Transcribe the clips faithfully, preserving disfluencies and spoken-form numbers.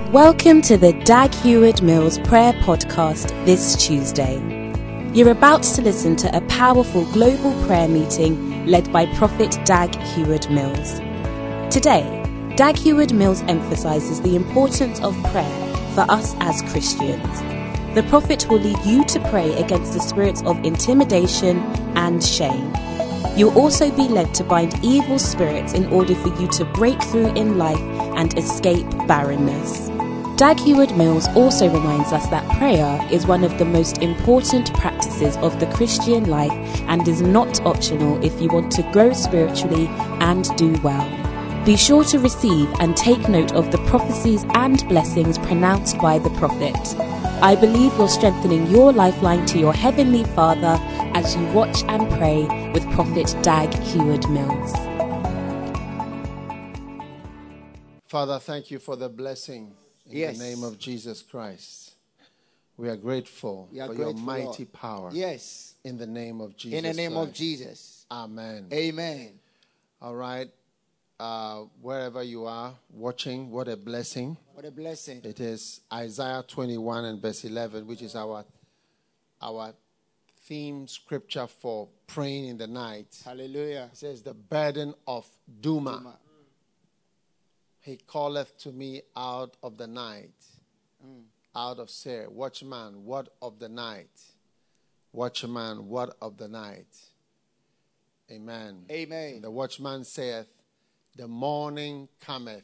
Welcome to the Dag Heward-Mills Prayer Podcast this Tuesday. You're about to listen to a powerful global prayer meeting led by Prophet Dag Heward-Mills. Today, Dag Heward-Mills emphasizes the importance of prayer for us as Christians. The Prophet will lead you to pray against the spirits of intimidation and shame. You'll also be led to bind evil spirits in order for you to break through in life and escape barrenness. Dag Heward-Mills also reminds us that prayer is one of the most important practices of the Christian life and is not optional if you want to grow spiritually and do well. Be sure to receive and take note of the prophecies and blessings pronounced by the Prophet. I believe you're strengthening your lifeline to your Heavenly Father as you watch and pray with Prophet Dag Heward-Mills. Father, thank you for the blessing in Yes. the name of Jesus Christ. We are grateful We are for grateful, your mighty Lord. power. Yes. In the name of Jesus In the name of Christ. Jesus. Amen. Amen. All right. Uh, wherever you are watching, what a blessing. What a blessing. It is Isaiah twenty-one and verse eleven, which is our our theme scripture for praying in the night. Hallelujah. It says, the burden of Duma. Duma. He calleth to me out of the night, Mm. out of Seir. Watchman, what of the night? Watchman, what of the night? Amen. Amen. And the watchman saith, the morning cometh,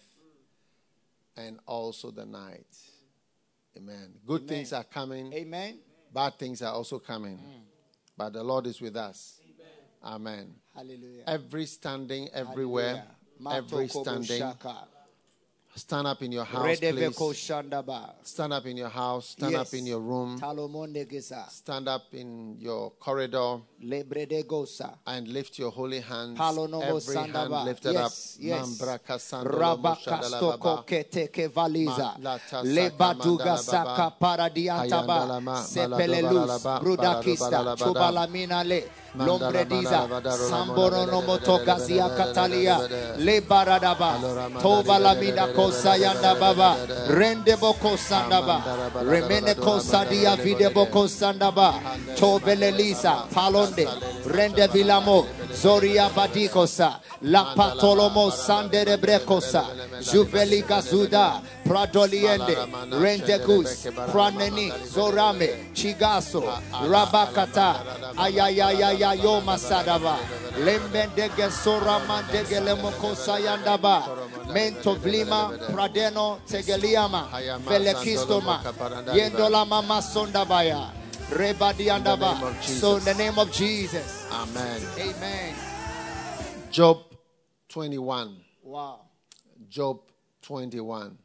and also the night. Amen. Good Amen. things are coming. Amen. Bad things are also coming. Mm. But the Lord is with us. Amen. Hallelujah. Every standing, everywhere, Hallelujah. every Matoko standing. Boshaka. Stand up in your house, Redeveko please. Shandaba. Stand up in your house. Stand Yes. up in your room. Talomonde Gesa. Stand up in your corridor Lebrede Gosa. and lift your holy hands. Palonomo Every hand Sandaba. lifted Yes. up. Yes. Mambraka sandolo moshadala baba. Rabakastoko keteke valiza. Malata saka Lebaduga mandala saka baba. paradiantaba. Hayandala ma- Sepelelus. maladobalaba, Brudakista. baladobalabada. Chobalamina le. Mandala Lombrediza. mandala Sambono mandala nomoto gazia mandala katalia. mandala Le baradaba. Alora mandala Tobalamina mandala kosayanda baba. Rendeboko sandaba. Amandara balada Remene balada kosadia mandala videboko sandaba. Tobelelisa. Palonde. Rende vilamo. Zoria badikosa. La patolomo sandere brekosa. Juveli gazuda. Pradoliende. Rendegus. Praneni. Zorame. Chigaso. Rabakata. Ayayayaya yo masadaba. Lembendege soramandege lemoko sayandaba. Mento vlima pradeno tegeliama. Felekistoma. Yendola mama sondabaya. Rebadiandaba. So in the name of Jesus. Amen. Amen. Job twenty-one. Wow. Job twenty-one.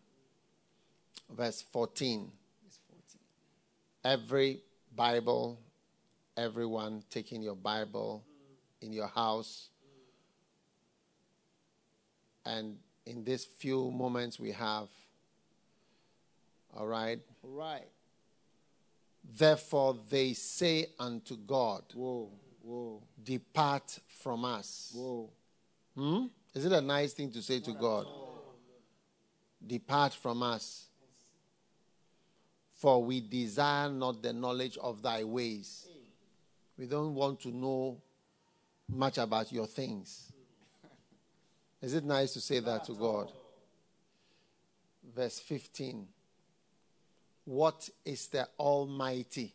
Verse fourteen. Every Bible, everyone taking your Bible in your house. And in these few moments we have, all right? Right. Therefore they say unto God, Whoa. Whoa. depart from us. Whoa. Hmm? Is it a nice thing to say to God? Depart from us. For we desire not the knowledge of thy ways. We don't want to know much about your things. Is it nice to say that to God? Verse fifteen. What is the Almighty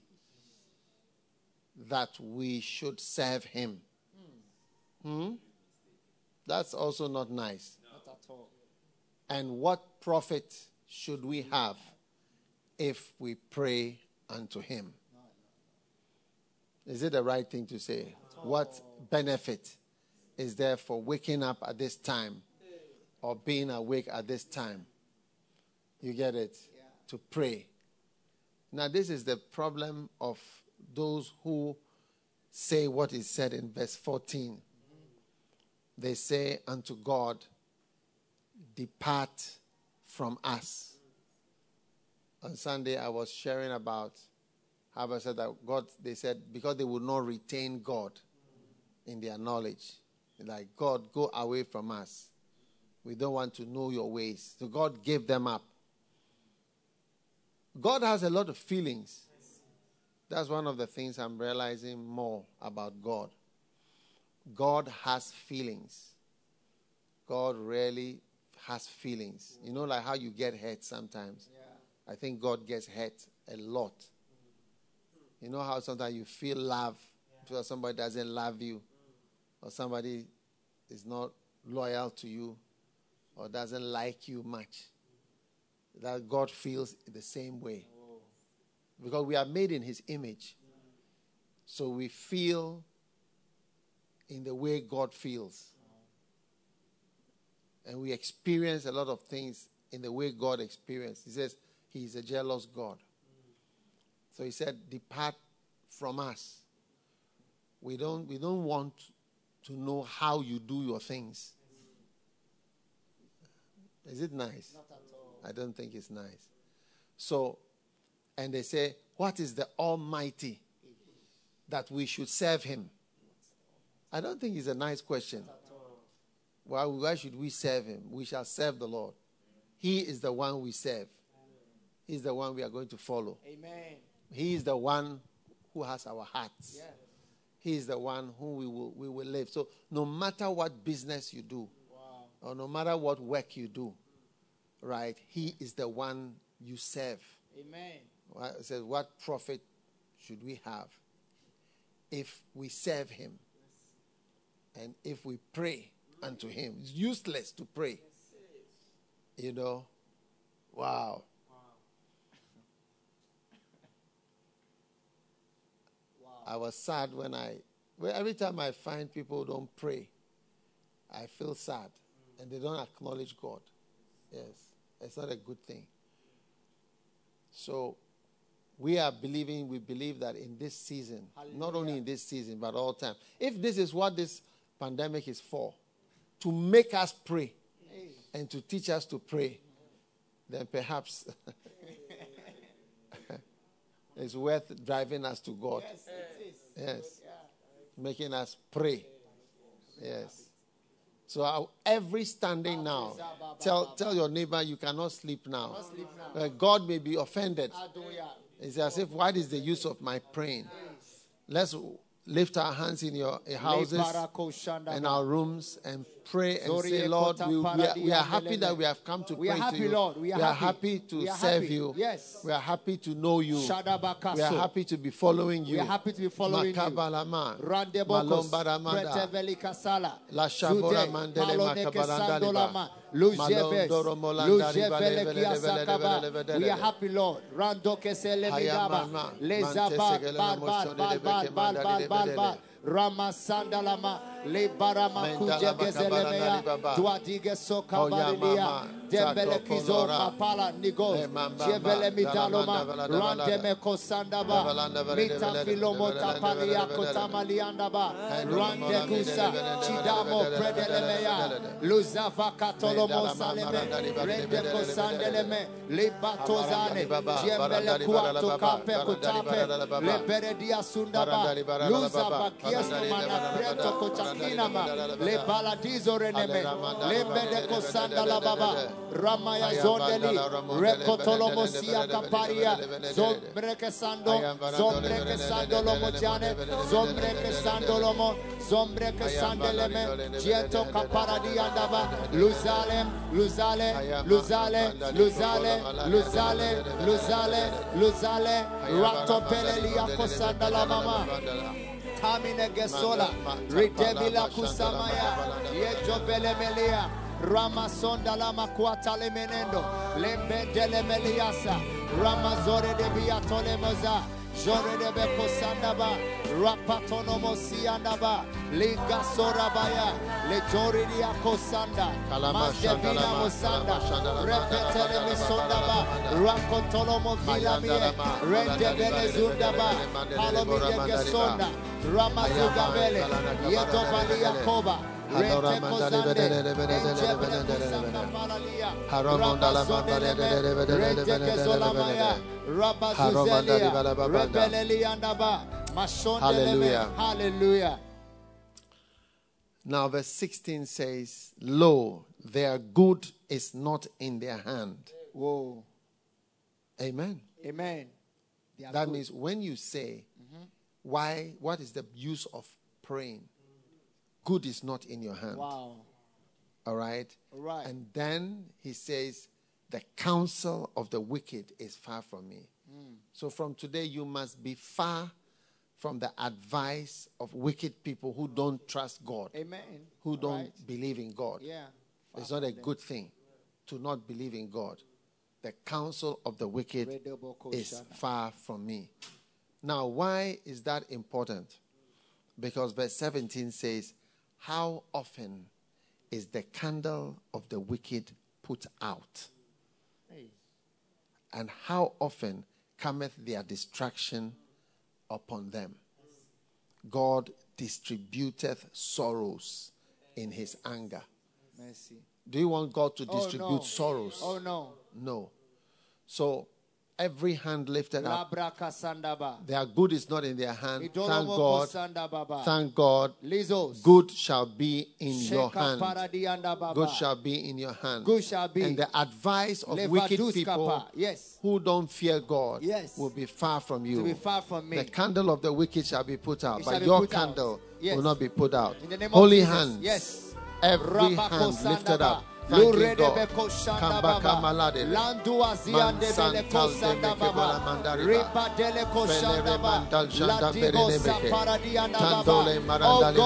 that we should serve him? Hmm? That's also not nice. Not at all. And what profit should we have if we pray unto him? Is it the right thing to say? What benefit is there for waking up at this time or being awake at this time? You get it? Yeah. To pray. Now, this is the problem of those who say what is said in verse fourteen. They say unto God, depart from us. On Sunday, I was sharing about how I said that God, they said, because they would not retain God in their knowledge. Like, God, go away from us. We don't want to know your ways. So God gave them up. God has a lot of feelings. That's one of the things I'm realizing more about God. God has feelings. God really has feelings. You know, like how you get hurt sometimes. Yeah. I think God gets hurt a lot. You know how sometimes you feel love because somebody doesn't love you, or somebody is not loyal to you, or doesn't like you much. That God feels the same way. Because we are made in his image. So we feel in the way God feels. And we experience a lot of things in the way God experienced. He says he is a jealous God. So he said, depart from us. We don't, we don't want to know how you do your things. Is it nice? Not at all. I don't think it's nice. So, and they say, what is the Almighty that we should serve him? I don't think it's a nice question. Why, why should we serve him? We shall serve the Lord. He is the one we serve. He is the one we are going to follow. Amen. He is the one who has our hearts. Yeah. He is the one whom we will, we will live. So no matter what business you do, Wow. or no matter what work you do, right, he is the one you serve. Amen. Well, it says, what profit should we have if we serve him and if we pray unto him? It's useless to pray. You know? Wow. I was sad when I, well, every time I find people don't pray, I feel sad. And they don't acknowledge God. Yes. It's not a good thing. So, we are believing, we believe that in this season, Hallelujah. Not only in this season, but all time. If this is what this pandemic is for, to make us pray Hey. and to teach us to pray, then perhaps it's worth driving us to God. Yes, it is. Yes. Yeah. Making us pray. Yes. So our, every standing now, tell tell your neighbor you cannot sleep now. Not sleep now. Uh, God may be offended. Hallelujah. It's as if, what is the use of my praying? Let's lift our hands in your houses and our rooms and pray and say, Lord, we, we, are, we are happy that we have come to We pray are happy, to you. Lord. We are happy. happy to We are serve happy. you. Yes. We are happy to know you. Shadabakaso. We are happy to be following you. We are happy to be following you. Makabalama, Randebokos, Malombaramanda, Preteveli Kasala, La Shabora Zude, Mandele Paloneke Makabarandaliba, Sandolama, Lujeves, Malondoro Molandari Lujevele Balevele Kiasakaba. Belevele We are happy, Lord. Rando Kesele Midaba, Hayamama, Lezaba, Mantesegele Bal, Bal, Moshoni Bal, Bal, Lebeke Bal, Bal, Mandali Bal, Bedele. Bal, Rama Sandalama, Le Barama Mendala Kuje Makabarandali Gezelemea, Baba. Duadige Sokabarilia, Oyamama, Dembele Tako Kizo, Polora. Mapala, Nigos, Emambamba, Jevele Mitaloma, Dalamanda, Dabalada. Randeme Kosandaba, Dabalanda, Mita Dabalada, Filomo Dabalada, Tapalia Dabalada. Kotamaliandaba, Dabalada, Randegusa, Dabalada, Chidamo Dabalada, Predelemeya, Dabalada. Luzava Katolomo Mendala Saleme, Mamarandali, Dabalada, Rendeko Sandeleme, Libatozane, Barandali Baba, Jembele Barandali Kuato Barala Kape Baba, Kutape, Barandali Baba. Leberedia Sundaba, Barandali Barala Luza Baba, Bakiesno Barandali Mana Barala Preto Baba, Kochakinama, Barandali Le Barala Baladizo Reneme, Barandali Lembede Barala Kosandala Baba, Ramaya Ayam Zondeli, Bandala Ramondele, Rekotolomo Belendele, Sia Belendele, Kaparia, Belendele, Zombreke Sando, Ayam Barandole, Zombreke Belendele, Sandolomo Belendele, Jane, Belendele, Zombreke Belendele, Sandolomo, Zombreke Ayam Sandeleme, Bandole, Gieto Belendele, Kaparadi Andaba, Belendele, Luzale, Luzale, Ayam Luzale, Bandali, Luzale, Kokola, Luzale, Belendele, Luzale, Luzale, Ayam Rato Bandali, Pelelia Belendele, Kosandala Mama. Belendele, Tamine Gesola, Ridevila Kusamaya, Yejovele Melia, Ramasonda Lama Kuatale Menendo, Lembe dele Meliasa, Ramazore de Biatole Moza, Jore de Beko Sandaba, Rapatonomo Siandaba, Liga Sorabaya, Lejori di Akosanda, Masdevina Mosanda, Repetele Misondaba, Rakotolomo Filamie, Rende Benezundaba, Palomide Gesonda, Ramazugabele, Yetovali Yakoba, Rente Kozande, Enjebele Kusanda Paralia, Ramazondeleme, Rente Kezolamaya, Rabazuzelia, Rebeleli Andaba, Mashondeleme. Hallelujah. Hallelujah. Now verse sixteen says, Lo, their good is not in their hand. Whoa. Amen. Amen. That good. Means when you say, mm-hmm. why, what is the use of praying? Good is not in your hand. Wow. All right? All right. And then he says, the counsel of the wicked is far from me. Mm. So from today, you must be far from the advice of wicked people who don't trust God. Amen. Who All don't right. believe in God. Yeah. It's not a good thing to not believe in God. The counsel of the wicked is far from me. Now, why is that important? Because verse seventeen says, how often is the candle of the wicked put out? Hey. And how often cometh their destruction upon them? God distributeth sorrows in his anger. Mercy. Do you want God to distribute oh, no. sorrows? Oh, no. No. So, every hand lifted up. Their Their good is not in their hand. Thank God. Thank God. Lizos. Good shall be in your hand. Good shall be in your hand. Good shall be. And the advice of wicked people yes. who don't fear God yes. will be far from you. To be far from me. The candle of the wicked shall be put out, it but your candle yes. will not be put out. In the name Holy of Jesus. hands. Yes. Every hand lifted up. Thank you, God. Kambaka malade. Mansantal demeke bala mandariba. Felere mandal janda berenebeke. Tandole marandali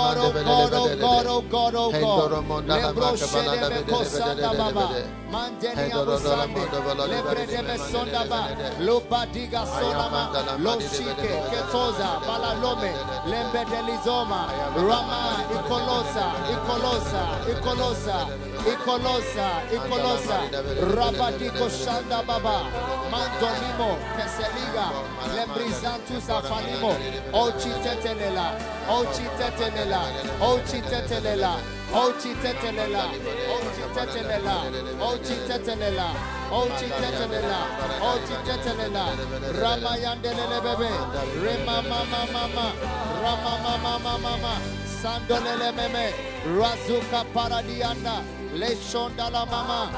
mandebelebelebele. Hendoro mondala makabalanda bedebelebelebele. Hendoro dola mondabala bedebelebelebele. Lupadiga solama. Loshike ketoza balalome. Lembedelizoma. Rama ikolosa. Ikolosa. Ikolosa. Ikolosa, Ikolosa, Rabadiko Shanda Baba, Mandolimo, Peseliga, Lembrizantus Afalimo, Ochi Tetelela, Ochi Tetelela, Ochi Tetelela, Ochi Tetelela, Ochi Tetelela, Ochi Tetelela, Ochi Tetelela, Ochi Tetelela, Ramayandelele Bebe, Rema Mama Mama, Rama Mama Mama, Sandolele Meme, Razuka Paradianda, Lechonda la Mama,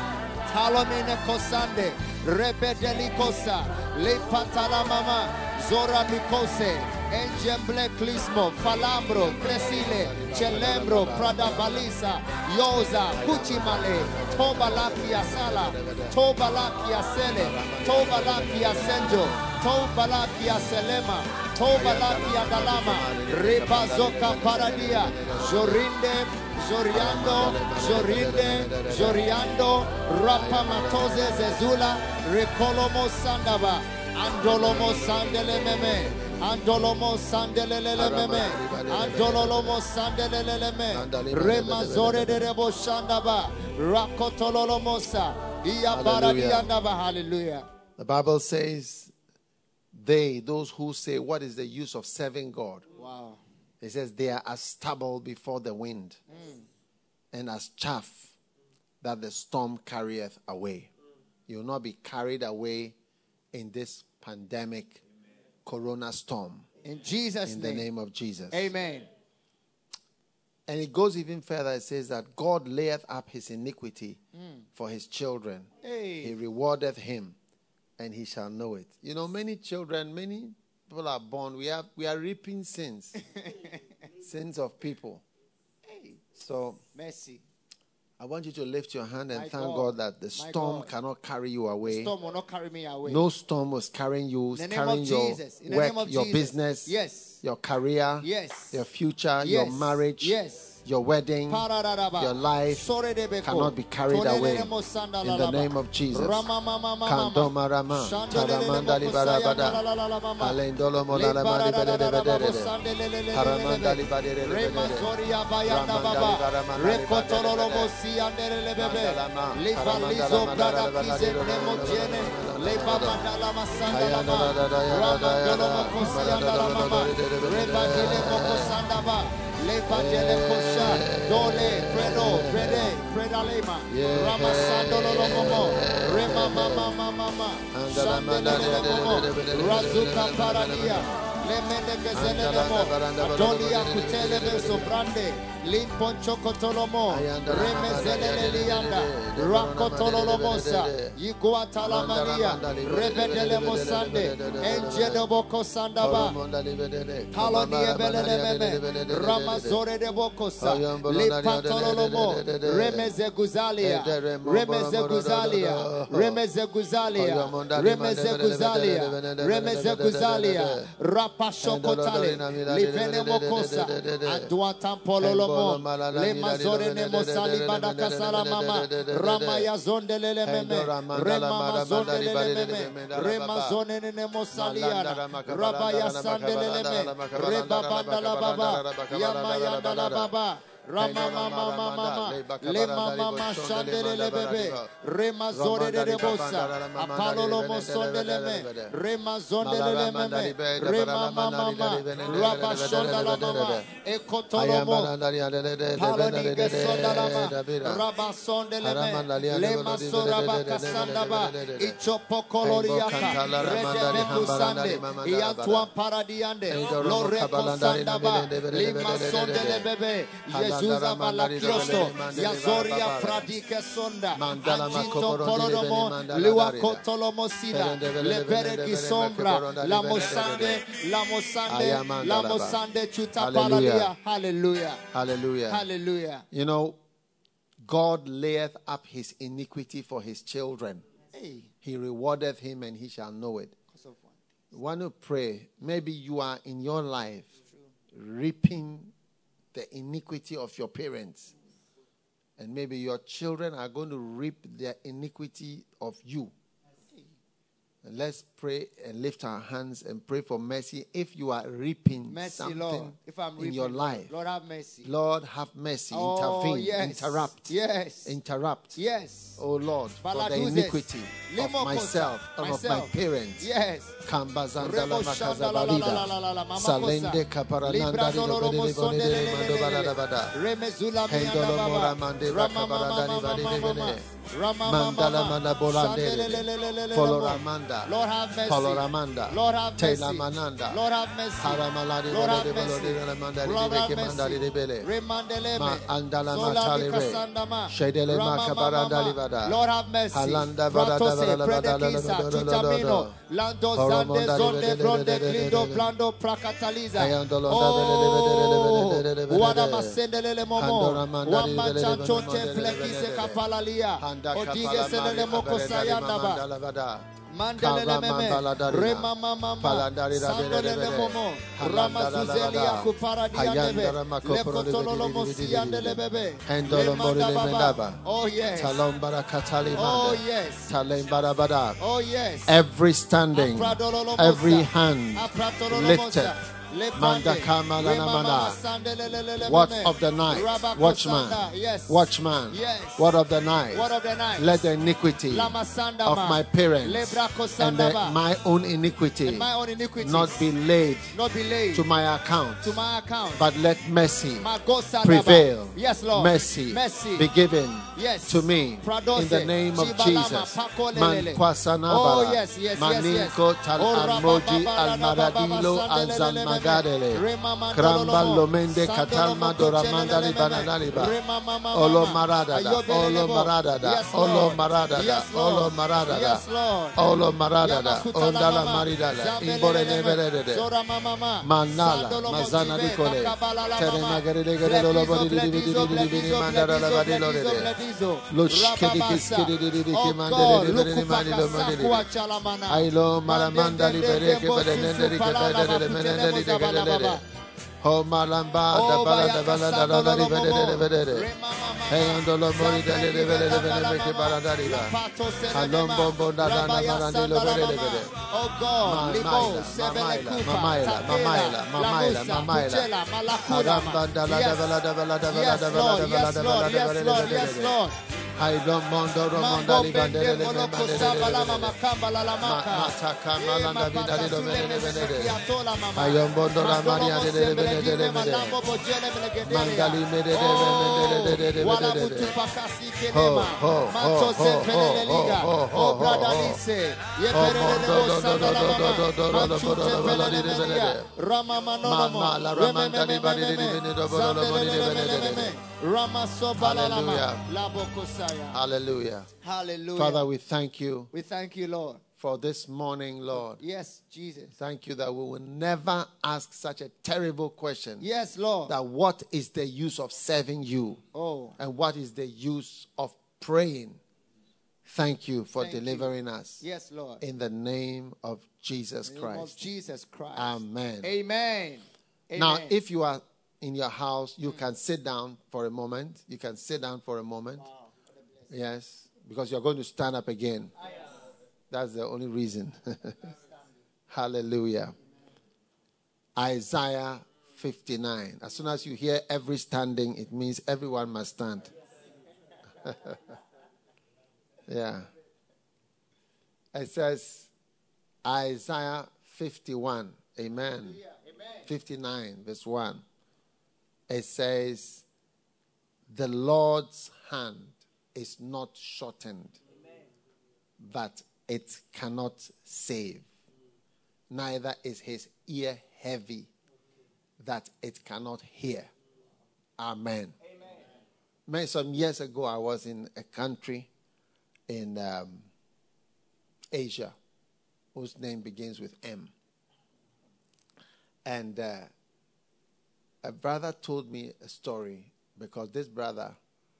Talomine Kosande, Rebedeli Kosa, Le Patala Mama, Zora Mikose, Engemble Clismo, Falambro, Cresile, Celembro, Prada Balisa, Yoza, Cucimale, Tobalakia Sala, Tobalakia Sele, Tobalakia Senjo, Tobalakia Selema, Tobalakia Dalama, Rebazoka Paradia, Jorinde, Joriando, Jorinde, Joriando, Rapamatoze Zezula, Recolomo Sandaba, Andolomo Sandele Meme, Andolomo Sandelele Meme, Andolomo Sandelele Meme, Remazore de Rebo Shandaba, Rakotololomosa, Iabaradiandaba, hallelujah. The Bible says, they, those who say, what is the use of serving God? Wow. It says they are as stubble before the wind, mm. and as chaff that the storm carrieth away. You will not be carried away in this pandemic, amen. Corona storm. In Jesus' in name. In the name of Jesus. Amen. And it goes even further. It says that God layeth up his iniquity mm. for his children. Hey. He rewardeth him, and he shall know it. You know, many children, many people are born. We are we are reaping sins, sins of people. Hey. So, mercy. I want you to lift your hand and My thank God, God that the My storm God. cannot carry you away. The storm will not carry me away. No storm was carrying you, In the name carrying of your Jesus. In the work, name of your Jesus. business, Yes. your career, yes. your future, yes. your marriage, yes. your wedding, your life cannot be carried away in the name of Jesus. Kandoma Rama, Taramanda Libarabada, Alendolo Molala Madi Bedede, Haramanda Libadede, Remazoria Bayanda Baba, Recotolo Mosi and Lebebe, Levalizo Bradakize Nemogene, Lebabandala Masanda Ramandolo Mokosi and Lamama, Rebadile Mokosandaba. Le Padele Kosha, Dole, Predo, Prede, Predalema, Ramasando Lomomo, Rema Mama Mama, Sandele Lomomo, Razuka Paradia, Lemene gezelelemo. Adolia kutelebe sobrande. Limpon chokotolomo. Remezelele lianda. Rakotololomosa. Yigua talamania. Rebedele mosande. Enjedoboko sandaba. Halonia beleleme. Ramazore de bokosa. Lipatololomo. Remeze guzalia. Remeze guzalia. Remeze guzalia. Remeze guzalia. Remeze guzalia. Rapashokotale. Livene mokosa. Aduatam pololomo. Le mazore ne mosali badaka salamama. Ramaya zondelele meme. Rema zondelele meme. Rema zone ne mosaliana. Rabaya sandelele me. Reba bandala baba. Yamayanda la baba. Rama mama mama le mama mama shandele le bebe rema zore de bossa apalo lo mosondele me rema zondele le meme rema mama mama raba shonda la mama ekotolo mo paloni ge sonda la ma raba sondele me le masora ba kasanda ba ichopo koloriaka rede kusande iatwa paradiande lo rekosanda ba le masondele bebe Zuza Malakiosto, Yazoria Pradike Sonda, Anjito Porodomo, Lua Kotolomo Sida, Lebere di Sombra, La Mosande, La Mosande, La Mosande Chutapalalia. Hallelujah. Hallelujah. Hallelujah. You know, God layeth up his iniquity for his children. Hey. He rewardeth him and he shall know it. We want to pray. Maybe you are in your life reaping the iniquity of your parents. And maybe your children are going to reap the iniquity of you. And let's pray and lift our hands and pray for mercy. If you are reaping mercy, something Lord. If I'm in reaping, your life, Lord have mercy. Lord have mercy. Oh, Intervene. yes. Interrupt. Yes. Interrupt. Yes. Oh Lord, for the Baladuzes. iniquity of Limo myself kosa. and of Myself. my parents. Yes. Kambazandala Rebo shanda la la la la la la la, makazabalida. mama Salende kosa. kaparananda Libra doloro libodele mosonde le bonele le mando le le le. baradabada. Remezula Hendolo mianda mora baba. mande Rama bakabarandani mama mama badele mama. bene. Rama Mandala mama. manda bolande. Poloramanda. Lord have mercy. Poloramanda. Lord have mercy. Tela mananda. Lord have mercy. Haramaladi Lord have bolode mercy. bolode manda Lord libeke have mandali mercy. libele. Remandeleme. Ma andala Zola matali re. bikasandama. Shedele Rama makabaranda mama. libada. Lord have mercy. Halanda barada Pratose, barada Predekisa, barada Tutamino, Lando Zande, Zonde, Bronde, Clindo, Blando, Prakataliza. Oh, Wada Masendelele Momo, Wama Chanchonte, Flekise Kapalalia, Odige Selele Moko Sayandaba. Mandelele meme, Rema mama, Sandolele momo, Rama Zuzelia Kuparadiandebe, Lekotolo Mosiandele bebe, Lemanda. Oh yes. Oh yes. Oh yes. Every standing, every hand lifted. Mandakama lanamana. What of the night? Watchman. Yes. Watchman. Yes. What of the night? What of the night? Let the iniquity of my parents and the, my own iniquity my own not be laid not be laid to my account. To my account. But let mercy prevail. Yes, Lord. Mercy, mercy be given yes. to me in the name of Jesus. Oh yes, yes, Maninko tal almoji al maradilo al zalmagadele. Kramba lomende katalma doramanda li bananaliba. Olo maradada, olo maradada, olo maradada, olo maradada, olo maradada, ondala maridada, imbore neverede. Manala, mazana dikole. Terena gerede gerede lo bodi di di di di di di mandara la badi lo de. Lushke di kiskiri di di di ki mandele di di di mani lo mani di. Ailo maramanda li bere ke bere nende di ke bere de menende di de gerede de. Oh malamba da bala da bala da da di bere de bere de. Hey andolo mori de de bere de bere ke bara da di ba. Alombo bo da da na marandi lo bere de bere. Oh God, Libo, Sebele Mamaila, Mamaila, Mamaila, Mamaila, Aramba da la da bala da bala da bala da bala da bala da bala da bala da bala yes Lord. I don't mondo romonda li bandele le mandele mata kamala da vida di do bene bene ayom bondo la maria de de bene de de mangali me de de de de de de de ho ho ho ho ho ho Radalise, Yeperebo Sandalama, Machute Pelene, Ramamanomo, Rememene, Ramasobalama, Labokosaya. Hallelujah. Hallelujah. Father, we thank you. We thank you, Lord. For this morning, Lord. Yes, Jesus. Thank you that we will never ask such a terrible question. Yes, Lord. That what is the use of serving you? Oh. And what is the use of praying? Thank you for Thank delivering you. us. Yes, Lord. In the name of Jesus In the Christ. name of Jesus Christ. Amen. Amen. Now, Amen. if you are in your house, you mm. can sit down for a moment. You can sit down for a moment. Wow. Yes, because you're going to stand up again. Yes. That's the only reason. Hallelujah. Amen. Isaiah fifty-nine. As soon as you hear every standing, it means everyone must stand. Yeah. It says Isaiah fifty-one. Amen. Amen. fifty-nine, verse one. It says, the Lord's hand is not shortened, Amen. But it cannot save. Neither is his ear heavy, that it cannot hear. Amen. Amen. Some years ago, I was in a country in um, Asia whose name begins with M. And uh, a brother told me a story because this brother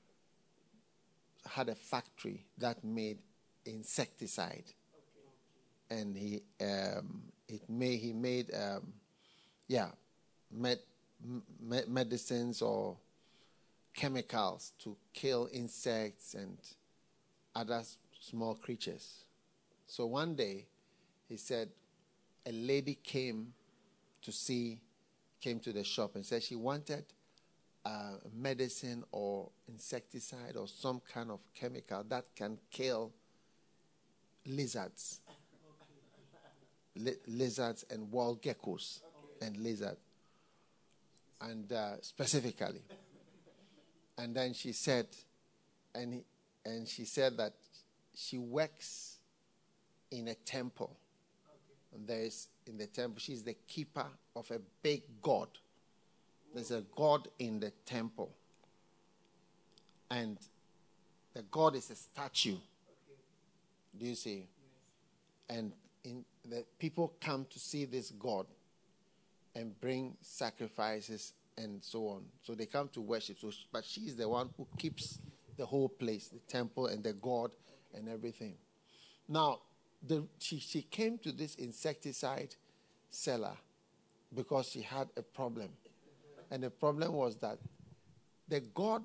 had a factory that made insecticide. Okay. And he um, it made he made um, yeah med, med, medicines or chemicals to kill insects and other small creatures. So one day he said a lady came to see came to the shop and said she wanted uh, medicine or insecticide or some kind of chemical that can kill lizards. Li- lizards and wall geckos and lizards. And uh, specifically. And then she said, and, he, and she said that she works in a temple. And there is in the temple, she's the keeper of a big god. There's a god in the temple. And the god is a statue. Do you see? And in the people come to see this god and bring sacrifices and so on. So they come to worship. So, but she's the one who keeps the whole place, the temple and the god and everything. Now, the, she, she came to this insecticide seller because she had a problem. And the problem was that the god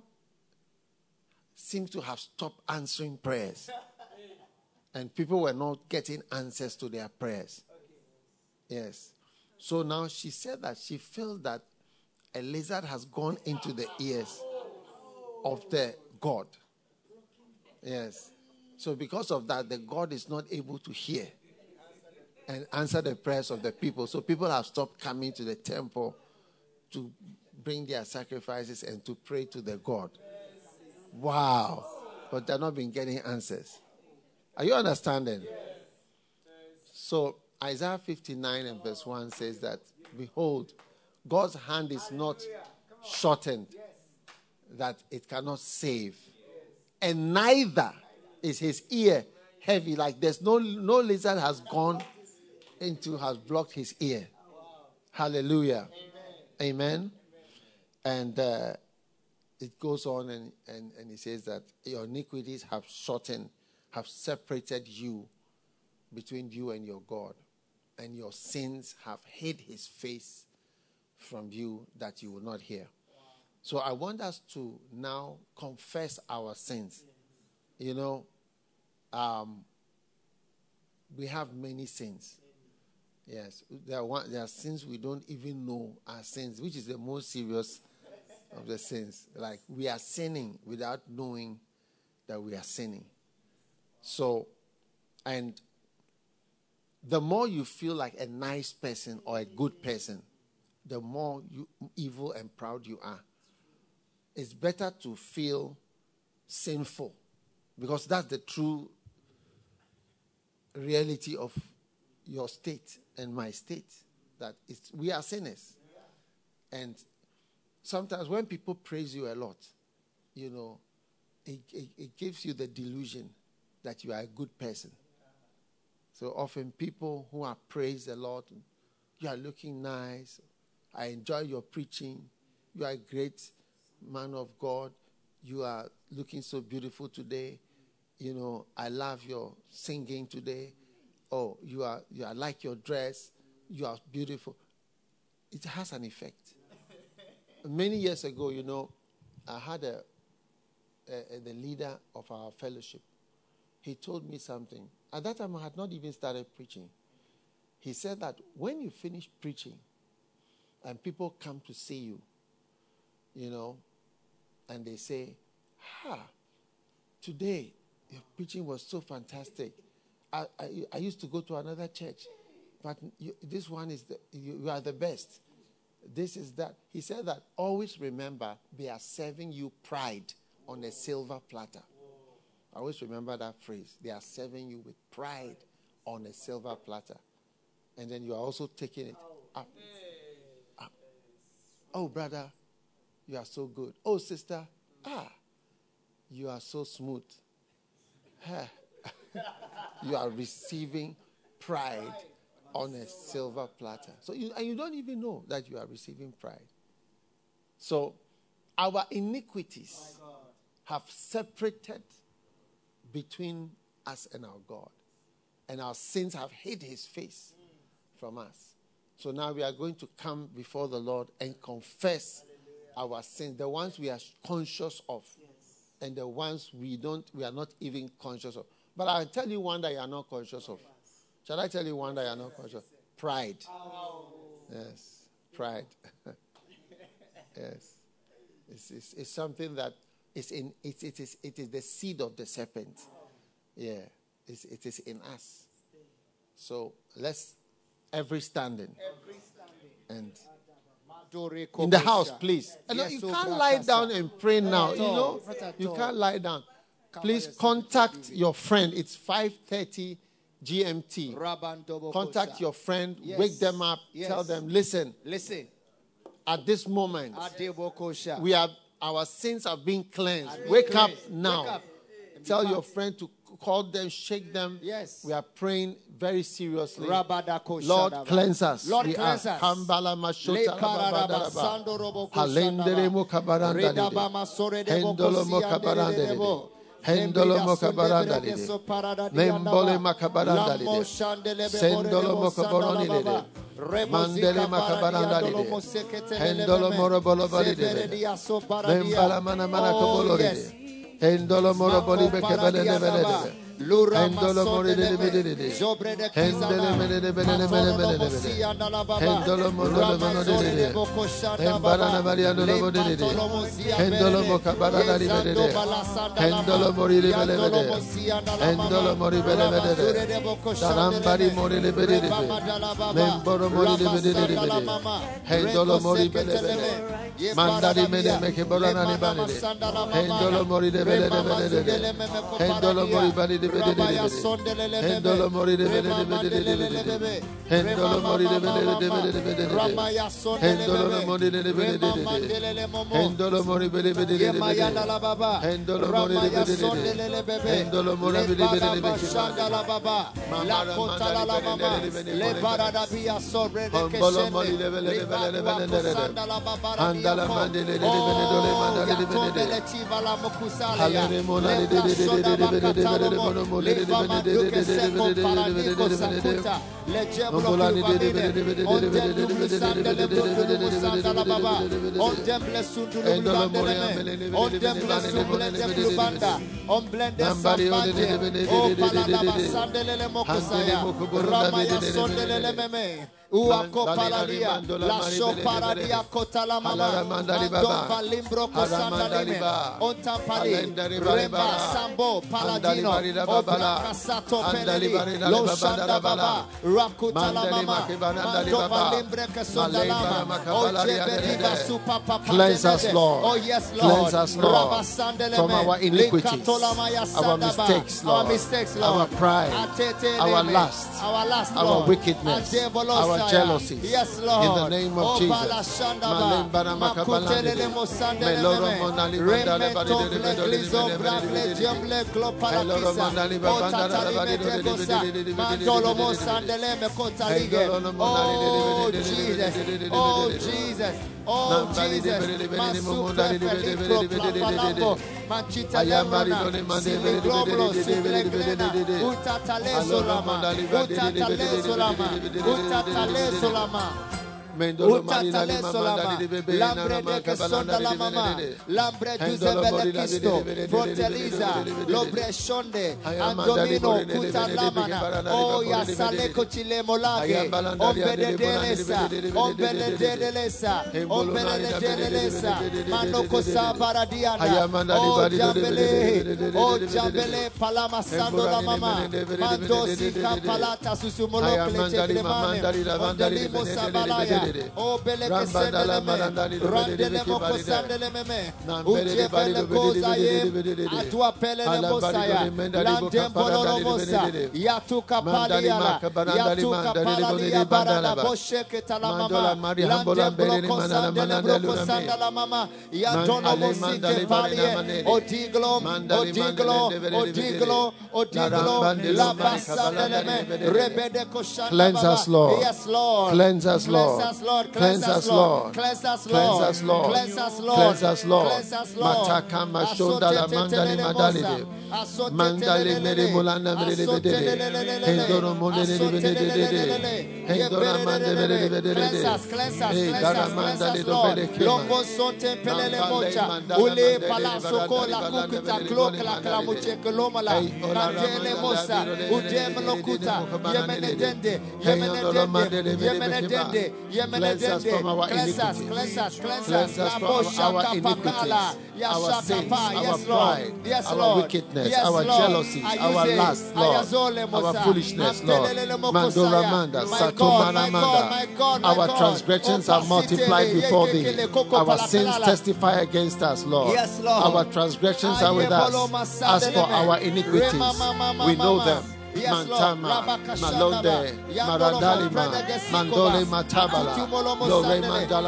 seemed to have stopped answering prayers. And people were not getting answers to their prayers. Yes. So now she said that she feels that a lizard has gone into the ears of the god. Yes. So because of that, the God is not able to hear and answer the prayers of the people. So people have stopped coming to the temple to bring their sacrifices and to pray to the God. Wow. But they've not been getting answers. Are you understanding? So Isaiah fifty-nine and verse one says that, behold, God's hand is not shortened, that it cannot save. And neither is his ear heavy, like there's no no lizard has gone into, has blocked his ear. Hallelujah. Amen. Amen. And uh, it goes on and, and, and he says that your iniquities have shortened, have separated you between you and your God. And your sins have hid his face from you that you will not hear. So I want us to now confess our sins. You know, um, we have many sins. Yes, there are, one, there are sins we don't even know are sins, which is the most serious of the sins. Like we are sinning without knowing that we are sinning. So, and the more you feel like a nice person or a good person, the more you, evil and proud you are. It's better to feel sinful because that's the true reality of your state and my state, that it's, we are sinners. And sometimes when people praise you a lot, you know, it, it, it gives you the delusion that you are a good person. So often people who are praised a lot, you are looking nice, I enjoy your preaching, you are a great man of God, you are looking so beautiful today, you know, I love your singing today, oh, you are, you are like your dress, you are beautiful. It has an effect. Many years ago, you know, I had a, a, a the leader of our fellowship. He told me something. At that time, I had not even started preaching. He said that when you finish preaching and people come to see you, you know, and they say, ha, today your preaching was so fantastic. I, I, I used to go to another church, but you, this one is, the, you, you are the best. This is that. He said that always remember they are serving you pride on a silver platter. I always remember that phrase. They are serving you with pride on a silver platter. And then you are also taking it up. up. Oh, brother, you are so good. Oh, sister, ah, you are so smooth. You are receiving pride on a silver platter. So you, and you don't even know that you are receiving pride. So our iniquities have separated between us and our God. And our sins have hid his face from us. So now we are going to come before the Lord and confess our sins, the ones we are conscious of, and the ones we don't, we are not even conscious of. But I'll tell you one that you are not conscious of. Shall I tell you one that you are not conscious of? Pride. Yes, pride. Yes. It's, it's, it's something that is in, it, it, is, it is the seed of the serpent. Yeah, it's, it is in us. So let's, every standing. And in the house, please. And you can't lie down and pray now. You know, you can't lie down. Please contact your friend. It's five thirty G M T. Contact your friend, yes. Wake them up, yes. Tell them, listen, listen. At this moment, we are, our sins have been cleansed. Wake up now. Wake up. Tell your friend to call them, shake them. Yes. We are praying very seriously. Lord, cleanse us. Lord, we cleanse us. Kambala mashota rababa. Halendere mokabaranda. Hendolo mokabaranda. Hendolo mokabaranda lide. Membole makabaranda lide. Sendolo mokabaroni lide. Mandele makabaranda lide. Hendolo morobolo balide. Membala mana mana kabolo lide. Hendolo moroboli bekebele nebele. Hendolo mori de de de de. Hendele mele de bele mele mele de. Hendolo moro mano de de. Embara na Maria no lo de de. Hendolo mokabara de de. Hendolo mori de bele de. Hendolo mori bele de. Tarambari mori de bele de. Memboro mori de bele de. Hendolo mori bele de. Mandari mele mekebora na ne bale de. Hendolo mori de bele de. Hendolo mori bele de. Hendolo mori de bele de. Hendolo mori de bele de. Hendolo mori de bele de. Hendolo mori bele de. Hendolo mori de bele de. Hendolo mori bele de. La kota la la mama le barada bia sobre de que se le bele de. Andala mandele de bele dole mandale de bele de. La mokusala halere mona de de de de. Le fama duke seko paradiko sakuta le jeblo kivamine on demlu sandele bulu sandala baba on demble sundulu bandeleme on demble sundule demlu banda on blende sambande o palada sandele le mokusaya ramaya sondele le meme Uako paladia, la shoparadia kotala mama, mandova limbro kosandalime, ontampali, reba sambo paladino, obla kasato peleli, lo shanda baba, rakutala mama, mandova limbre kasondalama, ojebeliva supa papa. Cleanse us, Lord. Oh yes, Lord. Cleanse us, Lord, from our iniquities, our mistakes, Lord, our mistakes, Lord, our pride, our lust, our lust, our Lord, wickedness, our jealousies. Yes, Lord. In the name of Jesus. Oh Jesus, oh Jesus, oh Jesus, Manchita Lemona, Sili Globlo, Sili Glena, Utatale Solama, Utatale Solama, Utatale Solama. Utatale solama, lambre de que sonda la mamá, lambre duzebele kisto, froteliza, lobre shonde, andomino, kutalamana, oh ya sale cochile molage, ombele delesa, ombele delesa, ombele delesa, manoko sabaradiana, oh jambele, oh jambele palama sando la mamá, mando sika palata susumolokle cheklemane, ondelimo sabalaya. Oh, bele que sendele me, randele moko sandele meme, uche bele koza ye, atua pele le mosaya, landem bololo mosa, yatu kapali yala, yatu kapali ya barala, boshe ke talamama, landem bloko sandele bloko sandala mama, yadono mosi ke palie, odiglo, odiglo, odiglo, odiglo, la basandele me, rebede koshanda. Cleanse us, Lord. Yes, Lord. Cleanse us, Lord. Cleanse us, Lord. Cleanse us, Lord. Cleanse us, Lord. Cleanse us, Lord. Cleanse us, Lord. Cleanse us, Lord. Mataka mashonda la mandali madali. Mandali mere mulanda mere bedede. Hendoro mondele bedede. Hendora mandele bedede. Cleanse us, cleanse us, Hey, cleanse us, garamanda cleanse le us, Lord. dobele kema. Longo sonte pelele mocha. Ule palaso kola kukuta klok la klamuche koloma la. Kantele mosa. Udem lokuta. Yemene dende. Yemene dende. Yemene dende. Yemene Cleanse us dende. from our Cleanse us, iniquities. cleanse us, cleanse Cleanse us. us from our iniquities, our sins, our pride, our wickedness, our jealousies, our lust, Lord, our foolishness, Lord. Mandora Manda, Satomana Manda. Our transgressions are multiplied before thee. Our sins testify against us, Lord. Yes, Lord. Our transgressions are with us. As for our iniquities, we know them. Yes, Mantama, Malonde, Maradalima, Mandole Matabala, Lore Mandala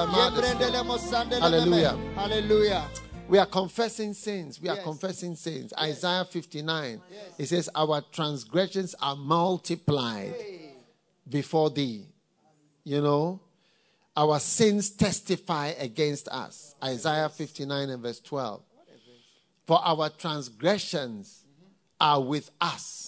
Madus. Hallelujah. Hallelujah. We are confessing sins. We are Yes. confessing sins. Yes. Isaiah fifty-nine. Yes. It says, our transgressions are multiplied Hey. before thee. You know, our sins testify against us. Isaiah fifty-nine and verse twelve. For our transgressions are with us.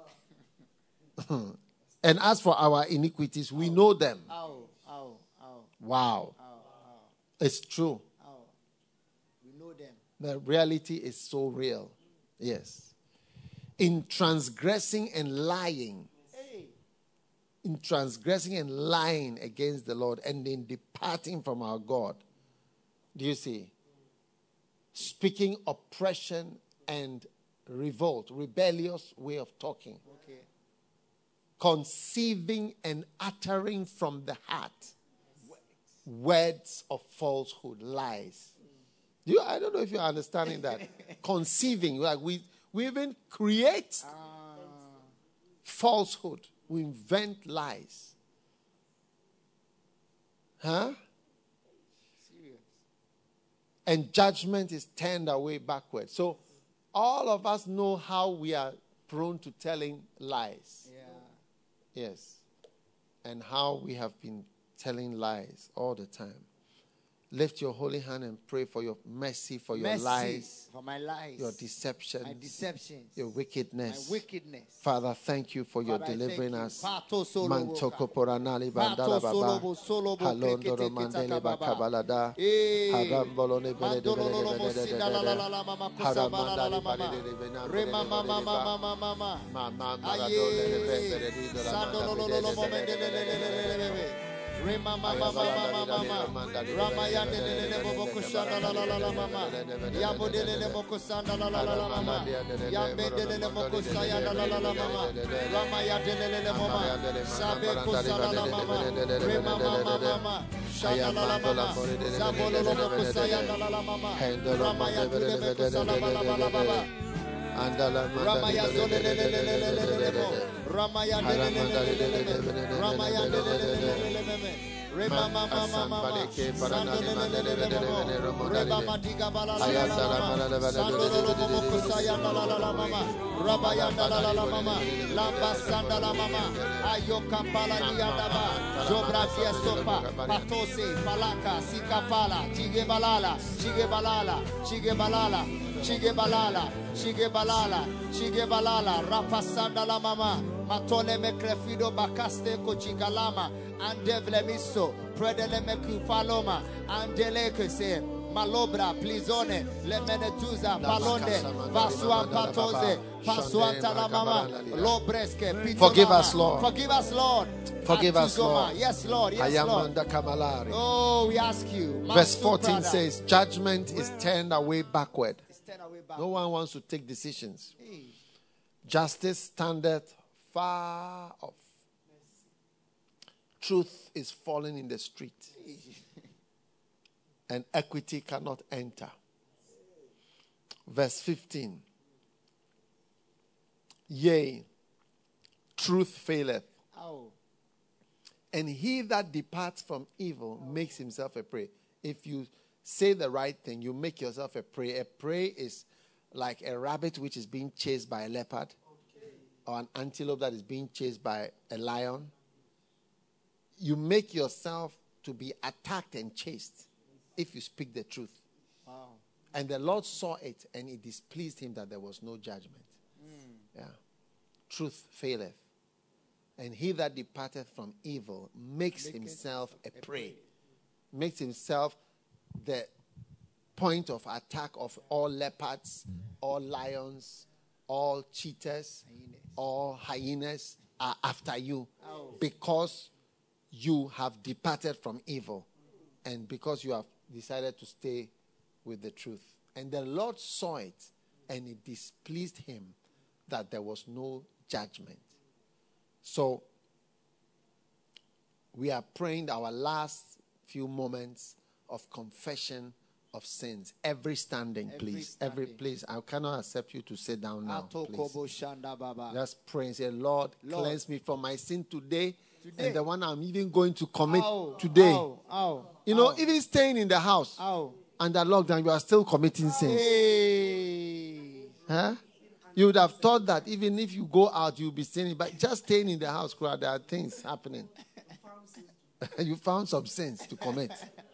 And as for our iniquities, we know them. Ow, ow, ow, Wow. ow, ow, It's true. ow. We know them. The reality is so real. Yes. In transgressing and lying, Hey. in transgressing and lying against the Lord, and in departing from our God. Do you see? Speaking oppression and revolt, rebellious way of talking. Okay. Conceiving and uttering from the heart words of falsehood, lies. Do you, I don't know if you're understanding that. Conceiving, like we, we even create Ah. falsehood. We invent lies. Huh? Serious. And judgment is turned away backward. So all of us know how we are prone to telling lies. Yeah. Yes. And how we have been telling lies all the time. Lift your holy hand and pray for your mercy, for your Mercy lies, for my lies, your deceptions, my deceptions, your wickedness. my wickedness. Father, thank you for your Father, I delivering thank you. us. Pato solo Mantoko boka. poranali Pato bandala solo baba. bo solo bo Halondoro krekete mandele kitata baba. bakabalada. Eh. Harambolo ne bele de Mandolo bele lolo de mo bele de sinda la la la de. la mama kusa ba la la la Haramandali mama. bale de bena Re bele de mama bele mama de ba. mama mama. Mama maradole de bele de Aye. de la Sando manda lo lo bele lo de mo bele mende de le le le bele le le de le bele. le. Rema mama mama mama. Ramaya de le boko shanda la la la mama. Yabo de le boko sanda la la la mama. Yambe de le boko saya la la la mama. Ramaya de le mama. Sabe ko sala la mama. Rema mama mama. Shanda la la mama. Zabolo lo boko saya la la la mama. Ramaya de le boko sala la la la mama. Ramaya zole le le le le le le le mo. Ramaya de le le le le le le. Ramaya de le le le le le le. Rema mama mama. Sando le le le le le mo. Reba madiga bala la la mama. Sando lo lo mo kusaya la la la mama. Rabaya la la la mama. Lamba sanda la mama. Ayoka pala ni andaba. Jobra fiesopa. Patose palaka sikapala. Chige balala. Chige balala. Chige balala. Chige balala, chige balala, chige balala, rapasanda la mama, matole me crefido bakaste ko chigalama, andevle miso, predele me kufaloma, andele ke se, malobra, plizone, le menetuza, balonde, vasuan patose, pasuanta la mama, lobreske, pitolama. Forgive us, Lord. Forgive us, Lord. Forgive us, Lord. Yes, Lord. Yes, Lord. Oh, we ask you. Verse fourteen says, judgment is turned away backward. No one wants to take decisions. Justice standeth far off. Truth is falling in the street. And equity cannot enter. Verse fifteen. Yea, truth faileth. And he that departs from evil makes himself a prey. If you say the right thing, you make yourself a prey. A prey is like a rabbit which is being chased by a leopard, okay, or an antelope that is being chased by a lion. You make yourself to be attacked and chased if you speak the truth. Wow. And the Lord saw it, and it displeased him that there was no judgment. Mm. Yeah. Truth faileth. And he that departeth from evil makes Make himself a prey. prey. Makes himself the point of attack of all leopards, all lions, all cheetahs, hyenas. all hyenas are after you, oh, because you have departed from evil and because you have decided to stay with the truth. And the Lord saw it, and it displeased him that there was no judgment. So we are praying our last few moments of confession of sins. Every standing, Every please. Standing. Every please. I cannot accept you to sit down now. Please. Just pray and say, Lord, Lord, cleanse me from my sin today, today, and the one I'm even going to commit ow, today. Ow, ow, you know, ow. Even staying in the house ow. under lockdown, you are still committing sins. Hey. Huh? You would have thought that even if you go out, you'll be sinning, but just staying in the house, there are things happening. You found some sins to commit.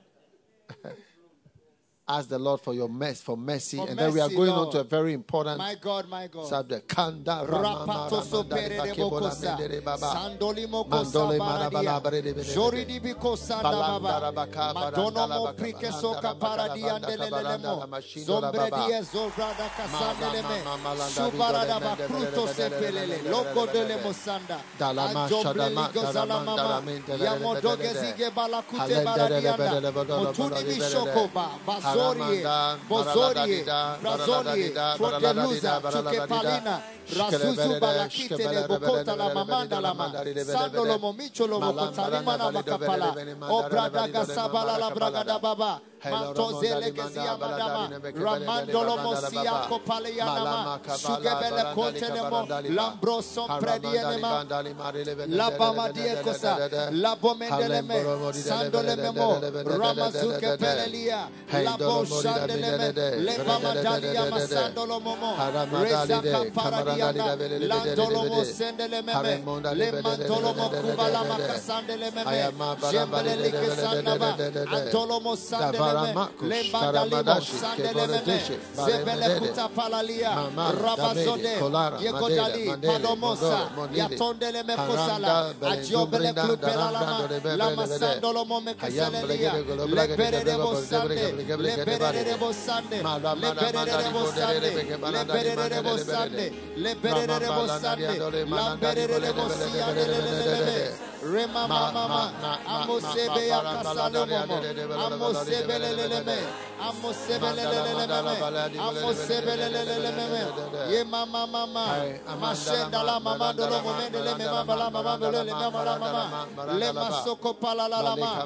Ask the Lord for your mess, for mercy, for and mercy, then we are going Lord. on to a very important my God, my God. subject. Kanda Rapato sopere bokosa, Sandoli mokosa baradia, Joridi bikosa baba, Madono mo prike soka paradia ndelelemo, Zombredia zobrada kasandeleme, Subarada bakruto sepelele, Loco dele mosanda, Anjobreli gozala mama, Yamodoge zige balakute baradianda, Motuni bishokoba, Bazo Bozorie, Bozorie, Brazonie, Frodeluza, Chukepalina, Rasuzu Balakite, le Bokota, la Mamanda, la Ma, Sandolo Momicho, lo Mokotalima, la Macapala, O Bradaga Sabala, la Bragada Baba, Mantozele Gezia Madama, Ramandolo Mosia, Copaleanama, Sugebele Contenemo, Lambroson Predienema, La Bama Diecosa, La Bomendeleme, Sandole Memo, Ramazuke Pelelia, La Boshandeleme, Le Bamadalia Masandolo Momo, Reza Camparadiana, Landolo Sendeleme, Le Mantolomo Kubala Macasandeleme, Jembele Sandaba, Antolomo Sandeleme, Le Bandalimo Sandeleme, Zebele Kuta Palalia, Rabazode, Yegodali, Palomosa, Yatondeleme Kosala, Ajiobele Clupelama, Lama Sandolo Mome Casalia, Le Perebo Sande, Le Perebo Sande, Le Perebo Sande, Le Perebo Sande, Le Perebo Sande, La Perebo Sande, Rema mama. Amosebe ya kasalo momo. Amosebe leleleme. Amosebe leleleme. Amosebe leleleme. Ye mama mama. Mashenda la mama dolo momende le mama bala mama bele le mama la mama. Le masoko pala la lama.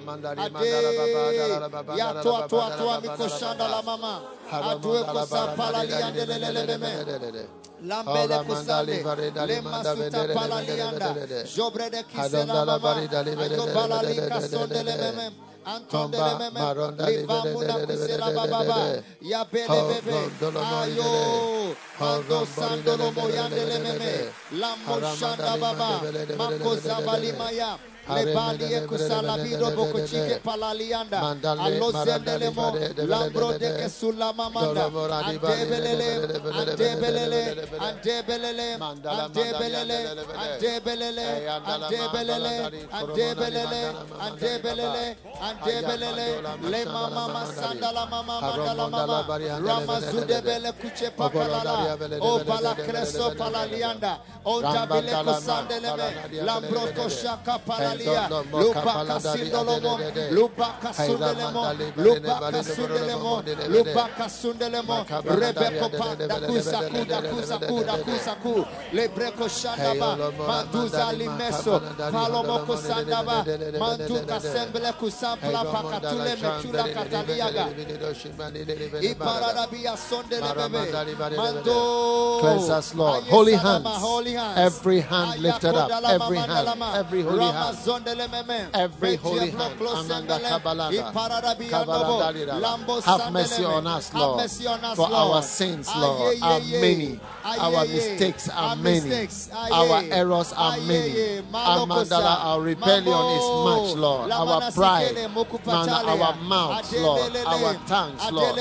Ade ya toa toa toa mikoshanda la mama. Adue kosa pala liande leleleme. Lambele kusale, le masuta pala lianda, jobre de kisela mama, ayo pala li kasonde le meme, antonde le meme, liva muna kusela baba, ya bele bebe, ayo, mando sandolo moyande le meme, lambo shanda baba, mako zabali maya. Le bali e kusala bido boko chike palalianda allo zendelemo lambro de ke sulla mamanda andebelele andebelele andebelele andebelele andebelele andebelele andebelele andebelele andebelele le mama masanda la mama mandala mama ramazude bele kuche papalala o bala creso palalianda o tabile kusandeleme lambro koshaka palalianda Lupa Casindelemo, Lupa Casundelemo, Lupa Casundelemo, Lupa Casundelemo, Rebecca Panda Kusa Kuda Kusa Kuda Kusa Ku, Lebreco Shandaba, Manduza Limeso, Palomo Kusandaba, Manduka Semble Kusampla Pakatule Metula Cataliaga, Iparabia Sondelebe, Mando. Cleanse us, Lord. Holy hands, every hand lifted up, every hand, every holy hand. Every holy hand, Amanda Kabalanda, have mercy on us, Lord, for our sins, Lord, are many, our mistakes are many, our errors are many. Amandala, our rebellion is much, Lord, our pride, our mouths, Lord, our tongues, Lord,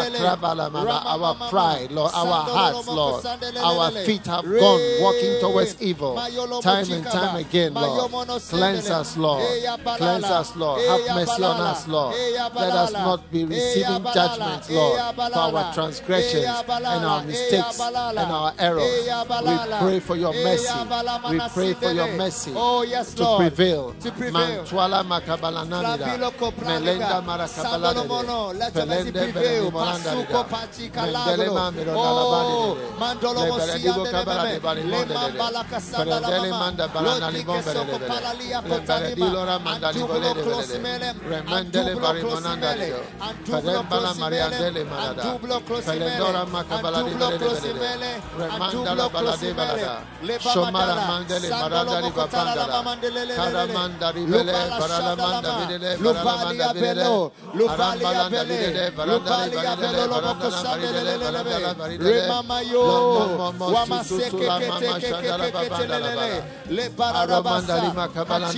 our pride, Lord, our hearts, Lord, our feet have gone walking towards evil, time and time again, Lord. Cleanse us, Lord. Cleanse us, Lord. Have mercy on us, Lord. Let us not be receiving judgment, Lord, for our transgressions and our mistakes and our errors. We pray for your mercy. We pray for your mercy to prevail. Mantwala makabalananda, melenda marakabalade, pelende bele moranda, mendele mamirodalabade, lebeledibo kabalade balimondele, pelendele manda balanali bombele. Paradilora mandali volere remandele barimonandale Padembala Mariandele Marada Pelendora Macabala de Remandala Balade Balada Shomara Mandele Marada Ribapandala Caramanda Rivele Paralamanda Videle Paralamanda Videle Lupalia Videle Paralamanda Videle Paralamanda Videle Remamayo Wamaseke Kete Kete Le Parabasa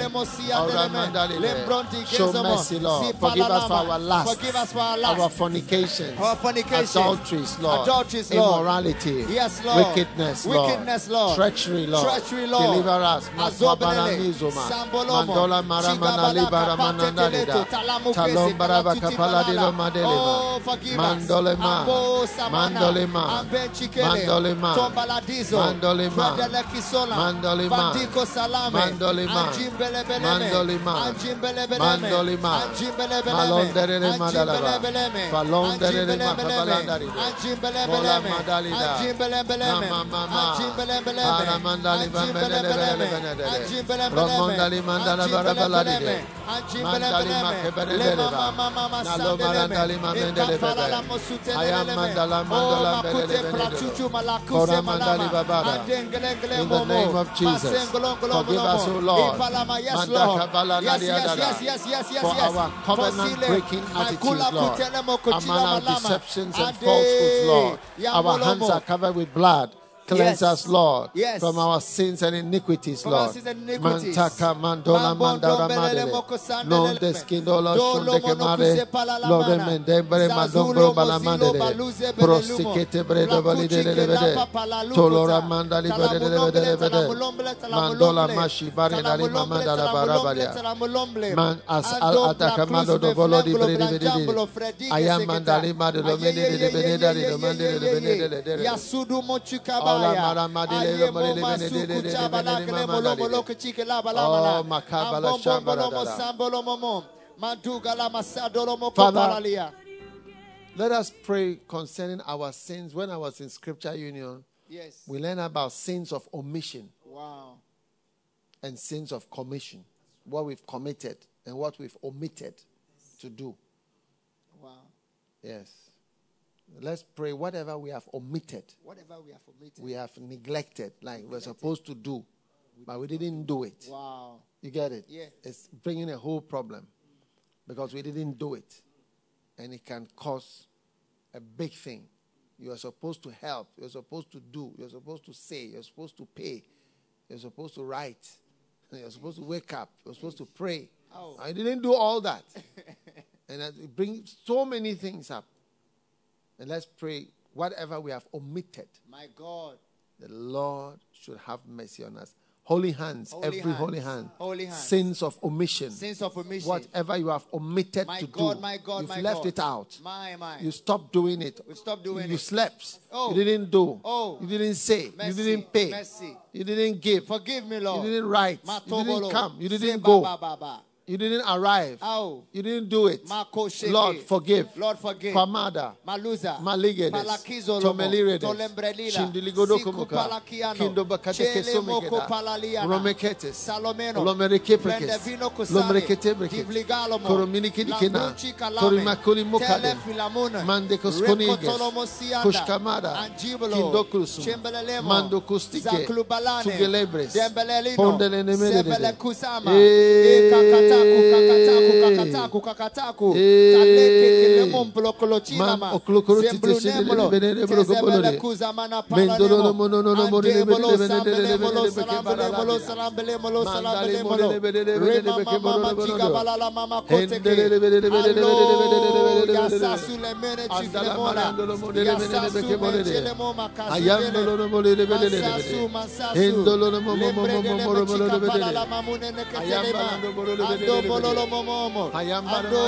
Show mercy, Lord. Forgive us for our lust, Forgive us for our, lust. our fornication, our fornication, adulteries, Lord, adulteries, Lord. Immorality, yes, Lord. Wickedness, Lord. Wickedness, Lord. Treachery, Lord. Treachery, Lord. Deliver us. Mandola Maramana Libara Mananalida, Talom Baraba Kapaladilo Madelema, Mandolema, Mandolema, Mandolema, Mandolema, Mandolema, Mandolema, Mandolima, Mandolima, Malondere Madalaba, Palondere Macabalandari, Mola Madalida, Mama, Aramandali Bambele, Romondali Mandala Barabaladi, Mandali Macabere, Nalo Marandali Mandele, I am Mandala Mandala Bele, Kora Mandali Babada, in the name of Jesus, forgive us, O Lord. Yes, Lord. Yes, yes, yes, yes, yes, yes, for yes. our covenant breaking attitudes, Lord, among our deceptions and falsehoods, Lord. Our hands are covered with blood. Cleanse yes. us, Lord, yes. from our sins and iniquities, from Lord. Mantaka mandola mandara madele, non deskindola shundeke mare, lore mendembre mandombro balamandele, prostikete bredo valide levede, tolora mandali bede levede levede, mandola mashi bare nari mandala barabaria, man as al atakamando do volo di brede vede, ayam mandali madelo mende de vede dari do mende de vede de. Yasudu mochukaba. Aya Ayemo Masuku Chabala Kelemolo Moloke Chike Labalamala Ambombo Bolomo Sambolo Momo Manduga Lama Sadolo Moko Palalia. Let us pray concerning our sins. When I was in Scripture Union, yes, we learned about sins of omission. Wow. And sins of commission. What we've committed and what we've omitted to do. Wow. Yes. Let's pray whatever we have omitted. Whatever we have omitted. We have neglected, like neglected. We're supposed to do, but we didn't do it. Wow. You get it? Yeah. It's bringing a whole problem because we didn't do it. And it can cause a big thing. You are supposed to help. You're supposed to do. You're supposed to say. You're supposed to pay. You're supposed to write. You're supposed to wake up. You're supposed to pray. Oh. I didn't do all that. And it brings so many things up. And let's pray whatever we have omitted. My God. The Lord should have mercy on us. Holy hands, holy every hands. holy hand. Holy hands. Sins of omission. Sins of omission. Whatever you have omitted my to God, do. My God, You've my left God. it out. My, my. You stopped doing it. We stopped doing you it. slept. Oh. You didn't do. Oh. You didn't say. Mercy. You didn't pay. Mercy. You didn't give. Forgive me, Lord. You didn't write. Matobolo. You didn't come. You didn't Say go. ba, ba, ba. You didn't arrive. Ow. You didn't do it. Lord, forgive. Lord, forgive. Pamada. Maluza. Maligedes. Palakizolomo. Tolembredila. Shindiligodokomoka. Kindobakatekesomegeda. Romeketes. Salomeno. Lomerekeprekes. Lomereketebrekes. Divligalomo. Korominikinikina. Korimakuli mokade. Mandekoskoniges. Kushkamada. Kindokrusum. Mando kustike. Tugelebres. Pondelenemedede. Kakataku, kakataku, kakataku, kakataku. Taleke kelemo mplokolochina ma. Zemblunemlo. Tezebele kuzamana palanemo. Andebolo sambelemolo salambelemolo salambelemolo salambelemolo. Rema mama jiga balala mama koteke. Alo yasasu lemene chiflemona. Yasasu menjelemo makasibele. Masasu masasu. Lembrelemo chika palala mamune neketelema. Ando bololo momomo. Ando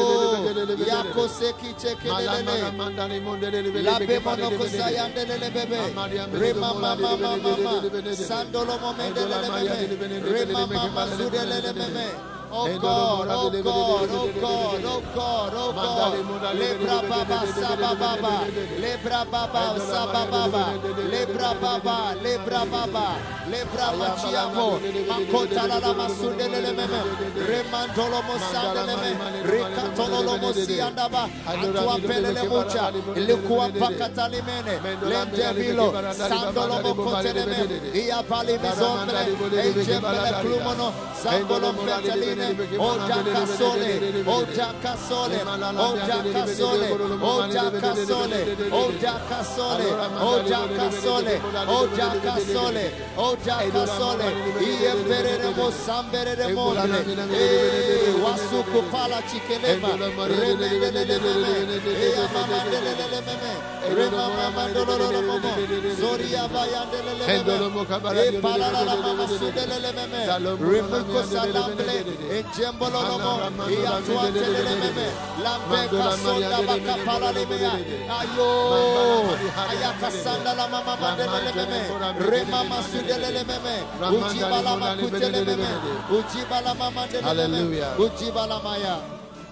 yakoseki chekelele. Labe monoko sayandelele bebe. Rema mama mama. Sandolo momendelele bebe. Rema mama sudelele bebe. Oh God, oh God, oh God, oh God, oh God. Lebra baba sababa, lebra baba sababa, lebra baba, lebra baba, lebra machiamo, makota la la masundele meme, remandolo mosandele meme, rekatolo mosiandaba, antua pelele mucha, ilikuwa pakata limene, lendebilo, sandolo mokotele meme, ia pali bizombre, ejembele klumono, sandolo mfeteline. Oja kasole, oja kasole, oja kasole, oja kasole, oja kasole, oja kasole, oja kasole, oja kasole. Iemberemo samberemo eh wasuku pala chikelema, remelelelele, eh mama delelelele, rema mama dolololomo, zoria bayandelelele, eh palala mama sudelelele, remuko sadamble. Jembololomo, Iatuateleme, Lambeka Sonda Bakapala Limea, Ayo, Ayakasanda la Mama Mandeleme, Rema Masudeleme, Ujibala Makuteleme, Ujibala Mama Deleme, Ujibala Maya.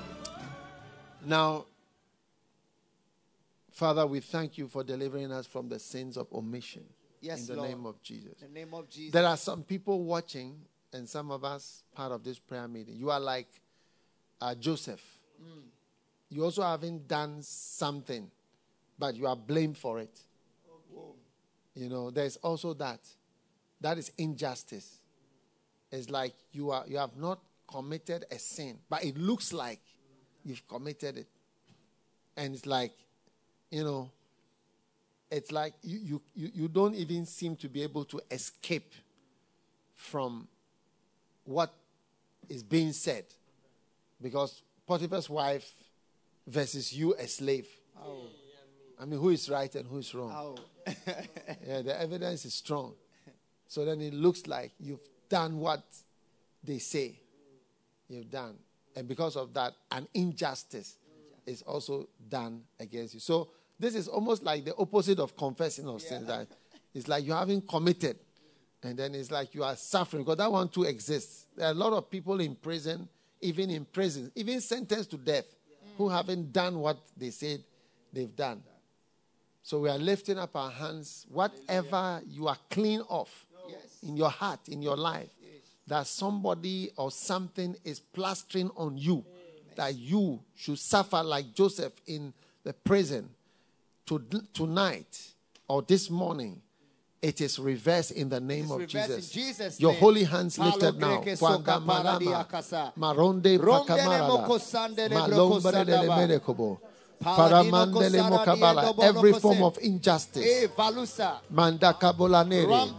Now, Father, we thank you for delivering us from the sins of omission. Yes, in the Lord. name of Jesus. In the name of Jesus. There are some people watching, and some of us part of this prayer meeting. You are like uh, Joseph. Mm. You also haven't done something, but you are blamed for it. Oh, you know, there's also that. That is injustice. It's like you are you have not committed a sin, but it looks like you've committed it. And it's like, you know, it's like you you, you, you don't even seem to be able to escape from what is being said, because Potiphar's wife versus you, a slave. Oh. I mean, who is right and who is wrong? Oh. Yeah, the evidence is strong. So then it looks like you've done what they say you've done. And because of that, an injustice is also done against you. So this is almost like the opposite of confessing of Yeah. sins. That It's like you haven't committed. And then it's like you are suffering because that one too exists. There are a lot of people in prison, even in prison, even sentenced to death, who haven't done what they said they've done. So we are lifting up our hands. Whatever you are clean of in your heart, in your life, that somebody or something is plastering on you, that you should suffer like Joseph in the prison. To, tonight or this morning, it is reversed in the name of Jesus. Jesus. Your holy hands lifted now. Maronde Paramandele mokabala, every form of injustice. Mandakabola nere.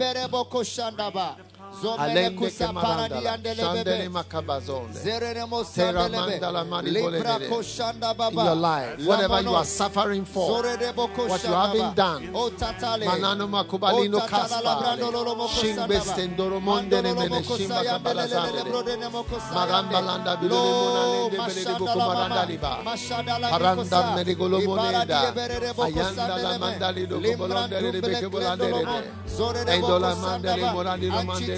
Alende kemarandala, shandele makabazonde, teramandala manibolede. In your life, whatever you are suffering for, what you haven't done, manano makubalino kaspale, shingbe stendoro mondene mene shimba kabalazande, marambalanda bilole monalende belede bukumaranda liba, paranda medigolo moneda, ayanda la mandali do kubolande rebeke bolandere, endola mandali morandi no mandere.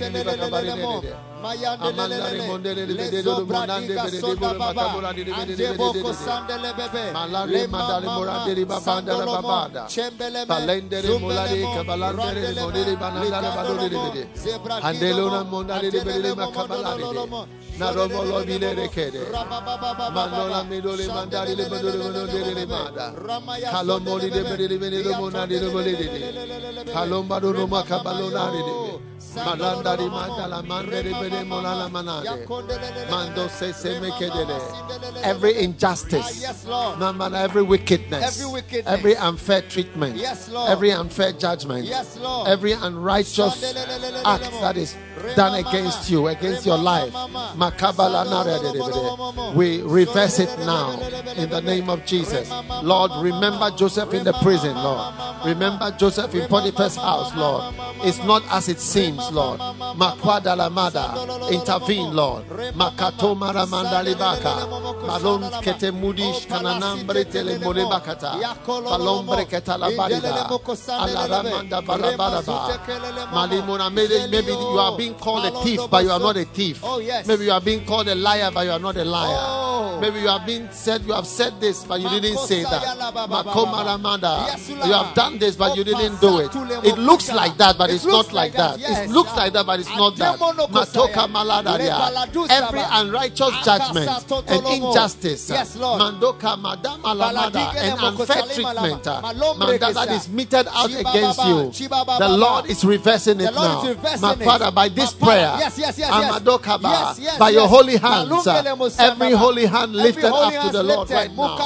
Amandare mondele de dedo monande de dedo makabulande de dedo malare mandale morande de babanda la babada palende de molade kabalande de modele bananda la badole de handelona mondale de bele makabalande na robo lo bile rekede mandola medole mandale de badole de mada kalomoli de bele de monande de bole de kalomba do makabalona de Malanda di mandala mandere bede molala manade. Mando se se mekedede. Every injustice, Mama, every wickedness, every unfair treatment, every unfair judgment, every unrighteous act that is done against you, against your life, makabala narede. We reverse it now in the name of Jesus. Lord, remember Joseph in the prison, Lord. Remember Joseph in Potiphar's house, Lord. It's not as it seems, Lord. Makwada lamada, intervene, Lord. Makato maramanda libaka, malon kete mudish kananambre tele molebakata, palombre ketalabadida, alaramanda balabaraba, malimuna. Maybe you are being called a thief, but you are not a thief. Maybe you are being called a liar, but you are not a liar. Maybe you have been said, you have said this, but you didn't say that. Makomaramanda, you have done this, but you didn't do it. It looks like that, but it's not like that. It looks like that, but it's not that. Matoka maladaria. Every unrighteous judgment and injustice, mandoka madama lamada, and unfair treatment, manda that is meted out against you, the Lord is reversing it now. My Father, by this prayer, amadokaba, by your holy hands, every holy hand lifted up to the Lord right now.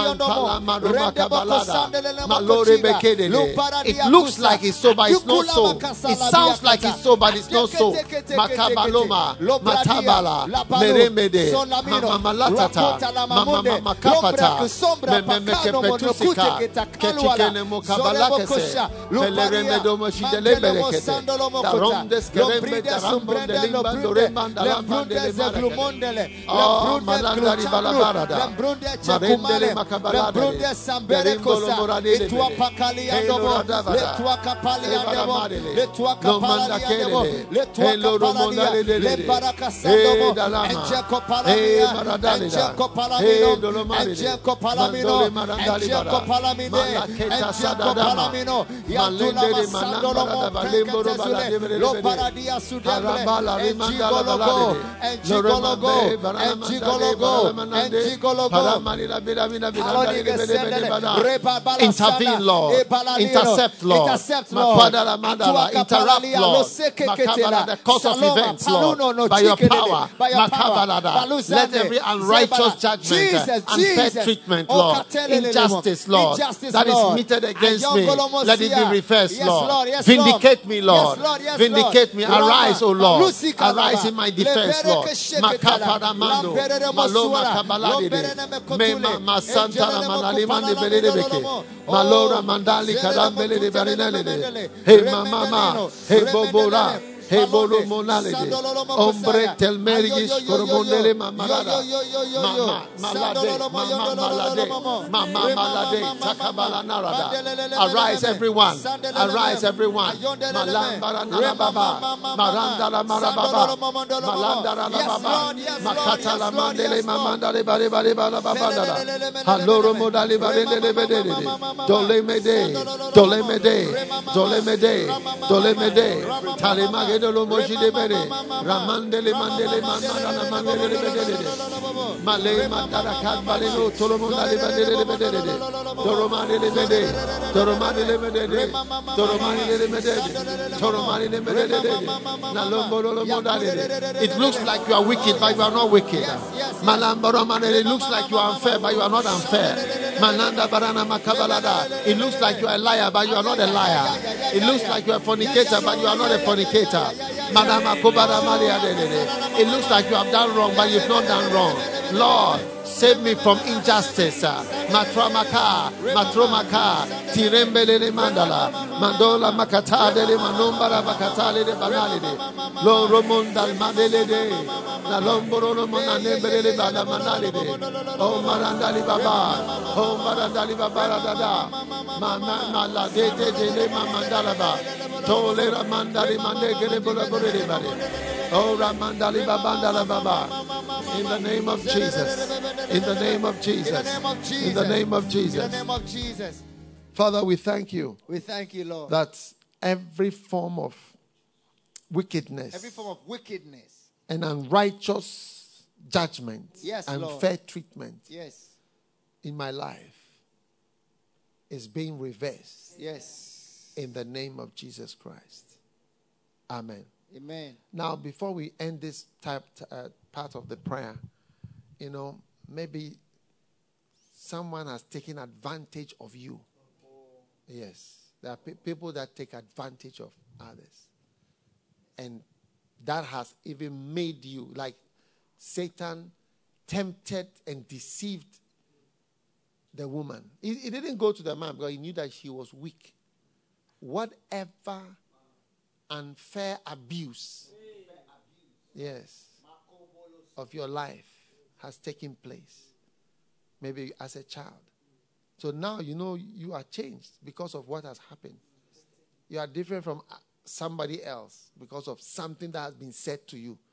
It looks like it's so, but it's not so. It sounds like it's so, but it's not so. Makabaloma, Matabala, Meremede, Mamalatata, Mama Makapata, Memekepetusika, Kechikene Mokabalakese, Meleremedomo Shidelebelekete, Darondes Kerembe, Darambo, the Limbando, Remanda, Lamande, Oh, Malandari Balabarada, Marendele Makabalade, Berembolo Morade, Lomanda Kele, Hello Romona de Hey Dalama, Hey Maradalida, Hey Dolomaride, Mandole Maradalibara, Malaketa Sadadama, Malende de Manamara, Valemboro Baladebere, Arabala, Remandala Balade, Loremande, Baramandale, Paramanida, Bidamina, Bidamina, intervene, Lord, intercept, Lord, Mapadala Mandala, interrupt, Lord, Makabala, the course of events, Lord, by your power, Makabalada, let every unrighteous judgment, unfair treatment, Lord, injustice, Lord, that is meted against me, let it be reversed, Lord. Vindicate me, Lord. Vindicate me. Arise, O Lord. Arise in my defense, Lord. Makaparamando, Maloma Kabaladide, Mema Masanta Manalimani Beledebeke, Malora Mandali Karambele de Barinelide, Hey Mama, Hey Bobora. Hebolo monalede. Ombre telmerigis koromondele mamarada. Mama malade. Mama malade. Mama malade. Takabala narada. Arise everyone. Arise everyone. Malambara narababa. Marandala marababa. Malandara baba. Makatala mandele mamandale bare bare bala babandala. Haloro modali bare de bede. Dole mede. Dole mede. Dole mede. Dole mede. Talemage lo moji de bede. Ramandele mandele mandala mandele bede. Male mandala kat bale no tolomondale bede bede. Toromani le mede. Toromani le mede. Toromani le mede. Toromani le mede. Nalombolo lo modale. It looks like you are wicked, but you are not wicked. It looks like you are unfair, but you are not unfair. It looks like you are a liar, but you are not a liar. It looks like you are a fornicator, but you are not a fornicator. It looks like you have done wrong, but you have not done wrong. Lord, save me from injustice. Matramaka, Matromaka, Tirembele Mandala, Mandola Makata de Manombara Bakatale de Banalide, Lo Romondal Madele de, La Lomboro Monanebele Bada Manalide, O Marandali Baba, O Marandali Baba Dada, Mana de de de Mamandalaba, Tolera Mandali Mandegere Bolabore Bari, O Ramandali Babandala Baba, in the name of Jesus. In the name of Jesus. In the name of Jesus. In the name of Jesus. Father, we thank you. We thank you, Lord. That every form of wickedness, every form of wickedness and unrighteous judgment, yes, and Lord. unfair treatment, yes, in my life is being reversed. Yes. In the name of Jesus Christ. Amen. Amen. Now, before we end this type uh, part of the prayer, you know, maybe someone has taken advantage of you. Yes. There are pe- people that take advantage of others. And that has even made you, like Satan tempted and deceived the woman. He, he didn't go to the man because he knew that she was weak. Whatever unfair abuse, yes, of your life has taken place, maybe as a child. So now you know you are changed because of what has happened. You are different from somebody else because of something that has been said to you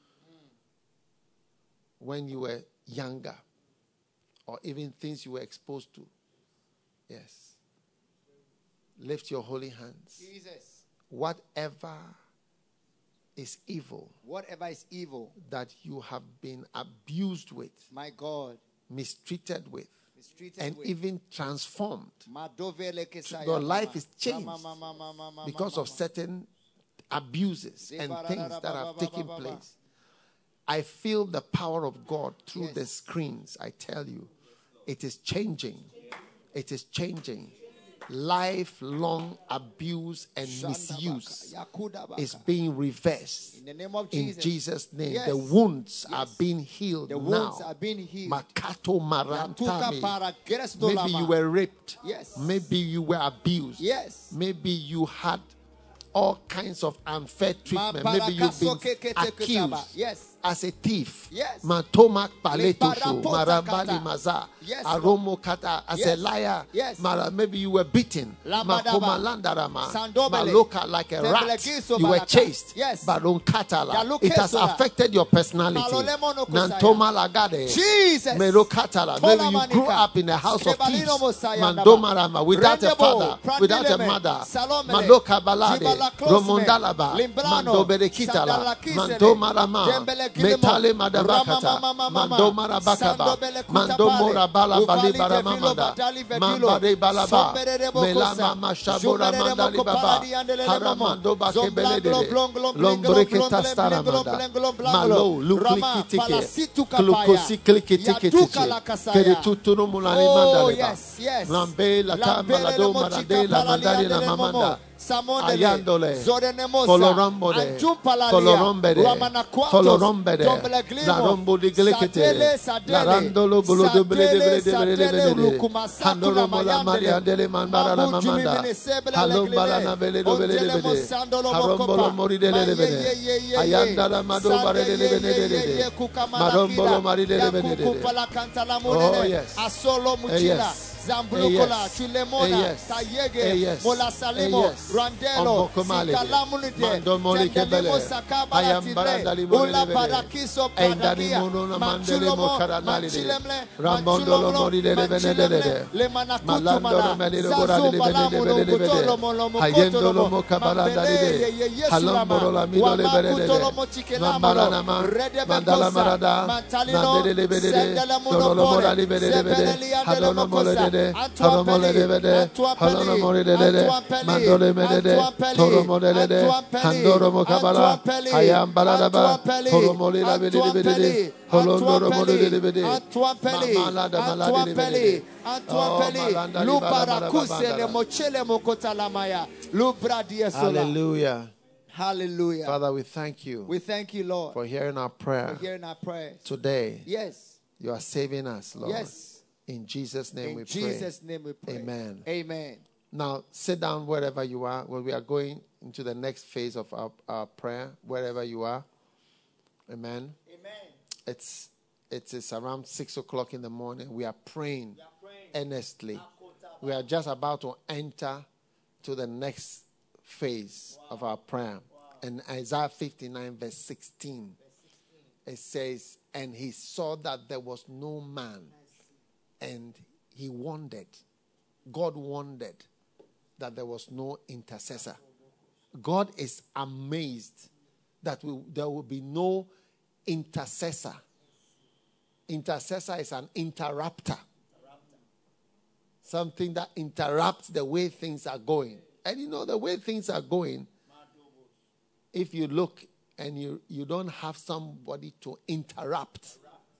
when you were younger, or even things you were exposed to. Yes. Lift your holy hands. Jesus. Whatever is evil, whatever is evil that you have been abused with, my God, mistreated with, mistreated and with, even transformed, your life is changed because of certain abuses and things that have taken place. I feel the power of God through yes. the screens. I tell you, it is changing. It is changing. Lifelong abuse and misuse is being reversed in, the name of Jesus. In Jesus' name. Yes. The wounds yes. are being healed the wounds now. Are being healed. Makato marantami. Maybe you were raped. Yes. Maybe you were abused. Yes. Maybe you had all kinds of unfair treatment. Maybe you've been accused yes. as a thief. Yes. Matomak paletosho, marambali maza, aromo kata, as yes. a liar. Yes. Mara, maybe you were beaten. Makoma landarama, maloka like a rat. You were chased. Yes. Baron katala. It has affected your personality. Nantoma lagade. Jesus. Mero katala. Maybe you grew up in a house of thieves. Mandomarama, without a father, without a mother. Maloka balade. Romondalaba, Mando Berekitala, Mando Marama, Metale Madabakata, Mando Marabakaba, Mando Morabala Balibara Mamada, Mambare Balaba, Melama Mashabura Mandali Baba, Haramando Bakebele, Lombreketa Staramanda, Malo, Luklikitike, Klukosi Klikitike, Keretutunu Mulani Mandaliba, Lambe, Latamba, Lado Maradela, Mandarina Mamanda. Samondele, Ayandole, Zorenemosa, Folorombode, Anjumpalalia, Folorombede, Ramanakwatos, Folorombede, Dombeleglimo, Larombo di Glicete, Sadele, Sadele, Larandolo Buludu Sadele, Sadele, Bede, Lukumasakula Handolo Mola Maria Mayandele, dele Mandara Mambu Mamanda, Jumimene Sebele Halombala Leglime, Nabele Ondele Bede, Mosandolo Harombolo Mokopa, Mori de Maye, Bede, ye, ye, ye, Ayandala Mado Bare de Bede, Marombolo Mari de Bede. Oh, yes. Asolo Eh, Muchila, yes. Zambrukola, Eh, yes. Chulemona, Eh, yes. Tayege, Eh, yes. Mola Salimo, Eh, yes. Randelo, Ombokomale. Sikalamunide, Mando Moli Tendelimo Kebele. Sakabala Ayambara Tidre, Dali Mole Ula Levede. Parakiso Endani Pradakia, Mono na Mandele Manchulomo, Mokaranali. Manchilemle, Rambondolo Mori de Manchilemle, Le Malando Manakutumana, Meli Zazu Balamuno Kutolo Molomo Kotolomo, Mambele, Yesulama, Wamakutolomo Chikelamono, Redebekosa, Mantalino, Sendelamuno, Zepelia de la Mocosa, Antoine Pelli, Antoine Pelli, Antoine Pelli, Antoine Pelli, Antoine Pelli, Antoine Pelli, Antoine Pelli, Antoine Pelli, Antoine Pelli, Antoine Pelli, Lubarakuse le mochele mokota lamaya, Lubradia sola. Hallelujah. Hallelujah. Father, we thank you. We thank you, Lord, for hearing our prayer. for hearing our prayers Today. Yes. You are saving us, Lord. Yes. In Jesus' name In we Jesus' pray. name we pray. Amen. Amen. Now, sit down wherever you are. Well, we are going into the next phase of our, our prayer, wherever you are. Amen. Amen. It's it is around six o'clock in the morning. We are praying, are praying. earnestly. We are just about to enter to the next phase wow. of our prayer. Wow. And Isaiah fifty-nine, verse sixteen, it says, "And he saw that there was no man, and he wondered." God wondered that there was no intercessor. God is amazed that we, there will be no intercessor. Intercessor is an interrupter. Something that interrupts the way things are going. And you know, the way things are going, if you look and you, you don't have somebody to interrupt,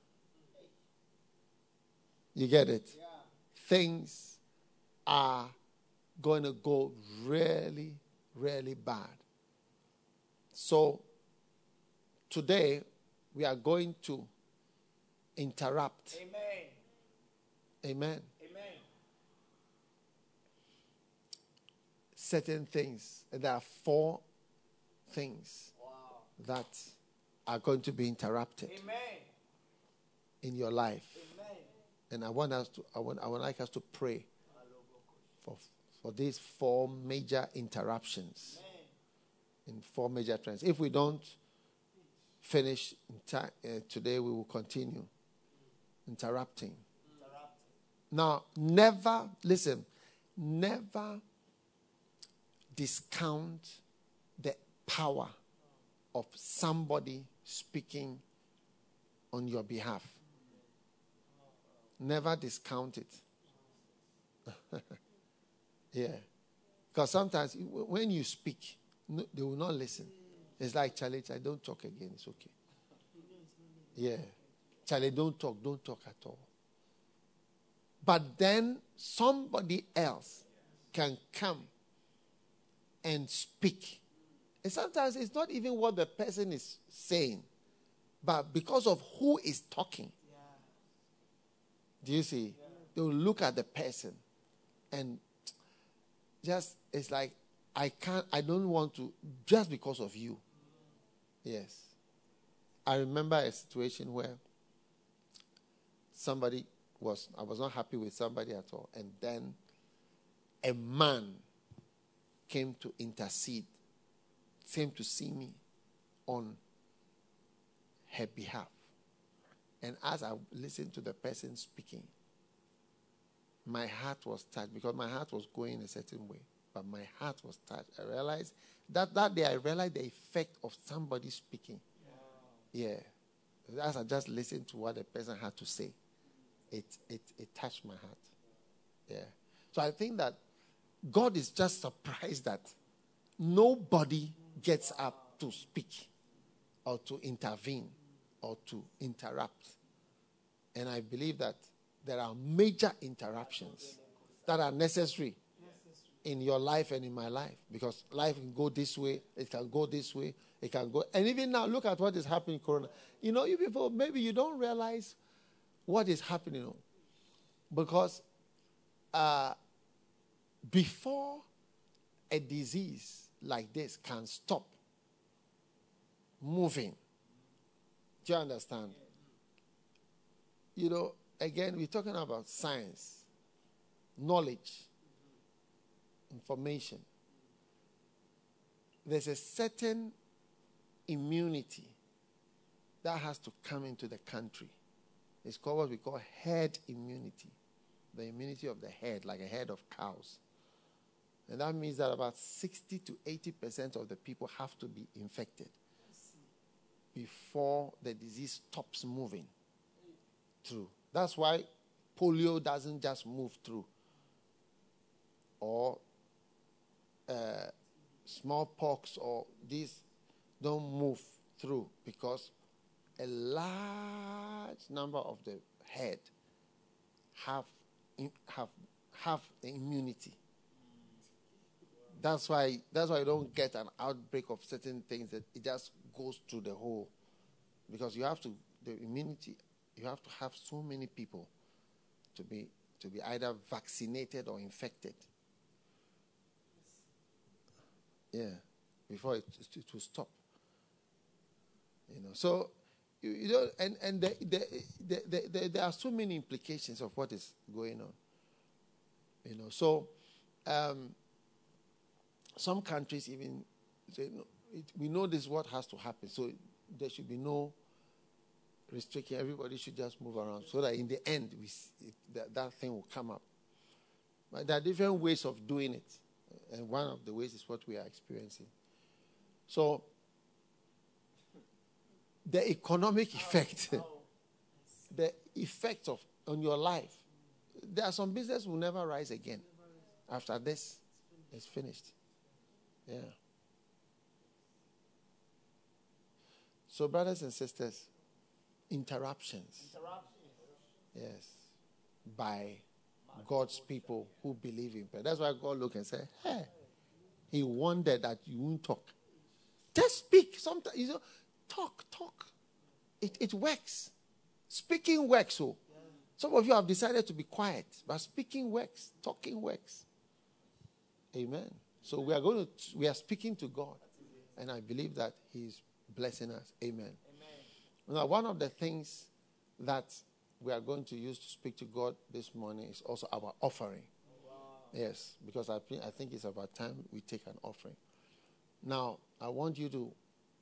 you get it? Things are going to go really, really bad. So, today, we are going to interrupt. Amen. Amen. Amen. Certain things. There are four things wow. that are going to be interrupted Amen. in your life. Amen. And I want us to I want I would like us to pray for for these four major interruptions. Amen. In four major trends. If we don't finish in time, uh, today, we will continue interrupting. Interrupt. Now, never, listen, never discount the power of somebody speaking on your behalf. Never discount it. Yeah. Because sometimes when you speak, no, they will not listen. It's like, Charlie, I don't talk again. It's okay. Yeah. Charlie, don't talk. Don't talk at all. But then somebody else can come and speak. And sometimes it's not even what the person is saying, but because of who is talking. Do you see? They will look at the person and just, it's like, I can't, I don't want to, just because of you. Yes. I remember a situation where somebody was, I was not happy with somebody at all. And then a man came to intercede, came to see me on her behalf. And as I listened to the person speaking, my heart was touched because my heart was going a certain way. But my heart was touched. I realized that that day I realized the effect of somebody speaking. Wow. Yeah. As I just listened to what the person had to say, it, it, it touched my heart. Yeah. So I think that God is just surprised that nobody gets up to speak or to intervene or to interrupt. And I believe that there are major interruptions that are necessary in your life and in my life. Because life can go this way, it can go this way, it can go. And even now, look at what is happening in Corona. You know, you people, maybe you don't realize what is happening. Because uh, before a disease like this can stop moving, do you understand? You know, again, we're talking about science, knowledge, information. There's a certain immunity that has to come into the country. It's called what we call herd immunity. The immunity of the herd, like a herd of cows. And that means that about sixty to eighty percent of the people have to be infected before the disease stops moving through. That's why polio doesn't just move through. Or uh, smallpox or these don't move through because a large number of the herd have have have the immunity. That's why that's why you don't get an outbreak of certain things, that it just goes through the whole. Because you have to the immunity, you have to have so many people to be to be either vaccinated or infected. Yeah, before it, it will stop. You know, so you, you know, and and the, the, the, the, the, there are so many implications of what is going on. You know, so um, some countries even say, no, it, we know this is what has to happen, so there should be no restriction. Everybody should just move around, so that in the end, we it, that, that thing will come up. But there are different ways of doing it. And one of the ways is what we are experiencing. So, the economic effect, the effect of on your life, there are some businesses will never rise again after this is finished. Yeah. So, brothers and sisters, interruptions. Yes. By God's people who believe in prayer. That's why God look and say, hey, he wondered that you won't talk. Just speak. Sometimes, you know, talk, talk. It, it works. Speaking works. So some of you have decided to be quiet, but speaking works. Talking works. Amen. So we are going to, we are speaking to God. And I believe that he's blessing us. Amen. Amen. Now, one of the things that we are going to use to speak to God this morning is also our offering. Oh, wow. Yes, because I think, I think it's about time we take an offering. Now, I want you to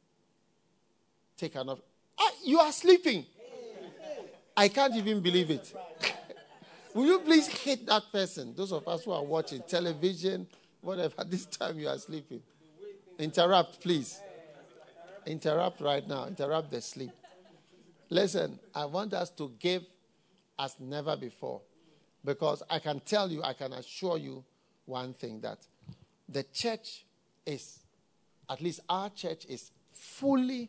take an offering. Ah, you are sleeping. I can't even believe it. Will you please hit that person? Those of us who are watching television, whatever, this time you are sleeping. Interrupt, please. Interrupt right now. Interrupt the sleep. Listen, I want us to give as never before. Because I can tell you, I can assure you one thing, that the church is, at least our church is fully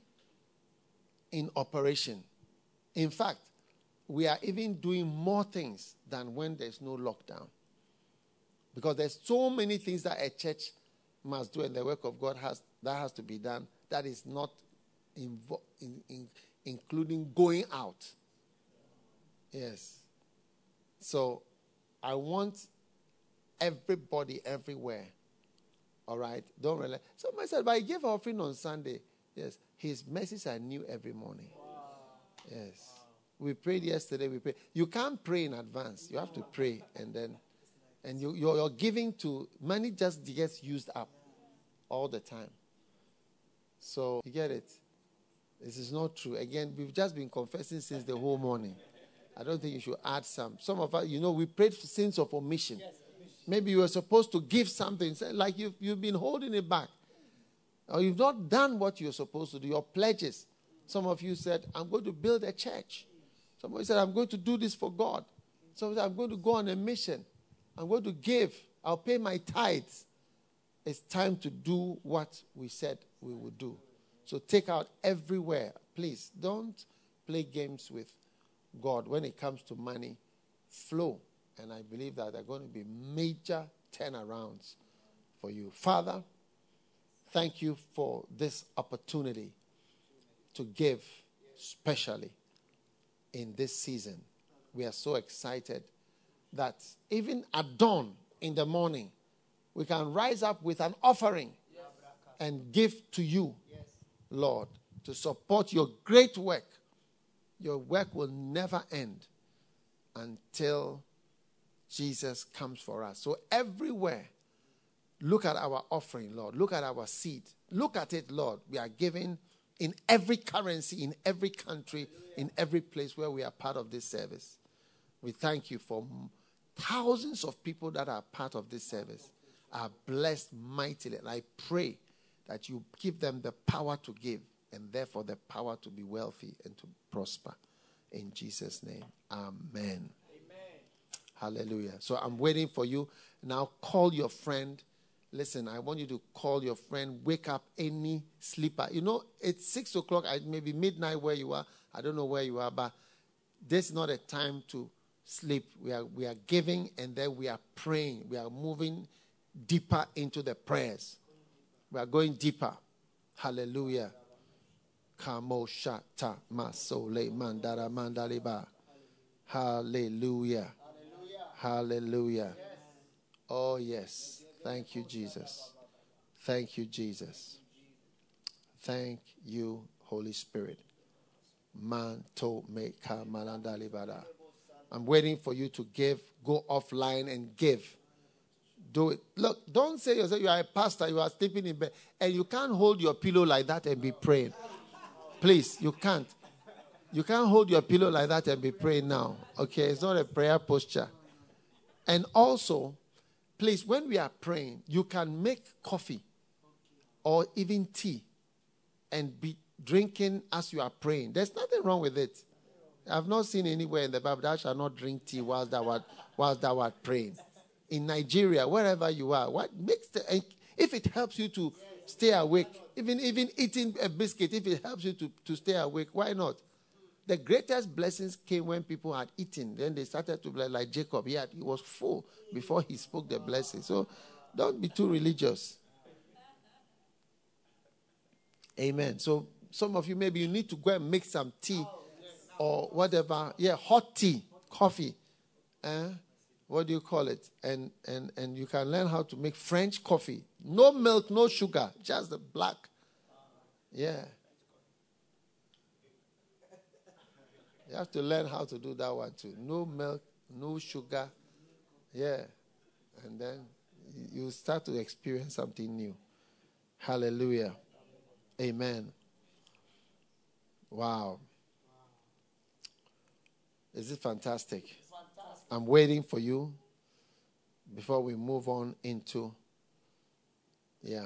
in operation. In fact, we are even doing more things than when there's no lockdown. Because there's so many things that a church must do, and the work of God has that has to be done, that is not invo- in, in, including going out. Yes. So I want everybody everywhere. All right? Don't relax. Somebody said, but I gave offering on Sunday. Yes. His messages are new every morning. Wow. Yes. Wow. We prayed yesterday. We prayed. You can't pray in advance. You have to pray, and then and you, you're, you're giving to money just gets used up all the time. So you get it. This is not true. Again, we've just been confessing since the whole morning. I don't think you should add some. Some of us, you know, we prayed for sins of omission. Maybe you were supposed to give something, like you've, you've been holding it back. Or you've not done what you're supposed to do, your pledges. Some of you said, I'm going to build a church. Somebody said, I'm going to do this for God. Somebody said, I'm going to go on a mission. I'm going to give. I'll pay my tithes. It's time to do what we said we would do. So take out everywhere. Please, don't play games with God when it comes to money flow. And I believe that there are going to be major turnarounds for you. Father, thank you for this opportunity to give, especially in this season. We are so excited that even at dawn in the morning, we can rise up with an offering and give to you, Lord, to support your great work. Your work will never end until Jesus comes for us. So everywhere, look at our offering, Lord. Look at our seed. Look at it, Lord. We are giving in every currency, in every country, in every place where we are part of this service. We thank you for thousands of people that are part of this service are blessed mightily. And I pray that you give them the power to give and therefore the power to be wealthy and to prosper. In Jesus' name, amen. Amen. Hallelujah. So I'm waiting for you. Now call your friend. Listen, I want you to call your friend. Wake up any sleeper. You know, it's six o'clock, maybe midnight where you are. I don't know where you are, but this is not a time to sleep. We are, we are giving and then we are praying. We are moving deeper into the prayers. We are going deeper. Hallelujah. Kamo shata masole mandara mandaliba. Hallelujah. Hallelujah. Oh, yes. Thank you, Jesus. Thank you, Jesus. Thank you, Holy Spirit. Manto meka malandalibada. I'm waiting for you to give. Go offline and give. Do it. Look, don't say yourself you are a pastor, you are sleeping in bed, and you can't hold your pillow like that and be praying. Please, you can't. You can't hold your pillow like that and be praying now. Okay, it's not a prayer posture. And also, please, when we are praying, you can make coffee or even tea and be drinking as you are praying. There's nothing wrong with it. I've not seen anywhere in the Bible that shall not drink tea whilst thou art, whilst thou art praying. In Nigeria, wherever you are, what makes the, if it helps you to stay awake, even, even eating a biscuit, if it helps you to, to stay awake, why not? The greatest blessings came when people had eaten. Then they started to bless, like Jacob. He, had, he was full before he spoke the blessing. So don't be too religious. Amen. So some of you, maybe you need to go and make some tea or whatever. Yeah, hot tea, coffee. Eh? What do you call it? And, and, and you can learn how to make French coffee. No milk, no sugar, just the black. Yeah. You have to learn how to do that one too. No milk, no sugar. Yeah. And then you start to experience something new. Hallelujah. Amen. Wow. Is it fantastic? It's fantastic. I'm waiting for you before we move on into, yeah.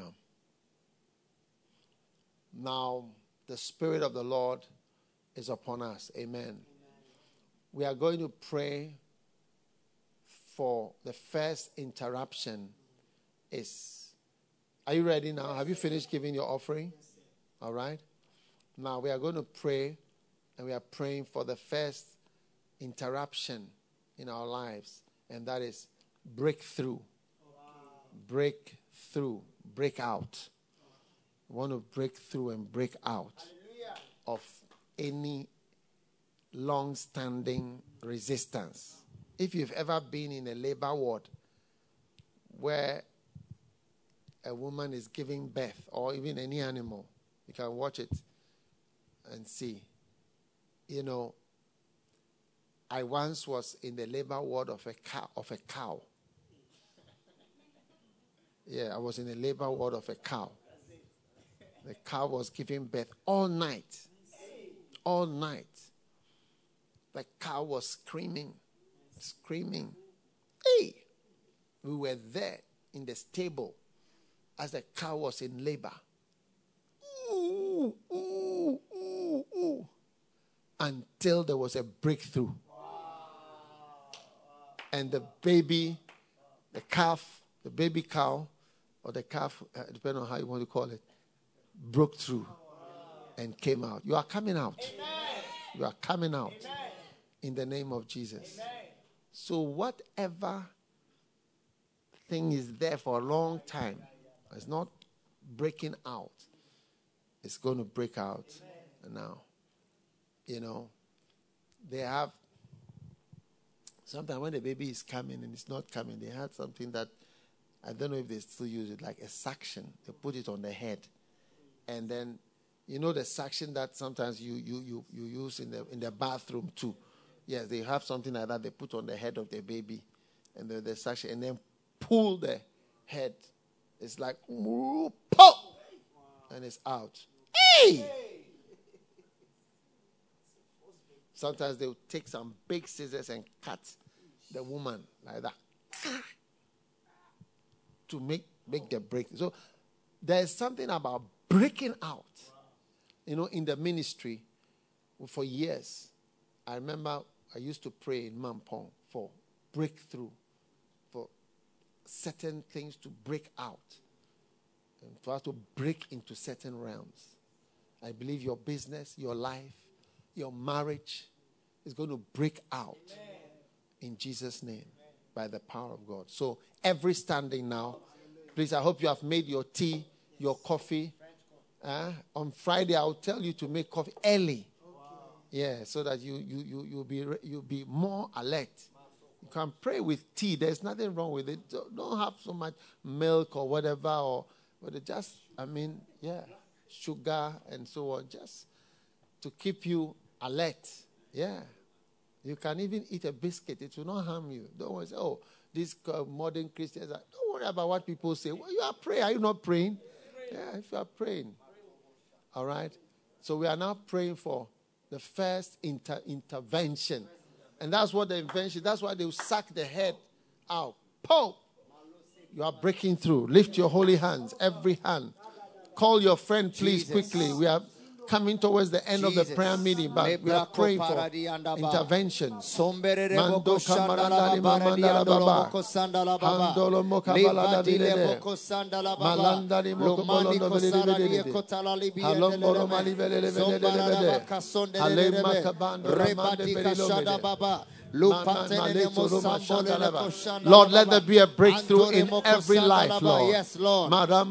Now, the Spirit of the Lord is upon us. Amen. Amen. We are going to pray for the first interruption. Is, are you ready now? Have you finished giving your offering? All right. Now we are going to pray, and we are praying for the first interruption in our lives, and that is breakthrough. Wow. Breakthrough. Break out. We want to break through and break out Hallelujah. Of any long-standing resistance. If you've ever been in a labor ward where a woman is giving birth, or even any animal, you can watch it and see. You know, I once was in the labor ward of a cow. Of a cow. Yeah, I was in the labor ward of a cow. The cow was giving birth all night. All night. The cow was screaming. Screaming. Hey! We were there in the stable as the cow was in labor. Ooh, ooh, ooh, ooh. Until there was a breakthrough. And the baby, the calf, the baby cow, or the calf, uh, depending on how you want to call it, broke through and came out. You are coming out. Amen. You are coming out. Amen. In the name of Jesus. Amen. So whatever thing is there for a long time. It's not breaking out. It's going to break out now. You know, they have, sometimes when the baby is coming and it's not coming, they had something that, I don't know if they still use it, like a suction. They put it on the head. And then, you know the suction that sometimes you you you, you use in the in the bathroom too. Yes, they have something like that they put on the head of the baby. And the, the suction, and then pull the head. It's like, pop! And it's out. Hey! Sometimes they'll take some big scissors and cut the woman like that to make, make the break. So there's something about breaking out. You know, in the ministry for years. I remember I used to pray in Mampong for breakthrough, for certain things to break out, and for us to break into certain realms. I believe your business, your life, your marriage is going to break out. Amen. In Jesus' name. Amen. By the power of God. So every standing now, please, I hope you have made your tea, your coffee. Uh, on Friday, I'll tell you to make coffee early. Yeah, so that you you you you'll be you'll be more alert. You can pray with tea. There's nothing wrong with it. Don't have so much milk or whatever, or but it just I mean yeah, sugar and so on, just to keep you alert. Yeah, you can even eat a biscuit. It will not harm you. Don't worry. Say, oh, these uh, modern Christians. Are, don't worry about what people say. Well, you are praying. Are you not praying? Yeah, if you are praying. All right. So we are now praying for the first inter- intervention. And that's what the invention, that's why they will suck the head out. Pow! You are breaking through. Lift your holy hands, every hand. Call your friend, please, Jesus. Quickly. We are coming towards the end Jesus. Of the prayer meeting, but we are praying for intervention. Mando kamaranda mamanda baba. Handolo mokabala davide. Malanda di mokobolo davide. Halombolo malivele vele vele. Halema kabando ramande vele. Lord, let there be a breakthrough in every life, Lord. Yes, Lord.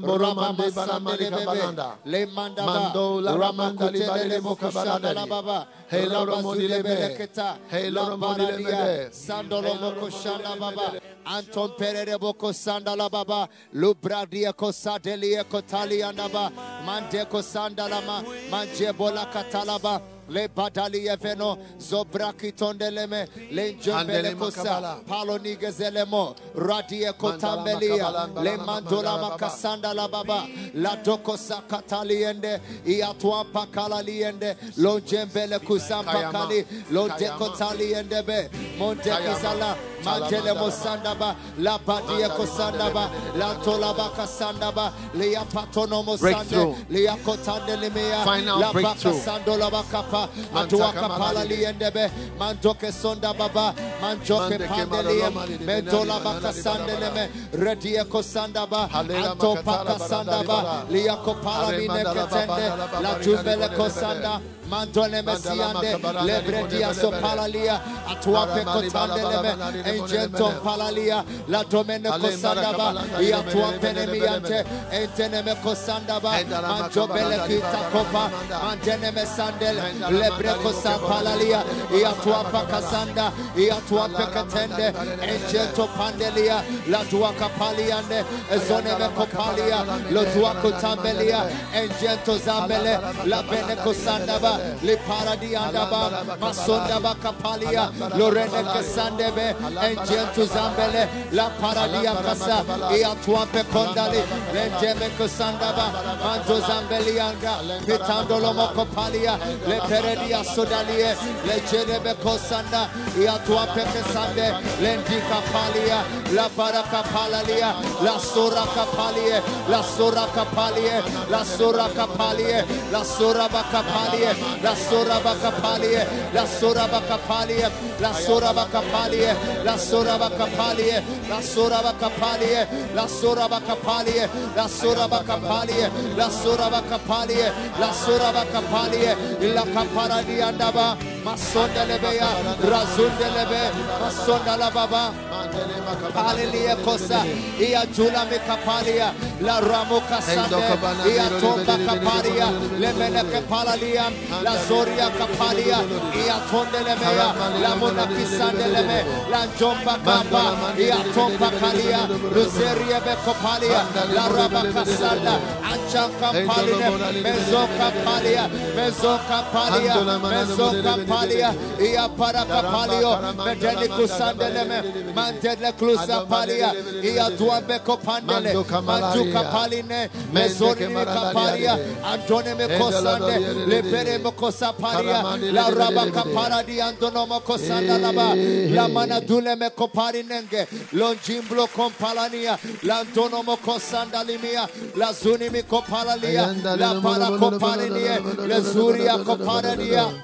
Anton Perere Boko Sandala Baba, Lubradia Cosadelia Cotalianaba, Mandeco Sandalama, Manjebola Catalaba. Le badali eveno zobraki tondeleme le jembele kosa paloniga zelemo radie kotambelia le mandola makasanda la baba la doko sakataliende iatwa pakala liende lo jembele kusamba kali lo dekotaliende be mondekizala mantele mosandaba la badia kosandaba la tolaba kasandaba le apatono mosande le akotandele mea la bakasandola bakapa Mandoka palaliendebe mandoke sonda baba manjoke pandelie mentola bakasandeleme redie kosandaba anto pakasandaba liako palamine ketende la jubele kosanda Mantone Messiande, Lebredia Sopalalia, Atuape Cotandeleme, Engenton Palalia, La Domenico Sandaba, Iatuape Nemiante, Enteneme Cosandaba, Manjobele Kita Copa, Manteneme Sandel, Lebreco Sampalalia, Iatuapa Casanda, Iatuape Catende, Engento Pandelia, La Duaca Paliande, Zoneme Copalia, Lo Duaco Tambelia, Engento Zambele, La Beneco Sandaba. Le paradiandaba masondaba kapalia lorene kesandebe engentu zambele la paradia kasa e atuampe kondali lendeme kesandaba manzo zambelianga pitandolo mokopalia le peredia sodalie le jenebe kosanda e atuampe kesande lendika palia la baraka palalia la sura kapalie la sura kapalie la sura kapalie la sura bakapalie La sora bakapalie, la sora bakapalie, la sora bakapalie, la sora bakapalie, la sora bakapalie, la sora bakapalie, la sora bakapalie, la sora bakapalie, la sora bakapalie, la kapara di andaba, Masondelebeya, Razundelebe, Masondala Baba. Hallelujah, Kosa, Ia Jula Mikapalia, La Ramo Casande, Ia Tomba Capalia, Lemene Capalalia, La Zoria Capalia, Ia Tondelebea, La Mona Pisandelebe, La Jomba Capa, Ia Tomba Calia, Luceria Becopalia, La Rama Casanda, Ancha Campalia, Mezo Capalia, Mezo Capalia, Mezo Capalia, Ia Paracapalio, Medenico Sandeleme, Mantele Clusa Palia, Ia Duabeco Pandele, Manduca Paline, Mezoni Capalia, Antone Mecosande, Lebere Mocosa Palia, La Rabaca Paradi, Antonomo Cosanda Laba, La Manadule Mecoparinenge, Longimblo Compalania, L'Antonomo Cosanda Limia, La Zunimi Copalalia, La Paracoparinia, La Zuria Coparadia.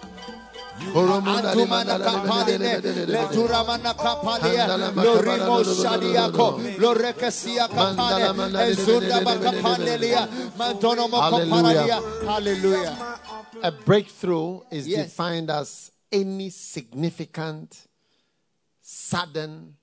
Antumana Capaline, Leturamana Capalia, Lorimo Shadiaco, Lorecasia Capale, Ezundaba Capanelia, Mantonomo Comparalia. Hallelujah. A breakthrough is Yes. defined as any significant, sudden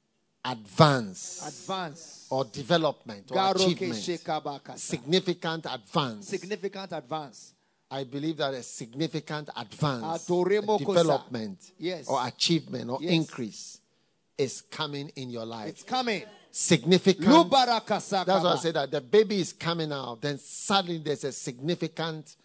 advance Advance. or development or Garoke achievement. Shekabakasa. Significant advance. Significant advance. I believe that a significant advance, Adoremo kosa. development, Yes. or achievement or Yes. increase is coming in your life. It's coming. Significant. Lubarakasa. That's why I say that the baby is coming out. Then suddenly there's a significant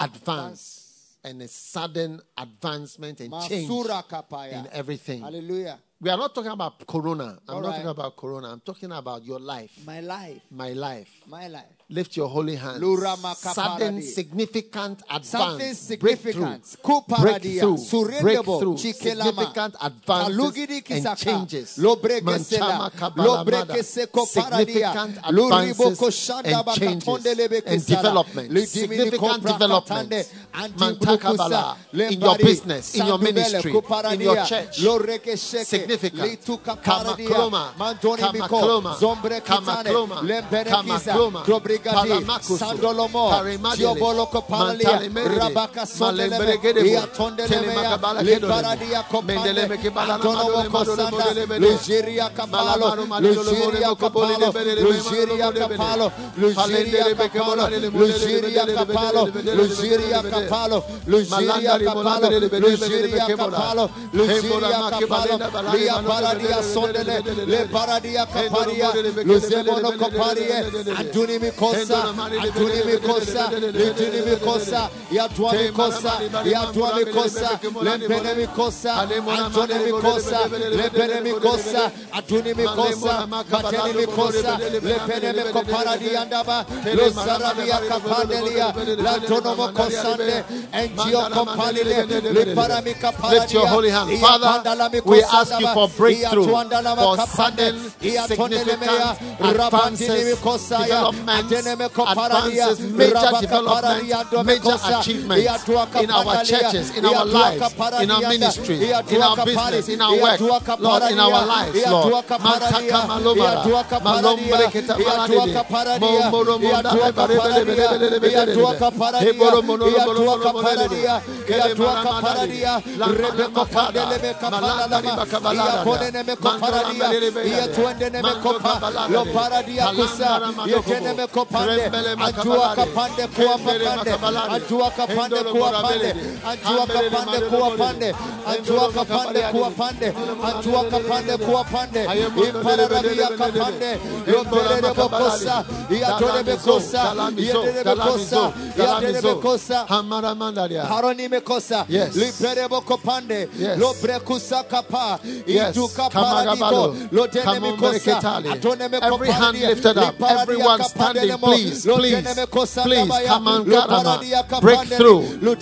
advance and a sudden advancement and change Masura Kapaya. in everything. Hallelujah. We are not talking about corona. I'm All not right. talking about corona. I'm talking about your life. My life. My life. My life. Lift your holy hands. Lura makaparadi. Sudden, significant advance. Something significant. Breakthrough. Kuparadia. Breakthrough. Surrendable. Breakthrough. Chikelama. Significant advances Kalugidi and kisaka. changes. Lobrekesela. Manchama kabalamada. Lobrekeseko Significant paradia. Luriboko advances shanda and changes bakatondelebe and kesala. development. Lidimini Significant kopra development. katande. Anti Mantakabala. brukusa. In your Lembari. business, in your Sandubele ministry, kuparadia. in your church. Lorekesheke. Significant. Lituka paradia. Kamakloma. Mantoni Miko. Kamakloma. Zombre kitane. Kamakloma. Lemberekisa. Kamakloma. Krobrigadi. Palamakusu. Sandolomo. Parimadele. Giobolo Palia, Mantale Rabaka Sondeleme, Malemberegedebo. Iatondelemea, Telemakabala Libaradia Mendeleme Copande, Kebala Antonomo Madole Cosanda, Modele Lugeria Capalo, Lugeria Capalo, Lugeria Capalo, Lugeria Capalo, Lugeria Capalo, Lugeria Capalo, Lugeria Capalo, Lugeria Capalo, Lugeria Capalo, Lia Paradia Sondele, Le Paradia Caparia, Luzemono Coparie, Antuni Micosa, Antuni Micosa, Antuni Micosa, Yatuami Cosa, Yatuami Cosa, Lempene Micosa, Antoni Micosa, Lempene Micosa, Antuni Micosa, Mateni Micosa, Lempene Micopara Andaba, Losarabia Capandelia, Lantonomo Cosande, and Gio Compalile, Liparamica Paradia. Lift your holy hand. Father, we ask you for breakthrough, for sudden, significant advances, developments, advances, major development, major achievements in our churches, in our lives, in our ministry, in our business, in our work, Lord, in our lives, Lord. Mantaka malobara, malombre keta paradede, momboro monda lebare lebare lebare lebare, heboro monoro monoro monoro lebare, kele mara mara, Rebecca Padele Cabalari Bacabalada, Mandola Ia Tuende Mecopa, Lo Paradia Cusa, Yetene Copande, Ajua Capande Cuapande, Ajua Capande Cuapande, Ajua Capande Cuapande, Ajua Capande Cuapande, Ajua Capande Cuapande, Imparavia Capande, Yopere Bocosa, Iatone Becosa, Iatene Becosa, Iatene Becosa, Hamara Mandaria, Haronime Cosa, Libere Bocopande, Lo Brecusa Capa, Ituca Paradico, Lo Teneme Cosa, Atoneme Copandia, every hand lifted up, everyone standing, please, please, please, come on, Karama, breakthrough,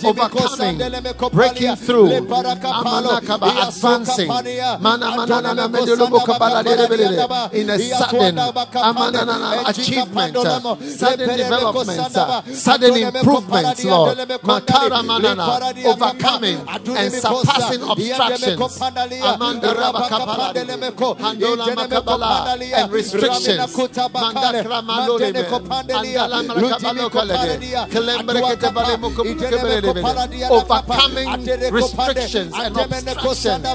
overcoming, breaking through, Amanakaba, advancing, Mana Mana Mana in a sudden Amanana achievement, sudden development, sudden improvements, Lord, Makara Manana, overcoming and surpassing obstructions, Amanda Rabakapandelemeko, Makabala, and restrictions. Overcoming restrictions and obstructions.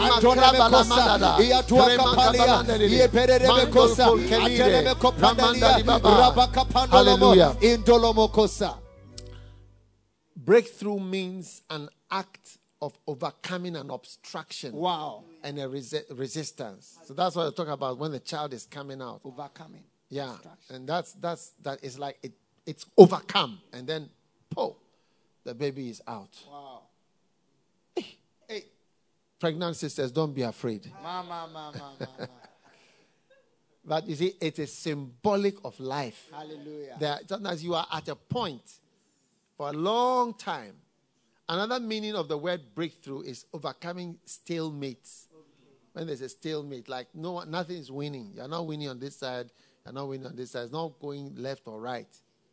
Hallelujah. Breakthrough means an act of overcoming an obstruction. Wow. And a resi- resistance. So that's what I talk about when the child is coming out. Overcoming. Yeah. And that's that's that is like it, it's overcome. And then po, the baby is out. Wow. Hey. Hey. Pregnant sisters, don't be afraid. Mama, mama, mama. But you see, it is symbolic of life. Hallelujah. That sometimes you are at a point for a long time. Another meaning of the word breakthrough is overcoming stalemates. When there's a stalemate, like no, nothing is winning. You're not winning on this side. You're not winning on this side. It's not going left or right.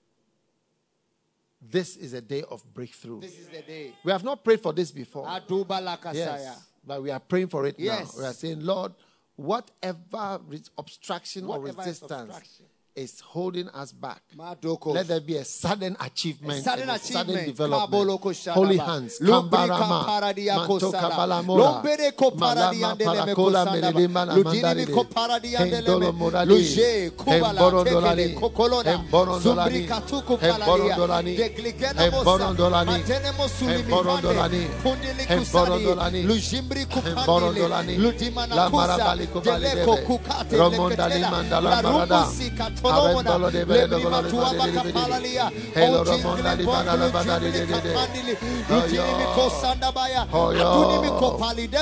This is a day of breakthrough. This is the day. We have not prayed for this before. Yes, yes, but we are praying for it yes. now. We are saying, Lord, whatever obstruction whatever or resistance is, obstruction. is holding us back, let there be a sudden achievement, a sudden, a achievement. sudden development. Holy hands, Kambarama, Manto Kabalamora, Malama Parakola Meredimana Mandari, Hendolo Morali, Hemborondolani, Hemborondolani, Hemborondolani, Hemborondolani, Hemborondolani, Hemborondolani, Hemborondolani, Lamarabali Kobalidebe, Romondali Mandala Marada, Arendolo de Beredo Palalia, Hello Romondali Banana Badari de de Hoyo, Hoyo,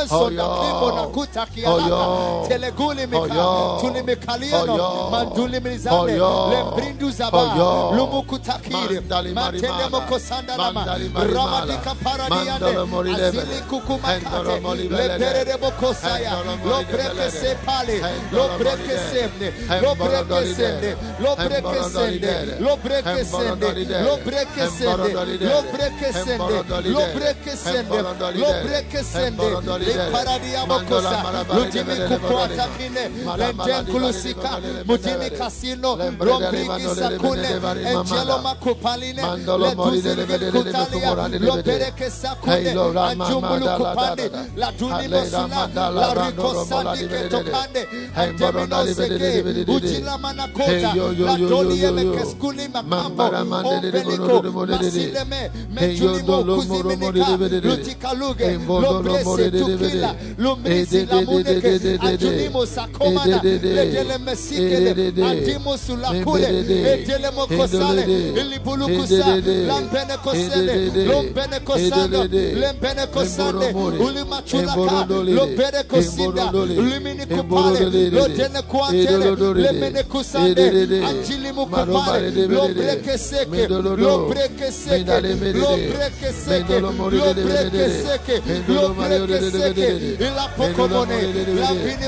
Hoyo, Teleguli Mika, Tulimikaliano, Manduli Mizane, Lembrindu Zaba, Lumukutakiri, Mantelemo Sandalama, Ramadika Paradiane, Azili Kukumakate, Leperebo Kosaya, Lobreke Se Pali, Lobreke Semne, Lobreke Semne, Lobreke Semne, Lobreke Semne, Lobreke Semne, Lobreke Semne, Lobreke Semne, Lobreke Semne, Le Paradiamo Kosa, Lutimi Kukwata Kine, Lenden Kulusika, Mutimi Casino, Rombriki Sakune, Angelo Makupaline, Letuzili Kutalia, Lobereke Sakune, Anjumulu Kupande, La Duni Mosula, La Rico Sandi Ketopande, Antemino Seke, Ujila Manakota, La Dolie Mekeskuli Makambo, Ombelico, Masileme, Mejunimo Kuziminika, Lutikaluge, Lobrese Tukila, Lumrisi Lamudeke, Anjunimo Sakomana, Ledele Mesikele, Antimo Sulakule, Edele Mokosale, Ilibulukusa, Lampene Kosele, Lompene Kosando, Lempene Kosande, Ulimachulaka, Lopere Kosinda, Lumini Kupale, Lodene Quantele, Lemene Kusande, Anjilimu Kupale, Lobreke Seke, Lobreke Seke, Lobreke Seke, Lobreke Seke, Lobreke Seke, Ila Pokomone, Lapini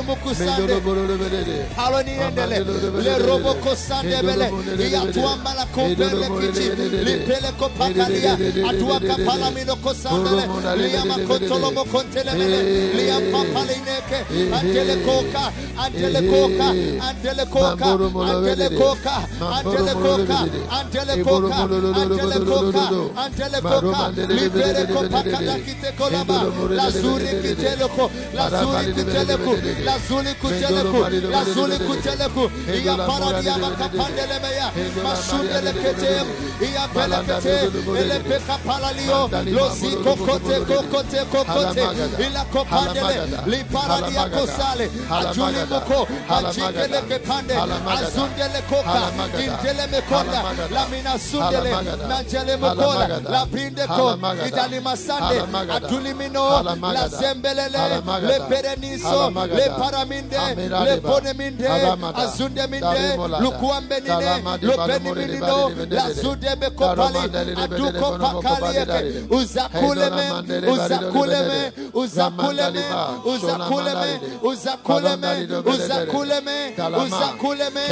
Mukusande, Paloni Endele, Le Robo Kosande Bele, Iatuamba la Kopele Kichi, Lipele Kopakalia, Atuaka Palamino Kosande, Liama Kontolomo Kontelemele, Liam Papalineke, Antele Coca, Antele Coca, Antele Coca, Antele Coca, Antele Coca, Antele Coca, Antele Coca, Antele Coca, Libere Copacada Kite Colaba, La Zuri Kiteleko, La Zuri Kiteleko, La Zuri Kiteleko, La Zuri Kiteleko, Ia Paradia Macapandelemeya, Masundele Ketem, Ia Pelekete, Ele Peca Palalio, Losico Cote, Cote, Cote, Ila Copandele, Li Paradia Cosale, Ajuli Moko, Ajikele Kepande, Azundele Coca, Intele Meconda, Lamina Sundele, Nangele Mocola, La Prindeco, Idalima Sande, Atulimino, La Zembelele, Le Pereniso, Le Paraminde, Le Poneminde, Azunde Minde, Lukuambenine, Lopenimino, La Zudebe Copali, Aduco Pacalieke, Uzakuleme, Uzakuleme, Uzakuleme, Uzakuleme, Uzakuleme, Uzakuleme, Uzakuleme,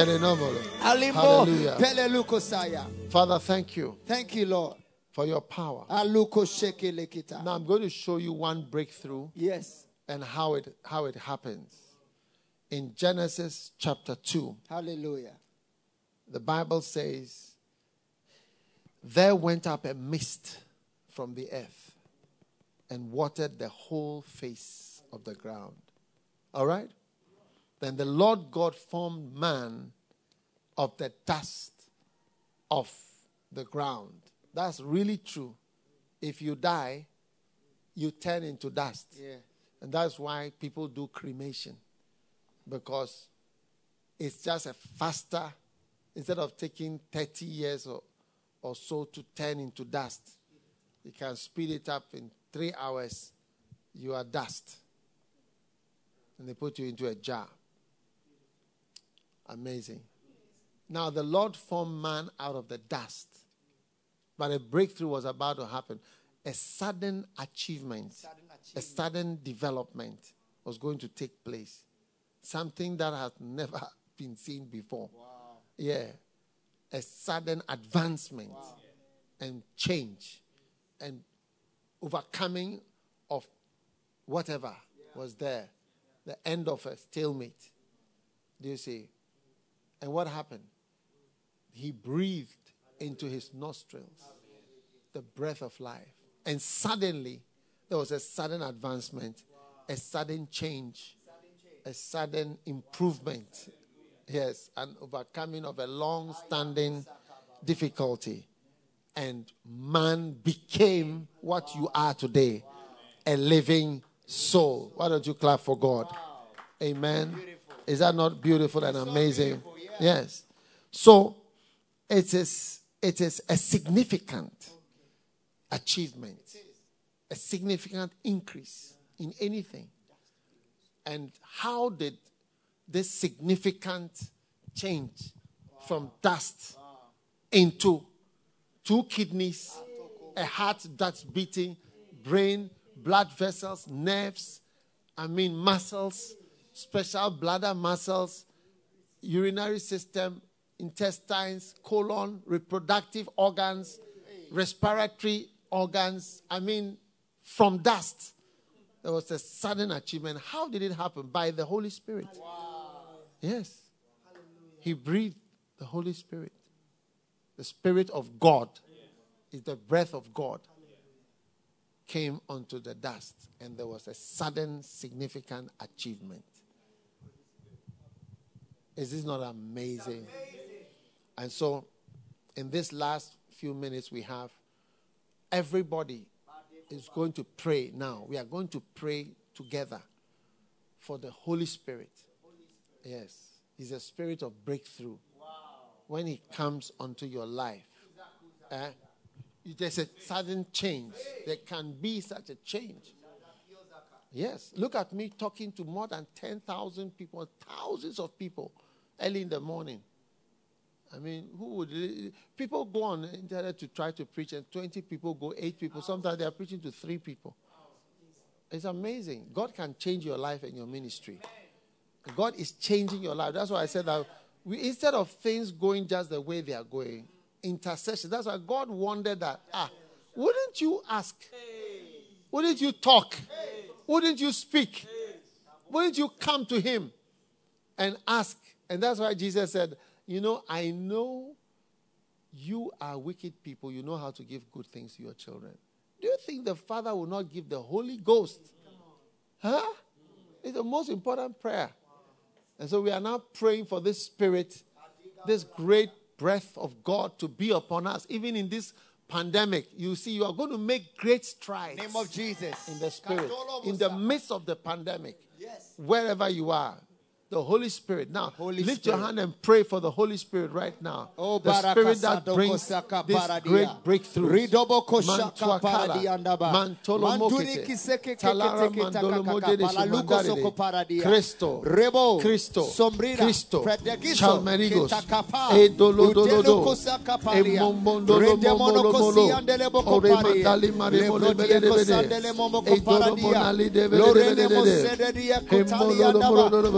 Alimo, Pelelukosaya. Father, thank you. Thank you, Lord, for your power. Aluko Sheke Lekita. Now I'm going to show you one breakthrough. Yes. and how it how it happens. In Genesis chapter two, Hallelujah. the Bible says, there went up a mist from the earth and watered the whole face of the ground. All right? Then the Lord God formed man of the dust of the ground. That's really true. If you die, you turn into dust. Yeah. And that's why people do cremation. Because it's just a faster, instead of taking thirty years or, or so to turn into dust, you can speed it up in three hours. You are dust. And they put you into a jar. Amazing. Now the Lord formed man out of the dust. But a breakthrough was about to happen. A sudden achievement, Sudden achievement. a sudden development was going to take place. Something that has never been seen before. Wow. Yeah. A sudden advancement Wow. and change and overcoming of whatever was there. The end of a stalemate. Do you see? And what happened? He breathed into his nostrils the breath of life. And suddenly, there was a sudden advancement, a sudden change, a sudden improvement. Yes, an overcoming of a long-standing difficulty. And man became what you are today, a living soul. Why don't you clap for God? Amen. Is that not beautiful and amazing? Yes. So, it is, it is a significant achievement, a significant increase in anything. And how did this significant change from dust into two kidneys, a heart that's beating, brain, blood vessels, nerves, I mean muscles, special bladder muscles, urinary system, intestines, colon, reproductive organs, respiratory organs, I mean, from dust, there was a sudden achievement. How did it happen? By the Holy Spirit. Wow. Yes. He breathed the Holy Spirit. The Spirit of God is the breath of God. Came onto the dust, and there was a sudden, significant achievement. Is this not amazing? And so, in this last few minutes we have, everybody is going to pray now. We are going to pray together for the Holy Spirit. Yes. He's a spirit of breakthrough. When he comes onto your life, eh, there's a sudden change. There can be such a change. Yes. Look at me talking to more than ten thousand people, thousands of people early in the morning. I mean, who would... People go on the internet to try to preach, and twenty people go, eight people. Sometimes they are preaching to three people. It's amazing. God can change your life and your ministry. God is changing your life. That's why I said that we, instead of things going just the way they are going, intercession. That's why God wondered that, ah, wouldn't you ask? Wouldn't you talk? Wouldn't you speak? Wouldn't you come to him and ask? And that's why Jesus said, you know, I know you are wicked people. You know how to give good things to your children. Do you think the Father will not give the Holy Ghost? Huh? It's the most important prayer. And so we are now praying for this Spirit, this great breath of God to be upon us. Even in this pandemic, you see, you are going to make great strides. Name of Jesus. In the Spirit. In the midst of the pandemic. Yes. Wherever you are. The Holy Spirit. Now, Holy lift Spirit. your hand and pray for the Holy Spirit right now. Oh, the Spirit that barakasa brings dokosaka this paradia. great breakthrough. Ridoboko shaka Mantuakala, paradiandaba. Mantolo Manduri Mokete, kiseke Talara keke Mandolo takakaka. Modede Palaluko soko Shimandarede, paradia. Cristo, Rebo. Cristo, Sombrida. Cristo, Predegiso. Chalmerigos, Ketakapa. Edolo Udelo Dodo, kosaka paria. Emombondolo Redemono Momolo kosi Molo, andele boko Ore paria. Mandali Maremo Levrodie kosandele Lebede, momoko Edolo paradia. Monali de Lorene Bede, mosededia kotali Hemolo andaba. Molo,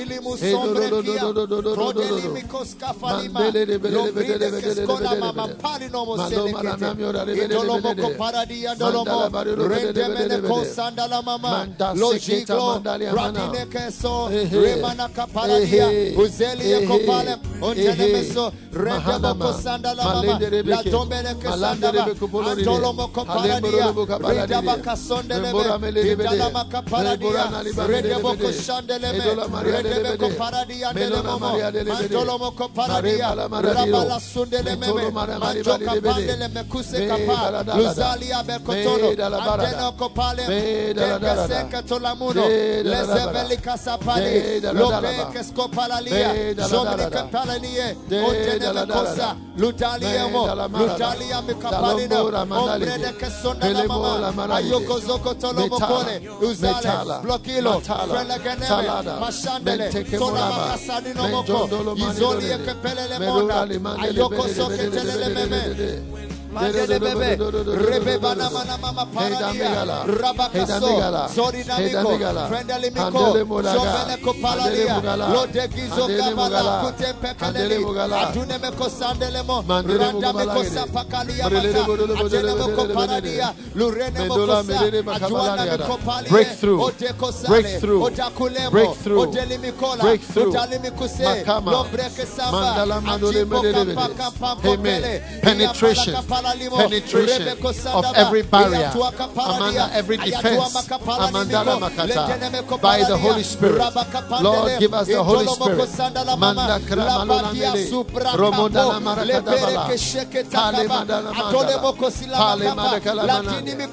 Filimus sombrekia, Prodelimikos Kafalima, Lombride Keskola Mama Palinomo Selekete, Idolomoko Paradia Dolomo, Rendemeneko Sandala Mama, Logiglo, Radine Keso, Remanaka Paradia, Uzelia Kopale, Ontenemeso, Rendemoko Sandala Mama, La Tombele Kesandaba, Antolomoko Paradia, Redabaka Sondeleme, Idalamaka Paradia, Redeboko Shandeleme, Redebeko Paradia Delemomo, Antolomoko Paradia, Rabala Sundeleme, Manjoka Pandeleme Kusekapa, Luzalia Bekotono, Anteno Kopale, Dekeseka Tolamuno, Lezebelika Sapali, Lopeke Skopalalia, Jobrika Palalie, Onteneme Kosa, Lutaliamo, Lutalia Mikapalino, Ombre de Kesonda Mama, Ayoko Zoko Tolomokole, Uzale, Blokilo, Freleganeme, Mashandele, Tonama Sadino Moko, Izoli Kepele Monda, Ayoko Soke Telememe. Mandele bebe, rebe bana mana mama paradia, rabakaso, zorinamiko, friendalimiko, jovene kopaladia, lodegizo gabala, kute pekaleli, adunemeko sandelemo, randameko sapakalia mata, adunemeko paradia, lurenemo kosa, aduanamiko palia, breakthrough, breakthrough, breakthrough, breakthrough, lobreke samba, ajipo kampa kampa popele, penetration, penetration of every barrier, Amanda, every defense, Amandala Makata, by the Holy Spirit. Lord, give us the Holy Spirit. Manda Kramalona Mele, Romodana Marakadabala, Pale Madana Mandala, Pale Madakalamana,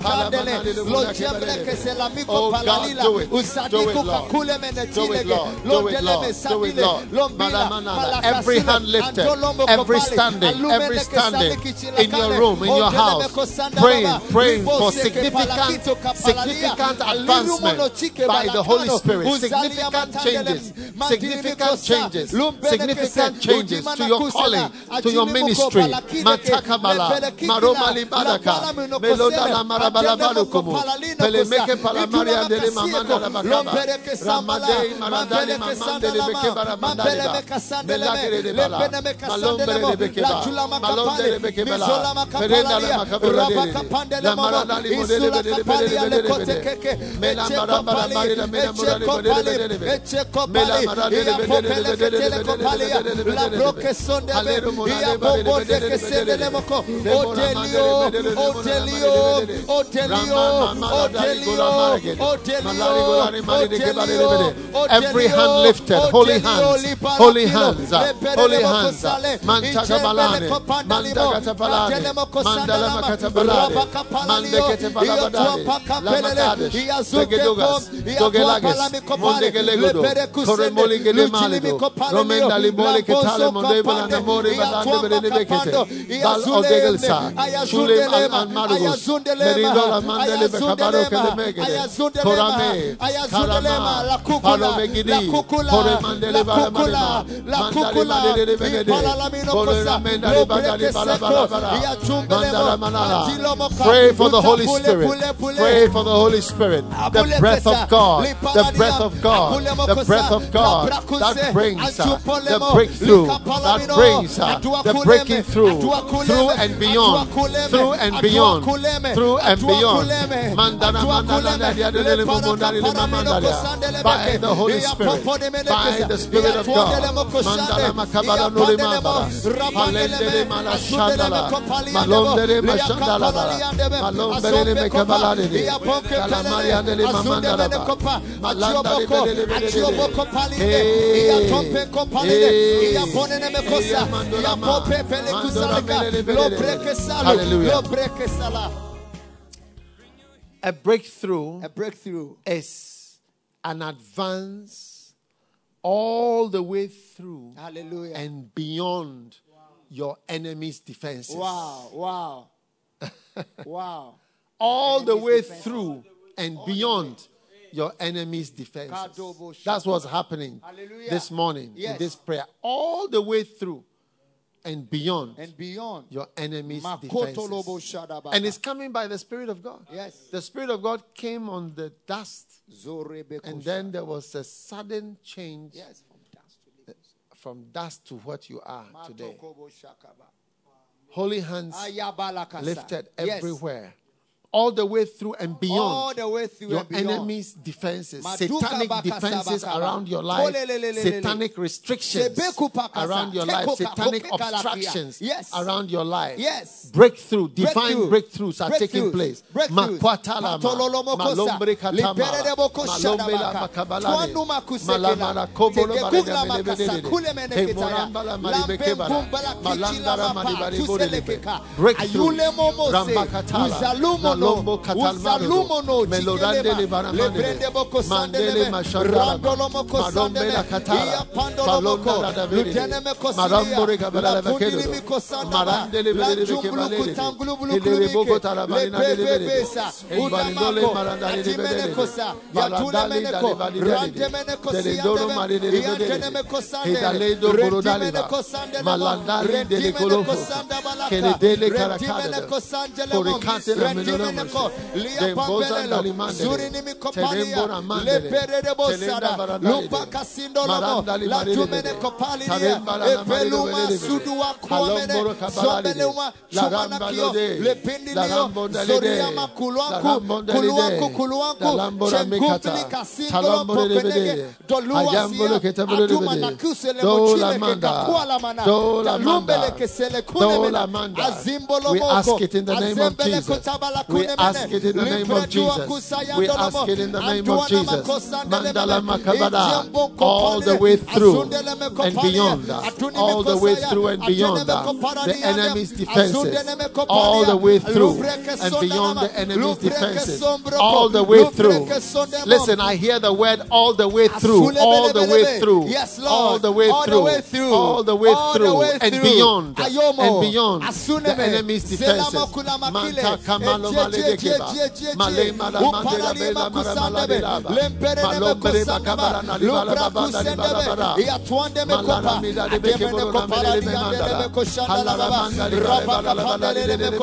oh God, do it, do it, Lord. Do it, Lord. Do it, Lord. Do it, Lord. Malamanana, every hand lifted, every standing, every standing in your room, in your house, praying, praying for significant, significant advancement by the Holy Spirit, significant changes, significant changes, significant changes to your calling, to your ministry. Matakabala, Maromali Badaka, Melodala Marabalabalukumu, Pelemeke Palamaria de Mamanda Makaba, Ramade, Maradali Mamande de Bekebara Mandala, Melagre de Bala, Malombre de Bekeba, Malombre de Bekebala, Perenda la Macabra, la Maradali Modele de Bede, Mela Marabara Marina Mela Morale de Mela Marade de Bede, La Broke Sonde, Ia Bobo de Sedelemoko, Otelio, Otelio, Otelio, Otelio, Otelio, every hand lifted, holy hands, holy hands, holy hands, Mantagabalane, Mandagatabala. Mandala Makatabalade, Mandeketabalabadade, Lamakadesh, Tegedogas, Togelages, Mondegelegudo, Koremoli Malido, Romenda Limole Ketale Mondebala Namore Badande Benebekete, Bal Odegelsa, Shulim and Marugus, Meridola Mandele Becabaro Kelemegede, Korame, Karama, Palomegidi, Koremandele Balamarima, Mandale de Benede, Koramenda Badali Balabala. Pray for the Holy Spirit. Pray for the Holy Spirit. The breath of God. The breath of God. The breath of God that brings the breakthrough. That brings the breaking through. Through and beyond. Through and beyond. Through and beyond. By the Holy Spirit. By the Spirit of God. Malondere Mashandala, Malondere Mekabalade, Calamaria de Mamanda, Malanda Hallelujah. A breakthrough, a breakthrough is an advance all the way through. Hallelujah. And beyond your enemy's defenses. Wow, wow, wow. All the way through and beyond your enemy's defenses. That's what's happening Hallelujah. this morning Yes. in this prayer. All the way through and beyond, and beyond your enemy's Makoto lobo defenses. shadaba. And it's coming by the Spirit of God. Yes. The Spirit of God came on the dust, Zorebe and kosha. then there was a sudden change Yes, from dust to living. from dust to what you are today. Matokobo shakaba. Holy hands Ayabalakasa. lifted Yes. everywhere, all the way through and beyond. All the way through Your and beyond. enemy's defenses, Maduka satanic baka defenses sabaka around ba. your life, Tolelelelele. satanic restrictions Sebeku pakasa. around your life, Tekoka satanic koke kalakia. obstructions Yes. around your life. Yes. Breakthrough, divine Breakthrough. breakthroughs are taking Breakthroughs. place. Breakthroughs. Makwatalama, Patololomokosa. malombre katama, Liberedeboko malombela shadabaka. makabalane, Twanuma kusekela. malamara kobolo Tegegugla barega makasa. melebelele, Kule meneketaya. temorambala maribekebara, Lambengumbala malandara kichila mapa. maribaribodelepe. Tuselekeka. Breakthrough, Ayule momose. rambakatala, Uzalumono. nalombo katalmaro, Uzalumono. melorandele baramandele, Lebrendeboko mandele sandeleme. mashandala, Randolomoko madombela sandele. katala, Iya pandolomoko. palonda la davide, Lutenemeko marambore silia. kabala la Lapundili vakedo, miko sandaba. marandele belele Lanjumbulu kebalele, kutambulu bulu elere boko kulubike. talabarina dele belele, Lebebebesa. embarindole Udamako. marandale de belele, Atimenekosa. balandale Yatulemeneko. dale validale, Randemeneko delendoro siyandebe. marine de Iyantenemeko belele, sandele. edaledo borodaliba, Rentimeneko sandelemo. malandale dele Rentimeneko kolofo, sandabalaka. keledele Rentimeneko karakade, sandelemo. korikate la Rentimeneko. menolomos, Liya demboza pambelelo. dalimandele, Zurinimiko telembora palia. mandele, Lepererebo telenda sada. baradale, Lupaka sindolomo. marandali Latumeneko palia. Tarembala na Epeluma maride sudua Halomboro kuomene. kabalade, Zombeluma la chumanakio. rambalode, Lepindilio. la rambondalide, Zoriama la kuluanku. rambondalide, Kuluanku la kuluanku. lambora mekata, Chengumplika singolo talambore de popenege. bede, Doluwa ayambolo siya. ketabolo de Atuma bede, nakuse le do mochile la ke manda, kakua la mana. do la Dalumbele manda, ke sele do kunemena. la manda. Azimbolo We moko. ask it in the name of Azembele Jesus. kutabala We kunemene. ask it in the name of Jesus. We ask it in the name of Jesus. Mandala makabada, all the way through and beyond, all the way through and beyond the enemy's defenses, all the way through and beyond the enemy's defenses, all the way through. Listen, I hear the word all the way through, all the way through, yes, Lord, all the way through, all the way through, and beyond, and beyond the enemy's defenses. Manta kamalo maledekeba, malema la mandela bela maramala belaba, malombre bakabara na libala babanda libala bara, malala mida de bekeboro na mele mandala, halala manda libala bala bala de de de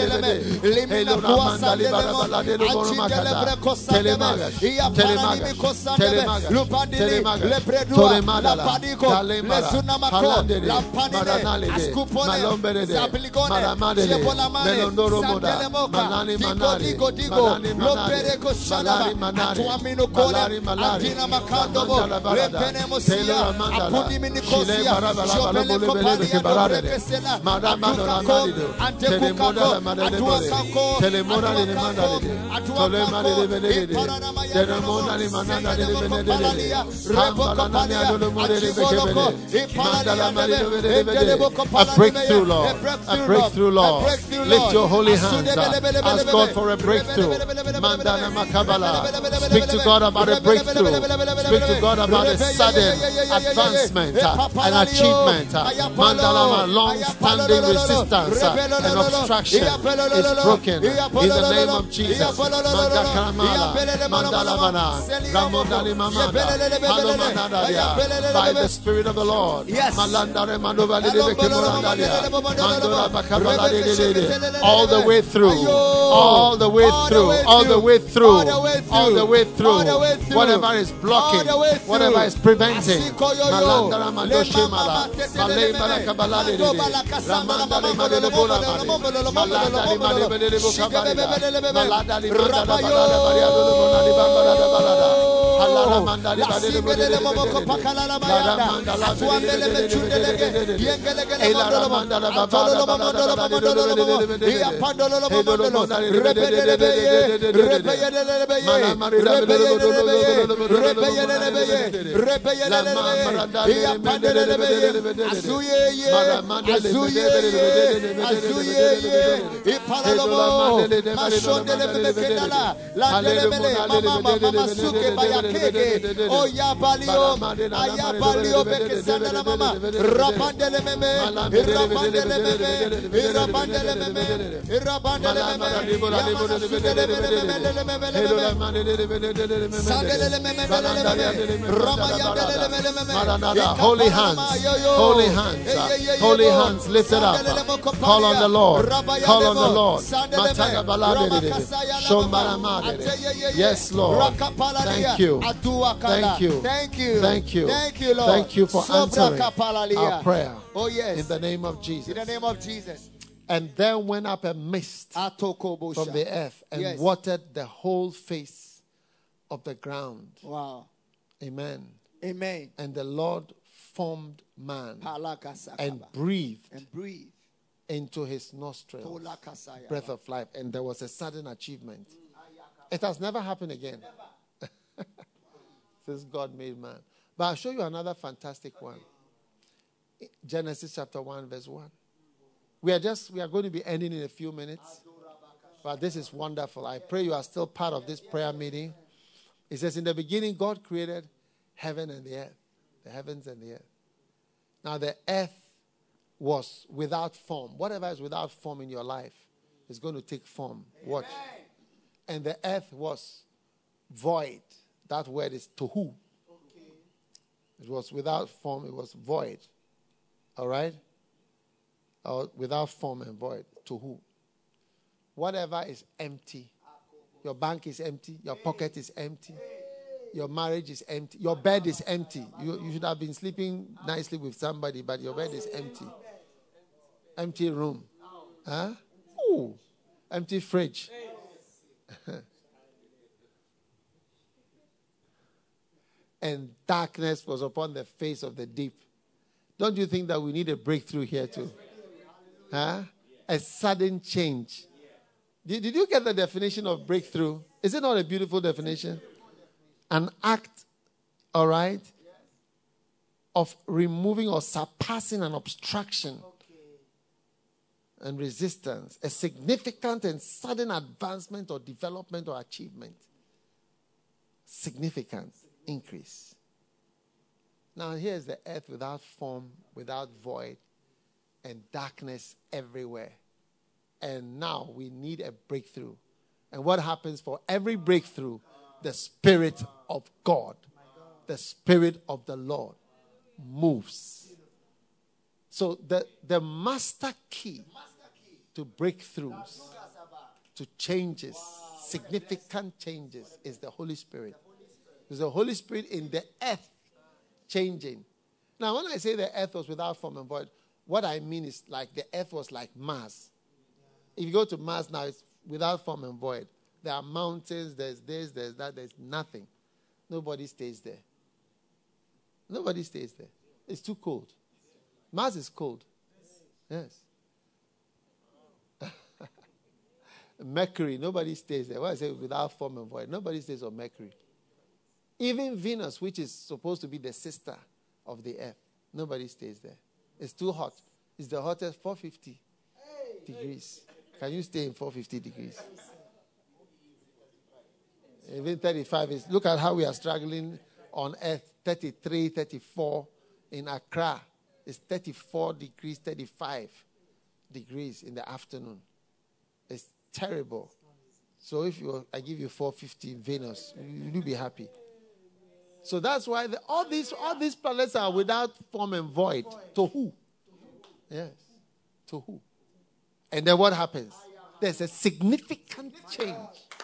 de de de, helo na manda libala bala de de boro makata, telemagas, telemagas, telemagas, telemagas, tolemadala, talemara, halandere, maranalede, malomberede, maramadele, melondoro moda, malani manari, malani manari, malari manari, malari malari, mandala barada, tela mandala, shile barabala bala bole bele ke barade, maramado la marido, telemoda la madele bole, telemora le mandale, tolemade le bele de, telemona le manana le bele de, hambala na ne adolo mole le beke bele, mandala marido bele bele, a breakthrough, Lord, a breakthrough, Lord. Lift your holy hands. Ask God for a breakthrough. Mandana makabala. Speak to God about a breakthrough. Speak to God about a sudden advancement and achievement. Mandala, long-standing resistance and obstruction is broken in the name of Jesus. Mandakamala, Mandala mana, Ramondali mamanda, Halomanadalia, by the Spirit of the Lord. Malandare mandovali de Kemorandalia, Mandora bakabala de, all the way through, all the way through, all the way through, all the way through, whatever is blocking, whatever is preventing. Malandara mandoshe mala, malay balakabala de, Ramandale madele bola male, malandale madele de bokabala, maladali mandala balada variado de bonadi bambala balada. Allah mandali badele bodele momoko pakala la mayanda, atuandele mechundelege, yengelegele mandolo mandala babala mandolo mandolo mandolo, ya pandolo mandolo mandolo, repeyelebe, repeyelebe, repeyelebe, repeyelebe, repeyelebe, ya pandelebe, asuye ye, asuye ye, asuye ye, ipalalomo, mashondelebe kendala, la delebele, mama mama suke baya. keke. O ya balio. Aya balio beke sandala mama. Rapandele meme. Rapandele meme. Rapandele meme. Rapandele meme. Holy hands, holy hands, holy hands, lift it up. Call on the Lord, call on the Lord. Yes, Lord. Thank you, thank you, thank you, thank you, thank you, Lord. Thank you for answering our prayer. Oh yes, in the name of Jesus. In the name of Jesus. And there went up a mist from the earth and yes. watered the whole face of the ground. Wow. Amen. Amen. And the Lord formed man and breathed, and breathed into his nostrils breath of life. And there was a sudden achievement. It has never happened again since God made man. But I'll show you another fantastic one. Genesis chapter one, verse one. We are just, we are going to be ending in a few minutes. But this is wonderful. I pray you are still part of this prayer meeting. It says, in the beginning, God created heaven and the earth. The heavens and the earth. Now, the earth was without form. Whatever is without form in your life is going to take form. Watch. And the earth was void. That word is tohu. It was without form. It was void. All right? Or without form and void. Tohu. Whatever is empty. Your bank is empty. Your pocket is empty. Your marriage is empty. Your bed is empty. You, you should have been sleeping nicely with somebody, but your bed is empty. Empty room. Huh? Ooh. Empty fridge. And darkness was upon the face of the deep. Don't you think that we need a breakthrough here too? Huh? A sudden change. Did, did you get the definition of breakthrough? Is it not a beautiful definition? An act, all right, of removing or surpassing an obstruction and resistance. A significant and sudden advancement or development or achievement. Significant increase. Now here's the earth without form, without void, and darkness everywhere. And now we need a breakthrough. And what happens for every breakthrough? The Spirit of God, the Spirit of the Lord moves. So the, the master key to breakthroughs, to changes, significant changes, is the Holy Spirit. There's the Holy Spirit in the earth changing. Now, when I say the earth was without form and void, what I mean is like the earth was like Mars. If you go to Mars now, it's without form and void. There are mountains, there's this, there's that, there's nothing. Nobody stays there. Nobody stays there. It's too cold. Mars is cold. Yes. Mercury, nobody stays there. What I say without form and void, nobody stays on Mercury. Even Venus, which is supposed to be the sister of the earth, nobody stays there. It's too hot. It's the hottest, four hundred fifty degrees. Can you stay in four hundred fifty degrees? Even thirty-five is, look at how we are struggling on earth. thirty-three, thirty-four. In Accra, it's thirty-four degrees, thirty-five degrees in the afternoon. It's terrible. So if you, I give you four hundred fifty in Venus, you'll be happy. So that's why the, all these all these planets are without form and void. Tohu. Yes. Tohu. And then what happens? There's a significant change.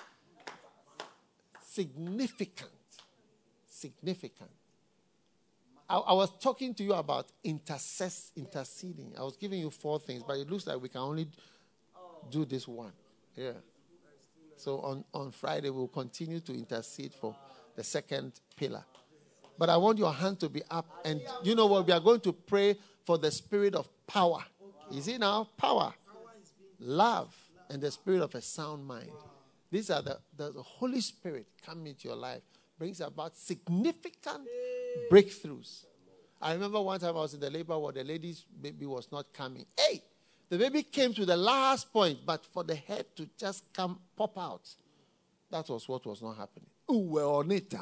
Significant. Significant. I, I was talking to you about intercess, interceding. I was giving you four things, but it looks like we can only do this one. Yeah. So on, on Friday, we'll continue to intercede for the second pillar. But I want your hand to be up. And you know what? We are going to pray for the spirit of power. Is it now? Power. Love. And the spirit of a sound mind. These are the, the, the Holy Spirit coming into your life. Brings about significant breakthroughs. I remember one time I was in the labor ward. The lady's baby was not coming. Hey! The baby came to the last point, but for the head to just come, pop out. That was what was not happening. Ooh, on it.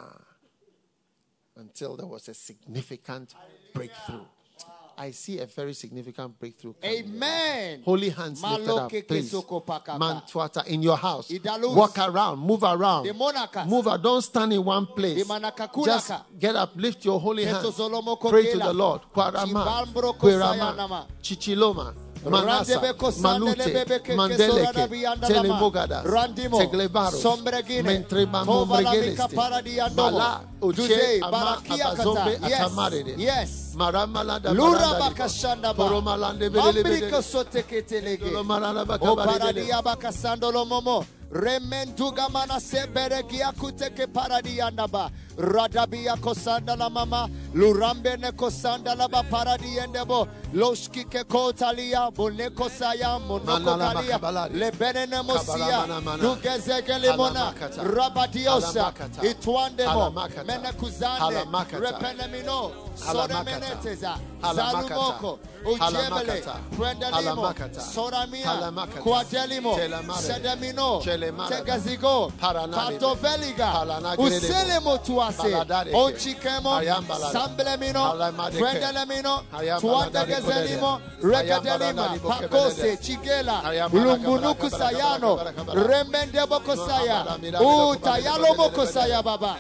Until there was a significant breakthrough. I see a very significant breakthrough coming. Amen. Holy hands lifted up, please. Mantuata in your house. Walk around, move around. Move around. Don't stand in one place. Just get up, lift your holy hands. Pray to the Lord. Kwarama, Kwerama, Chichiloma, Manasa, Manute, Mandeleke, Telemogada, Teglebaro, Mentrema, Mogregeleste, Bala, Uche, Ama, Abazombe, Atamarede. Yes. Lura bakashanda ba. Mambrika soteketelege. O paradia bakasando lo momo. Remenduga mana sebere gia kuteke paradianda ba. Radabia kosanda la mama. Lurambe ne kosanda la ba paradiendebo. Loshki ke kotalia. Boneko saya. Monoko kalia. Lebene ne mosia. Dugezege limona. Rabadiosa. Itwandemo. Menekuzande. Repenemino. Soremeneteza. Zalumoko. Ujebele. Prendelimo. Soramia. Quadelimo. Sedemino. Tegazigo. Patoveliga. Uselemo tuase. Onchikemo. Samblemino. Prendelemino. Tuandegezelimo. Regadelima. Pakose. Chigela. Ulumbunuku sayano. Remendebo kosaya. Utayalomo kosaya baba.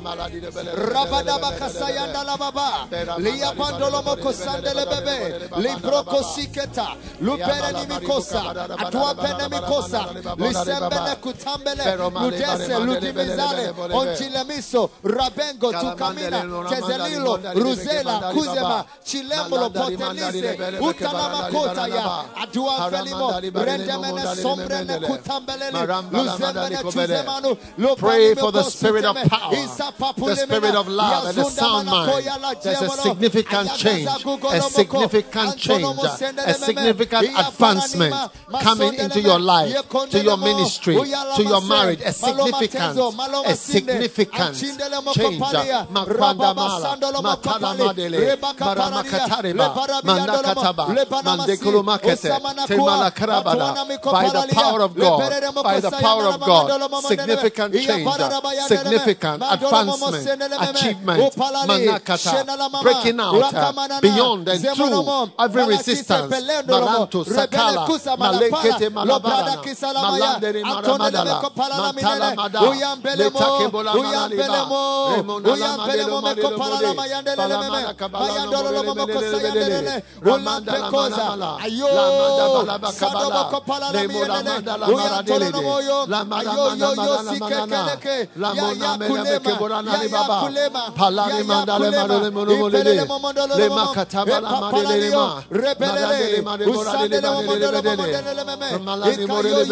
Rabadaba kasayanda la baba. Lia pandolomo kosandele bebe. Libroko siketa. Lupere nimikosa. Atua pene mikosa. Lisembele kutambele. Ludese ludimizale. Onchilemiso. Rabengo tukamina. Tezelilo. Ruzela. Kuzema. Chilembolo potenise. Utalama kota ya. Adua felimo. Rendemene sombrene kutambele. Luzemene chuzemanu. Pray for the spirit of power, the spirit of love, and a sound mind. There's a significant change, a significant change, a significant advancement coming into your life, to your ministry, to your marriage. A significant, a significant change. Makwanda mala, matala madele, maramakatareba, mandakataba, mandekulu makete, temala karabada. By the power of God, by the power of God, significant change, significant advancement, achievement, manakata, breaking out uh, beyond and through every resistance. Maranto, Sakala, Malekete, Malabana, Malandere, Maramadala, Mantala Mada, Letake Bola Malaliba, Remonala Madelo Madelo Mode, Palamana Kabala Mole, Ramanda Lamala, Lamada Balaba Kabala, Lemola Mandala Maradele, Lamada Manamana, Lamona Meleke Borana Baba, Palani Mandale Madole Monomole, Lema Katabala Madelema, Rebele, Usandele Modelele, Malani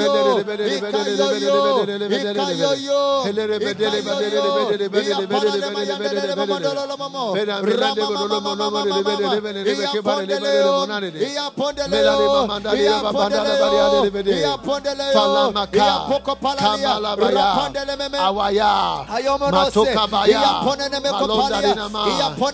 Awaya, Matoka Baya, Malondarina Ma,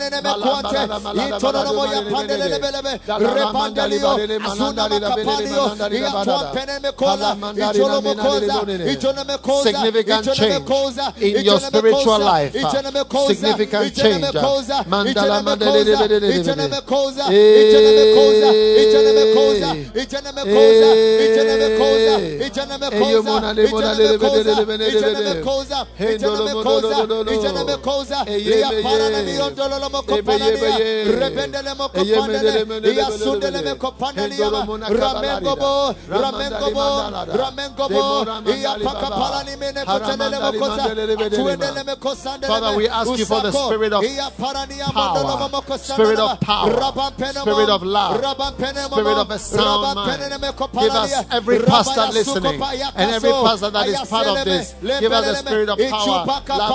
significant change in your spiritual life. Significant change. Mandala Father, we ask you for the spirit of power, spirit of power, spirit of love, spirit of a sound mind. Give us every pastor listening and every pastor that is part of this. Give us the spirit of power.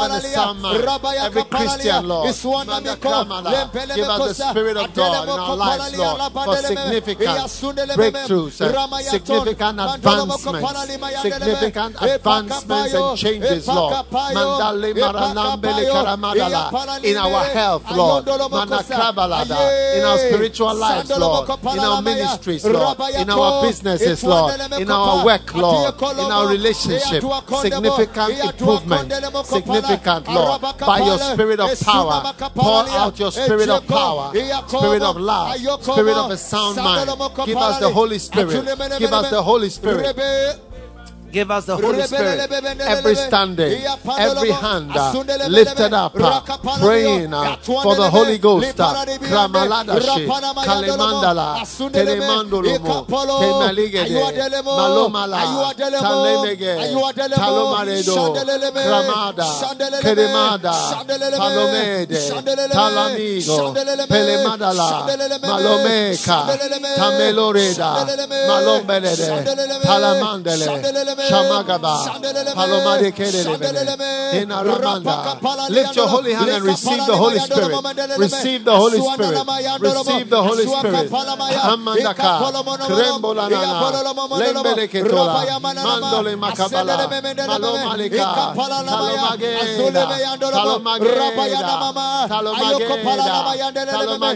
and a sound mind. Every Christian, Lord, Manda Kamala, give us the Spirit of God in our lives, Lord, for significant breakthroughs, uh, significant advancements, significant advancements and changes, Lord. Mandale Maranambele Karamadala, in our health, Lord. Manakrabalada, in our spiritual lives, Lord. In our ministries, Lord. In our businesses, Lord. In our work, Lord. In our relationship. Significant improvement. Significant, Lord. By your Spirit of power, pour out your Spirit of power, Spirit of love, Spirit of a sound mind. Give us the Holy Spirit. Give us the Holy Spirit. Give us the Holy Spirit. Every standing, every hand uh, lifted up, uh, praying uh, for the Holy Ghost. Kramaladashe, Kalemandala, Telemandolomo, Temaligede, Malomala, Talemege, Talomaredo, Kramada, Kedemada, Palomede, Talamigo, Pelemadala, Malomeka, Tameloreda, Malombelede, Talamandele, Shamagaba, Palomade Kedele, in Aramanda. Lift your holy hand and receive the Holy Spirit. Receive the Holy Spirit. Receive the Holy Spirit. Amandaka, Krembolanana, Lembele Ketola, Mandole Makabala, Malomalika, Talomageda, Talomageda, Talomageda,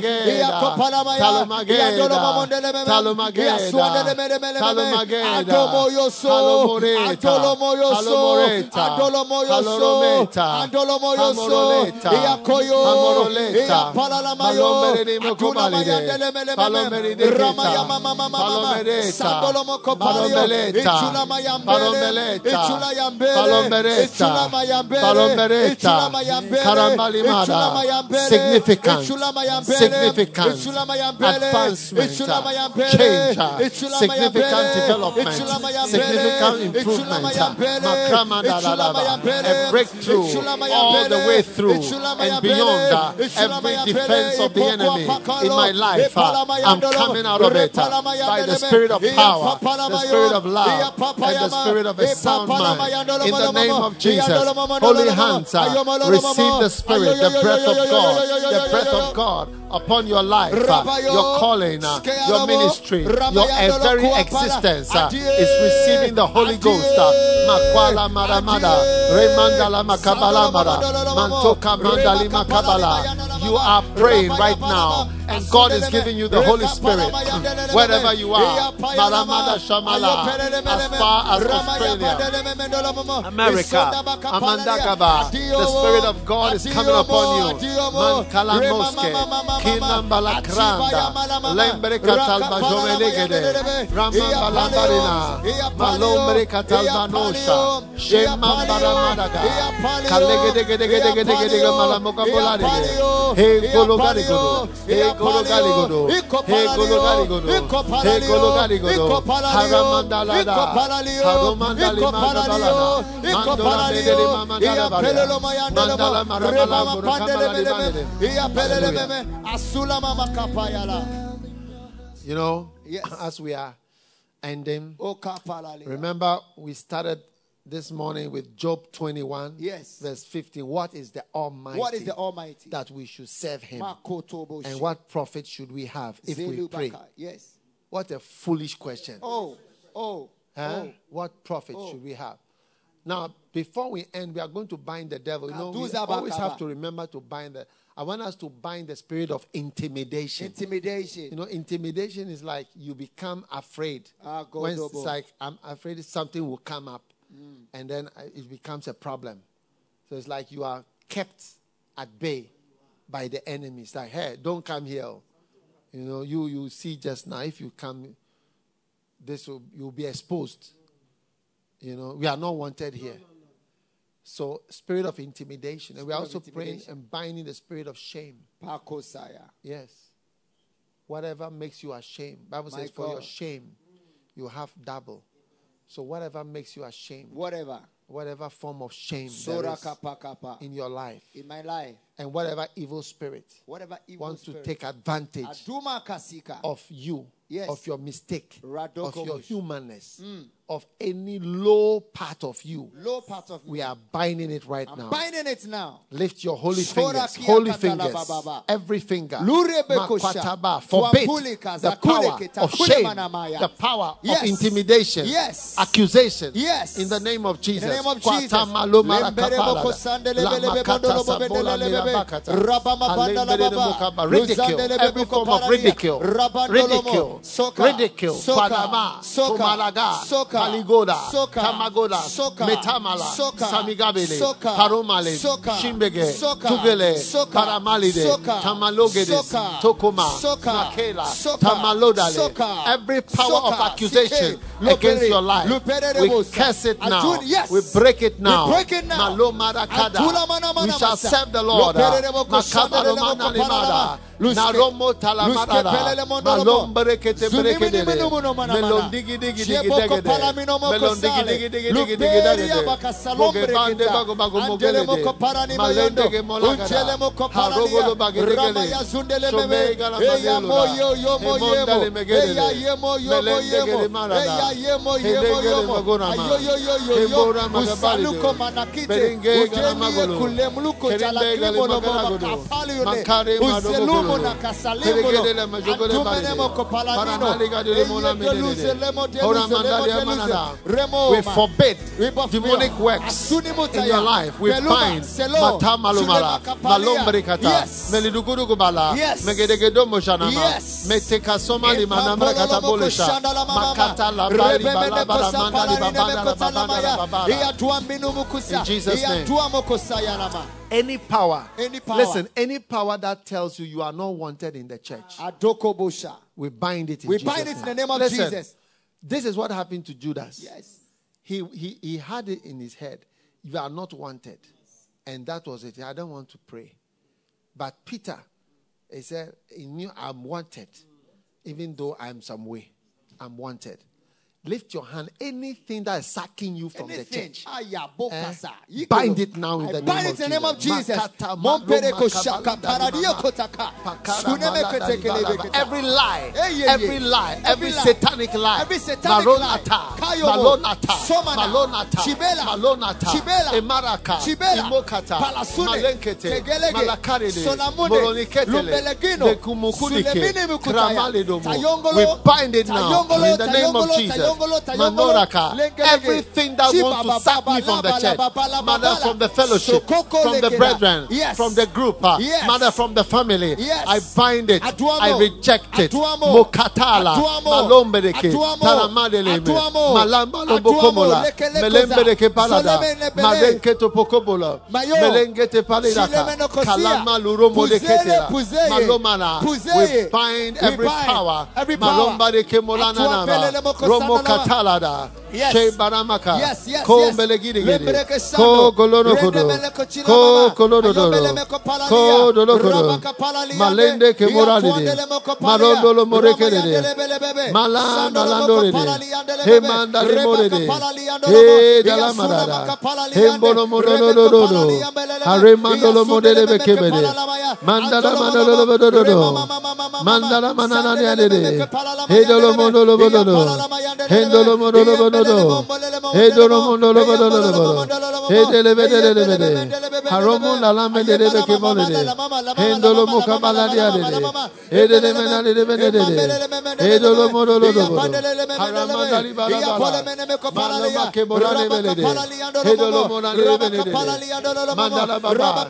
Talomageda, Talomageda, Talomageda, Talomageda, Adolomoreta, Adolomoreta, Adolomoreta, Amoroleta, Palomere Mokubalide, Palomere de Palomereta, Palomeleta, Palomeleta, Palomereta, Palomereta, Karamalimada, significant, significant advancement, change, significant development, significant improvement, a breakthrough all the way through and beyond every defense of the enemy in my life. I'm coming out of it by the Spirit of power, the Spirit of love, and the Spirit of a sound mind. In the name of Jesus, holy hands, receive the Spirit, the breath of God, the breath of God upon your life, your calling, your ministry, your very existence is receiving the Holy Ghost. Makwala Maramada, Remandala Makabala Mara, Mantoka Mandali Makabala. You are praying right now, and God is giving you the Holy Spirit wherever you are. Maramada Shamala, as far as Australia, America, Amandakaba. The Spirit of God is coming upon you. Mankala Moske, Kinambala Kranda, Lembre Katalba Jomelegede, Ramambala Barina, Malombre Katalbanosha, Shema Baramadaga, Kalegedegedegedegedegedega Malamoka Bolade, Hey Gologarigodo, Hey Gologarigodo, Hey Gologarigodo, Hey Gologarigodo, Haramandalada, Haromandali Mandalana, Mandola Medeli Mamandala Mandala Maramala Hallelujah. You know, yes. As we are ending, remember we started this morning with Job twenty-one, yes, verse fifteen. What is the Almighty? What is the Almighty? That we should serve Him. And what profit should we have if we pray? Yes. What a foolish question. Oh, oh, huh? oh. What profit oh. should we have? Now, before we end, we are going to bind the devil. You know, we always have to remember to bind the. I want us to bind the spirit of intimidation. Intimidation. You know, intimidation is like you become afraid. Ah, go, when go, it's go. like I'm afraid something will come up, mm. and then it becomes a problem. So it's like you are kept at bay by the enemy. It's like, hey, don't come here. You know, you you see just now. If you come, this will you'll be exposed. You know, we are not wanted here. So, spirit of intimidation. And we're also praying and binding the spirit of shame. Yes. Whatever makes you ashamed. Bible says, for your shame, you have double. So, whatever makes you ashamed. Whatever. Whatever form of shame there is in your life. In my life. And whatever evil spirit whatever evil wants spirit to take advantage of you. Yes. of your mistake, Radoko of your bush. humanness, Mm. of any low part of you. Low part of me. We are binding it right I'm now. binding it now. Lift your holy Shora fingers, kia holy katala fingers, bababa. every finger. Lurebekosha. Makwataba. Forbid Tuapulika, the power zakuleke, of takule shame, manamaya. the power Yes. of intimidation, Yes. accusation. Yes. In the name of Jesus. In the name of Jesus. Kwatamalo Lemberebo marakapalada. kosandele La belebe makata bondolo sabola bobendelele bebe. mirabakata. Rabama bandala Alemberebo baba. mokaba. Ridicule, Luzandele every bebe form of koparadia. ridicule, Rabandolomo. ridicule, Soka. ridicule, Soka. Panama, Soka. Tomalaga, Soka. Paligoda, Soka. Tamagoda, Soka. Metamala, Soka. Samigabele, Soka. Paromale, Soka. Shimbege, Soka. Tugele, Soka. Paramalide, Soka. Tamalogedes, Soka. Tokoma, Soka. Makela, Soka. Tamalodale. Soka. Every power Soka. of accusation Sike. against Lupere. your life, Lupere we rebosa. curse it now. Ajun- yes. We break it now. We break it now. Malo Marakada. Atula mana mana We shall masa. serve the Lord. Lupere rebo koshanda Makabaro lele moko Manani paralama. Mada. Luske- Naromo Luske Talamarada. pelele mondolomo. Malom Berekete Zunimini Berekede. minumu mana mana. Melon Digi Digi Digi Sheboko Digi palamino moko Melon Digi sale. Digi Digi Digi Digi Luperia bakasalom Bande breketa. Bago Bago Andele Mogelede. moko parani mayondo. Malendege Molagada. Unjele moko Harogolo parania. Bagedegele. Ramaya zundele Shome meme. Gala Eya Madelura. moyo yomo Hemondale yemo. Megedele. Eya yemo yomo Melendegele yemo. Marada. Eya yemo yemo Hedegele yomo. Magorama. Ayo yo yo yo yo. Hembora Magabalide. Usaluko manakite. Berenge Ujeni Garamagolo. kulemluko Kerinde chalakimo lomo Galimagaragodo. makapali yone. Mankare Uselumo Madogolo. na kasalimo. Keregedele Majogole Balide. We forbid demonic works in your life. We bind Matamalumara, Malombricata, Melidugurugubala, Megedegedo Mojana, Meteka Somali Manamra Catabolisha, Makata Labari Balabara Mandali. In Jesus' name. Any power, any power, listen, any power that tells you you are not wanted in the church, we bind it in we Jesus' bind it in the name. name of Listen, Jesus. This is what happened to Judas. Yes. He, he, he had it in his head. You are not wanted. And that was it. I don't want to pray. But Peter, he said, he knew I'm wanted. Even though I'm some way, I'm wanted. Lift your hand. Anything that is sucking you from Anything. the church, eh? bind it now in the name, bind it in the name of Jesus. Every lie, every lie, every satanic lie, every satanic Malonata, Malonata, Malonata, Chibela, Malonata, Chibela, Emaraka, Chibela, Imokata, Palasune, Malenkete, Tegelege, Malakarede, Sonamude, Moroniketele, Lubelegino, Dekumukulike, Sulemini Mukutaya, Kramaledomo. Tayongolo, We bind it now Tayongolo, in the name of Tayongolo, Jesus. Tayongolo, Tayongolo, Manoraka, Lengelege, everything that wants to sack me from the church, Mother, from the fellowship, from the brethren, yes, from the group, uh, yes, Mother, from the family, yes, I bind it, Aduamo, I reject it. Aduamo, Mokatala, Aduamo, Malombereke, Aduamo, Taramadele, Aduamo, Malamalombokomola, Aduamo, Melembereke Palada, Solemene Bele, Marenke Topokobola, Mayo, Melengete Palidaka, Shilemeno Kosia, Kalama Luromo de Puzele, Ketela, Puzeye, Malomana. Puzeye, We bind we every bind power, every power. Malomba de Kemolanama, Atuapelele moko Romo sandalama. Katalada, Yes. Shea Baramaka, Yes, yes, Ko yes. Belegiri, Lembreke Ko sando. Golono Rende Kodo, meleko chila Ko mama. Kolono Ayobele Dodo, meko palalia. Ko Dolokodo, Rabaka palaliande. Malende Kemoralide, Iatuandele moko palia. Marondolo Morekede, Ramayandele belebebe. Mala Sandolo moko Malandorede, palaliandele He bebe. Mandali Rebaka Morede, palaliandolo He mo. Dalamarada, Iasuna maka He palaliande. Mbono Mododo Rebeko Dodo, palaliambelelebe. Hare Mandolo Iasundele Modele meke Bekebede, palalamaya. Mandala Andolo Mandolo monomo. Bododo, Rema mama mama mama. Mandala Manana Sandele Yade, meke He palalamayandele Dolo bebe. Mondolo Bododo, Iapalalamayandele He Dolo bebe. Mondolo Bododo, He Dolo Mondolo Bododo, He Delebede Delebede, Haromunda Lamede Bekebole, He Dolo Mokabala Diade, He Delemena Debede, He Dolo Mondolo Bodo, Haramandali Balabala, Malama Keborale Belede, He Dolo Monale Benede, Mandala Baba,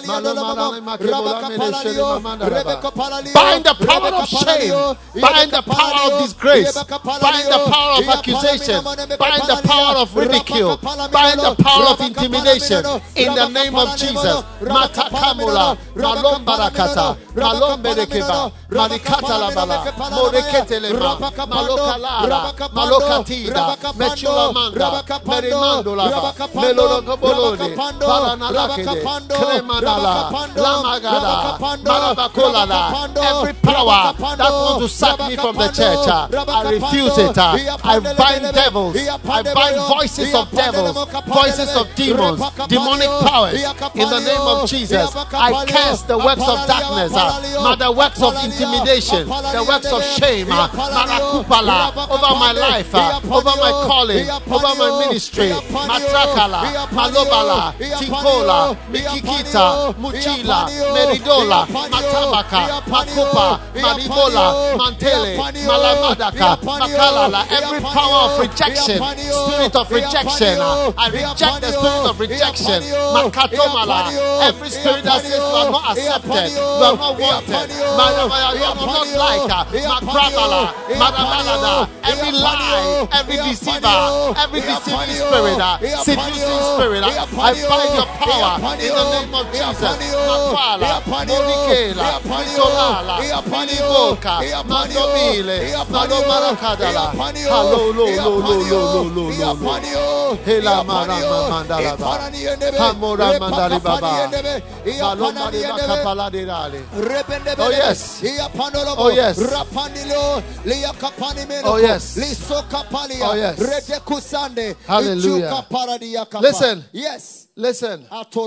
Malama Makebola Medeshe Mamanda. Bind the power of shame, bind the power of disgrace, bind the power of accusation, bind the power of ridicule, bind the power of intimidation in the name of Jesus. Matakamula, Malom Barakata, Malom Berekeba, Marikata Labala, Moreketelema, Malokalara, Malokatida, Mechula Manga, Merimando Lava, Melologobolode, Paranalakede, Kremanala, Lamagada, Marabakolala. Every power that wants to sack me from the church, I refuse it. I bind devils, I bind voices of devils, voices of demons, demonic powers in the name of Jesus. I curse the works of darkness, uh, the works of intimidation, the works of shame, uh, marakupala, over my life, uh, over my calling, over my ministry, matrakala, malobala, tikola, mikikita, muchila, meridola, matabaka, makupa, maribola, mantele, malamadaka, makalala, every power of rejection, spirit of rejection, uh, I reject the spirit of rejection, makatomala, every spirit that says you are not accepted, you are not wanted, you are not like, makrabala, marabalada, every lie, every deceiver, every deceiving spirit, uh, seducing spirit, uh, I find your power in the name of Jesus. Makwala, Monikela, Mitolala, Miniboka, Mandomile, Malomarakadala, Halo, lo, lo, lo, lo, lo, lo, lo, Hela Marama Mandalaba, Hamora Mandali Baba, Malomari Makapala de Rale. Oh, yes. Oh, yes. Oh, yes. Oh, yes. Hallelujah. Listen. Yes. Listen.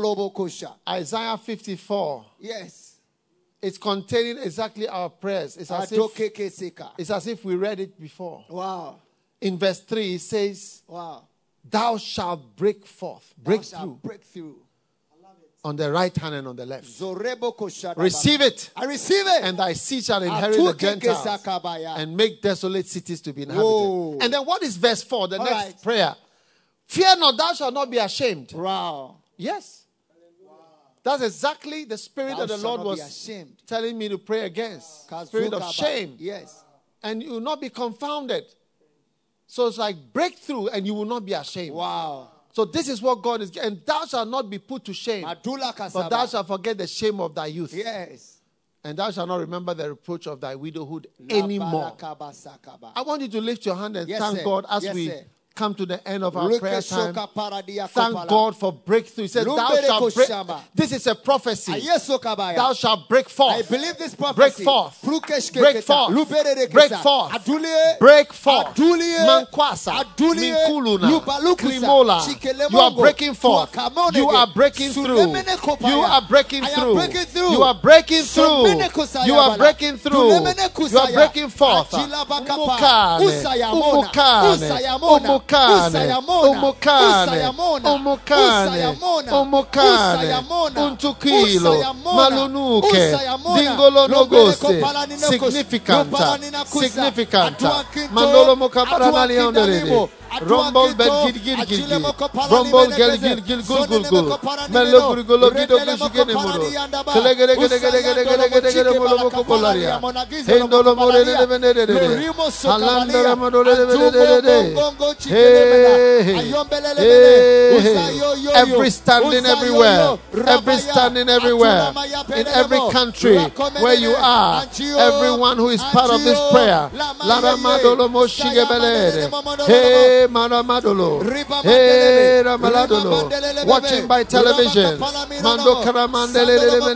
Isaiah fifty-four. Yes. It's containing exactly our prayers. It's as if, it's as if we read it before. Wow. In verse three, it says, wow. Thou shalt break forth, break Thou through, break through on the right hand and on the left. Receive Receive it. I receive it. And thy seed shall inherit the Gentiles and make desolate cities to be inhabited. Whoa. And then what is verse four, the All next right. prayer? Fear not, thou shalt not be ashamed. Wow. Yes. Wow. That's exactly the spirit Thou that the shalt Lord not be was ashamed. telling me to pray against. Spirit of shame. Yes. And you will not be confounded. So it's like breakthrough and you will not be ashamed. Wow. So this is what God is. And thou shalt not be put to shame. But thou shalt forget the shame of thy youth. Yes. And thou shalt not remember the reproach of thy widowhood anymore. I want you to lift your hand and yes, thank sir. God as yes, we sir. come to the end of our prayer time. Thank Thank God for breakthrough. He said, thou shalt break. This is a prophecy. Thou shalt break forth. I believe this prophecy. Break forth. Break forth. Break forth. Break forth. Mankwasa. Minkuluna. Klimola. You are breaking forth. You are breaking through. You are breaking through. You are breaking through. You are breaking through. You are breaking forth. Umukane. Umukane. Umukane, umukane, umukane, umukane, untukilo, malunuke, dingolo nogose, significanta, significanta, mandolo mokabara leonderede, rombol bel gil gil gil gil, rombol gel gil gil gul gul gul, melo gurgolo gido gishigene muro, kelegere gere gere gere gere gere gere molo moko polaria, hendolo morele de venere, halandara madole de venere. Hey, hey, hey. Every standing everywhere, every standing everywhere, in every country where you are, everyone who is part of this prayer. Laramadolo Moshigebelede. Hey, Maramadolo. Hey, Ramaladolo. Watching by television. Mando Karamandele.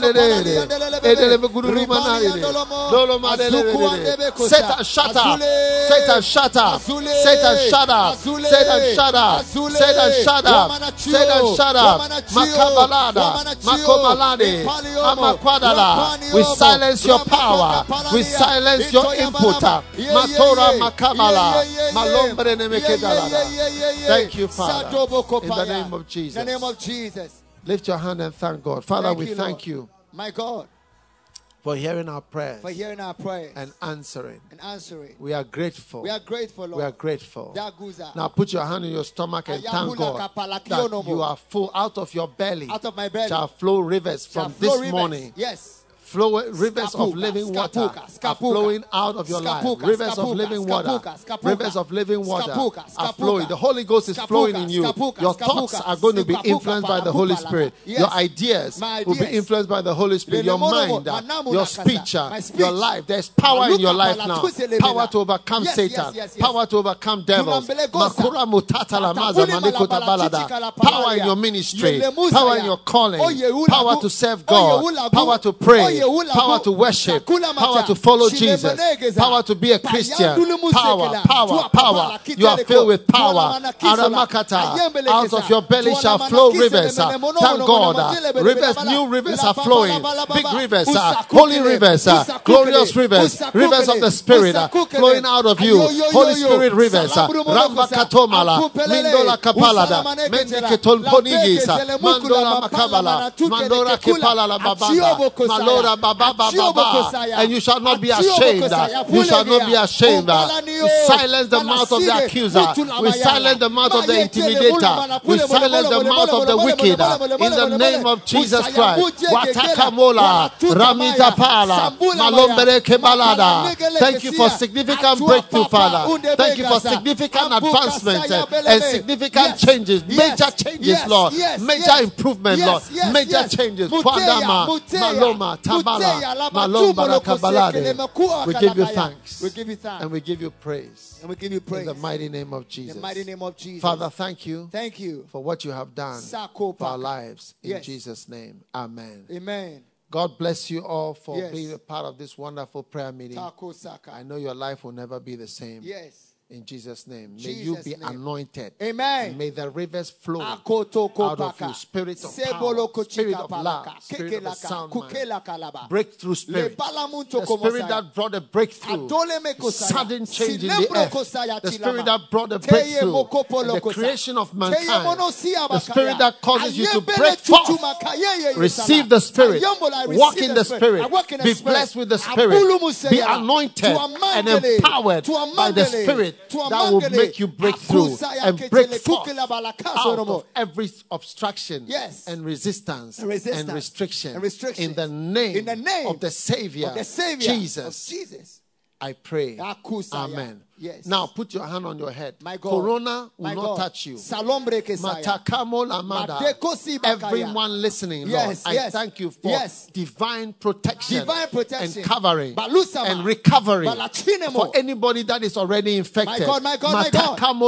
Edele Guru Manari. Lolo Madele. Satan, shut up. Satan, shut up. Satan, shut up. Satan, shut up. Satan, shut up. Satan, shut up. Makabalada. Makomalade. Amakwadala. We silence your power. We silence your input. Matora Makabala. Malombre Nemekedalada. Thank you, Father. In the name of Jesus. In the name of Jesus. Lift your hand and thank God. Father, Thank we you, thank Lord. you My God, for hearing our prayers for hearing our prayers and answering. and answering. We are grateful. We are grateful, Lord. We are grateful. Daguza. Now put your hand in your stomach and thank God that you are full. Out of your belly Out of my belly shall flow rivers shall from flow this rivers. morning. Yes. Flow, rivers of Skapuka, living water skapuka, are skapuka. flowing out of your life. Skapuka, Rivers of skapuka, living water. skapuka, skapuka. Rivers of living water Skapuka, are skapuka. flowing. The Holy Ghost is Skapuka, flowing in you. skapuka, Your skapuka. thoughts are going to be Skapuka, influenced by the Holy palapupalaka. Spirit. Yes. Your ideas My will be ideas. influenced by the Holy Spirit. Your mind, uh, Manamu your nakasa. speech, uh, My speech. your life. There's power in your Maluka life now. palatuselemena. Power to overcome Yes, Satan. yes, yes, yes. Power to overcome devils. Tunambelegosa. Makura mutata la maza Tatapuni manekota malabala balada. chichika la Power in palalia. your ministry. Yelemusa Power ya. in your calling. Oye ulagu. Power to serve Oye God. ulagu. Power to pray. Oye pray, power to worship, power to follow Jesus, power to be a Christian, power, power, power. You are filled with power. Aramakata, out of your belly shall flow rivers. Thank God. Rivers, new rivers are flowing. Big rivers, holy rivers, glorious rivers, rivers of the Spirit flowing out of you. Holy Spirit rivers. Rambakatomala, Mindola Kapalada, Mendiketon Ponigisa, Mandola Makabala, Mandora Kipala Babanda, Malora Baba Baba, and you shall not be ashamed. You shall not be ashamed. We silence the mouth of the accuser. We silence the mouth of the intimidator. We silence the mouth of the wicked. In the name of Jesus Christ. Watakamola, Ramita Pala, Malombere Kebalada. Thank you for significant breakthrough, Father. Thank you for significant advancement and significant changes, major changes, Lord. Major improvement, Lord. Major changes. Pandama, Maloma, Tabala, Malomba, Kabalade. We give you thanks. We give you thanks. And we give you praise. And we give you praise. In the mighty name of Jesus. In the mighty name of Jesus. Father, thank you. Thank you for what you have done for our lives. In yes. Jesus' name. Amen. Amen. God bless you all for yes. being a part of this wonderful prayer meeting. I know your life will never be the same. Yes. In Jesus' name. May Jesus you be name. Anointed. Amen. May the rivers flow out of you. Spirit of power, spirit of love, spirit of sound mind. Breakthrough spirit. The spirit that brought a breakthrough. Sudden change in the earth. The spirit that brought a breakthrough. The creation of mankind. The spirit that causes you to break forth. Receive the spirit. Walk in the spirit. Be blessed with the spirit. Be anointed and empowered by the spirit. That will make you break through and break forth out of every obstruction yes. and resistance, resistance and, restriction and restriction in the name, in the name of the Savior, of the Savior Jesus. Of Jesus. I pray. Amen. Yes. Now put your hand on your head. My God. Corona will My not God. touch you. Matakamo lamada. Everyone listening, Lord, yes, yes. I thank you for yes. divine protection, divine protection and covering and recovery for anybody that is already infected. My God, my God, my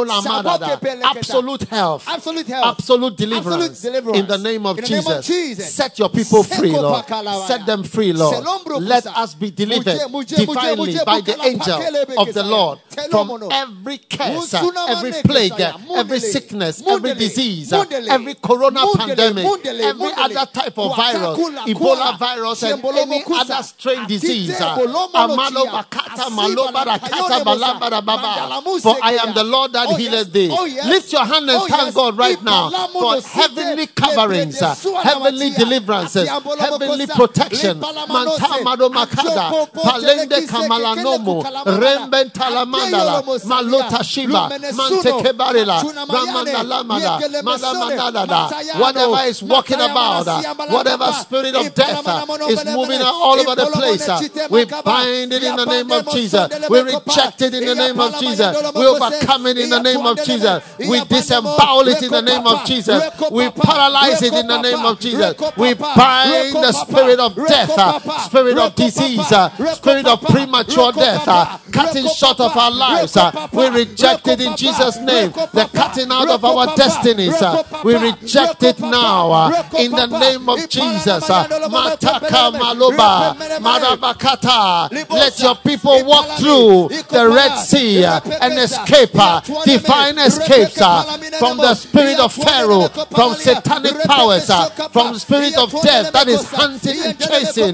God. Absolute health, absolute health, absolute deliverance, absolute deliverance. In the name of, in the Jesus. Name of Jesus. Set your people free, Lord. Set them free, Lord. Let us be delivered divinely by the angel of the Lord. From every curse, every plague, every sickness, every disease, every corona pandemic, every other type of virus, Ebola virus, and any other strain disease. Amalo bakata malo barakata balambara baba. For I am the Lord that healeth thee. Lift your hand and thank God right now for heavenly coverings, heavenly deliverances, heavenly protection. Manta mado makada, palende kamalanomo, remben talamanda. Malota Shiba, Manteke Barila, Ramana Lamada, Madamanada, whatever is walking about, whatever spirit of death is moving all over the place, we bind it in the name of Jesus. We reject it in the name of Jesus. We overcome it in the name of Jesus. We disembowel it in the name of Jesus. We paralyze it in the name of Jesus. We bind the spirit of death, spirit of disease, spirit of premature death, cutting short of our lives. We reject it in Jesus' name. The cutting out of our destinies. We reject it now in the name of Jesus. Mataka Maloba, Marabakata. Let your people walk through the Red Sea and escape. Divine escapes from the spirit of Pharaoh, from satanic powers, from the spirit of death that is hunting and chasing.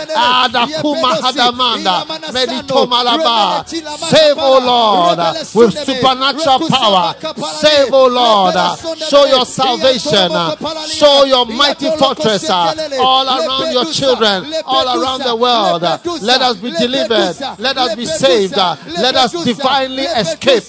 Adakuma Hadamanda, Medito Malaba. Save, O Lord, with supernatural power. Save, O Lord. Show your salvation. Show your mighty fortress all around your children, all around the world. Let us be delivered. Let us be saved. Let us divinely escape.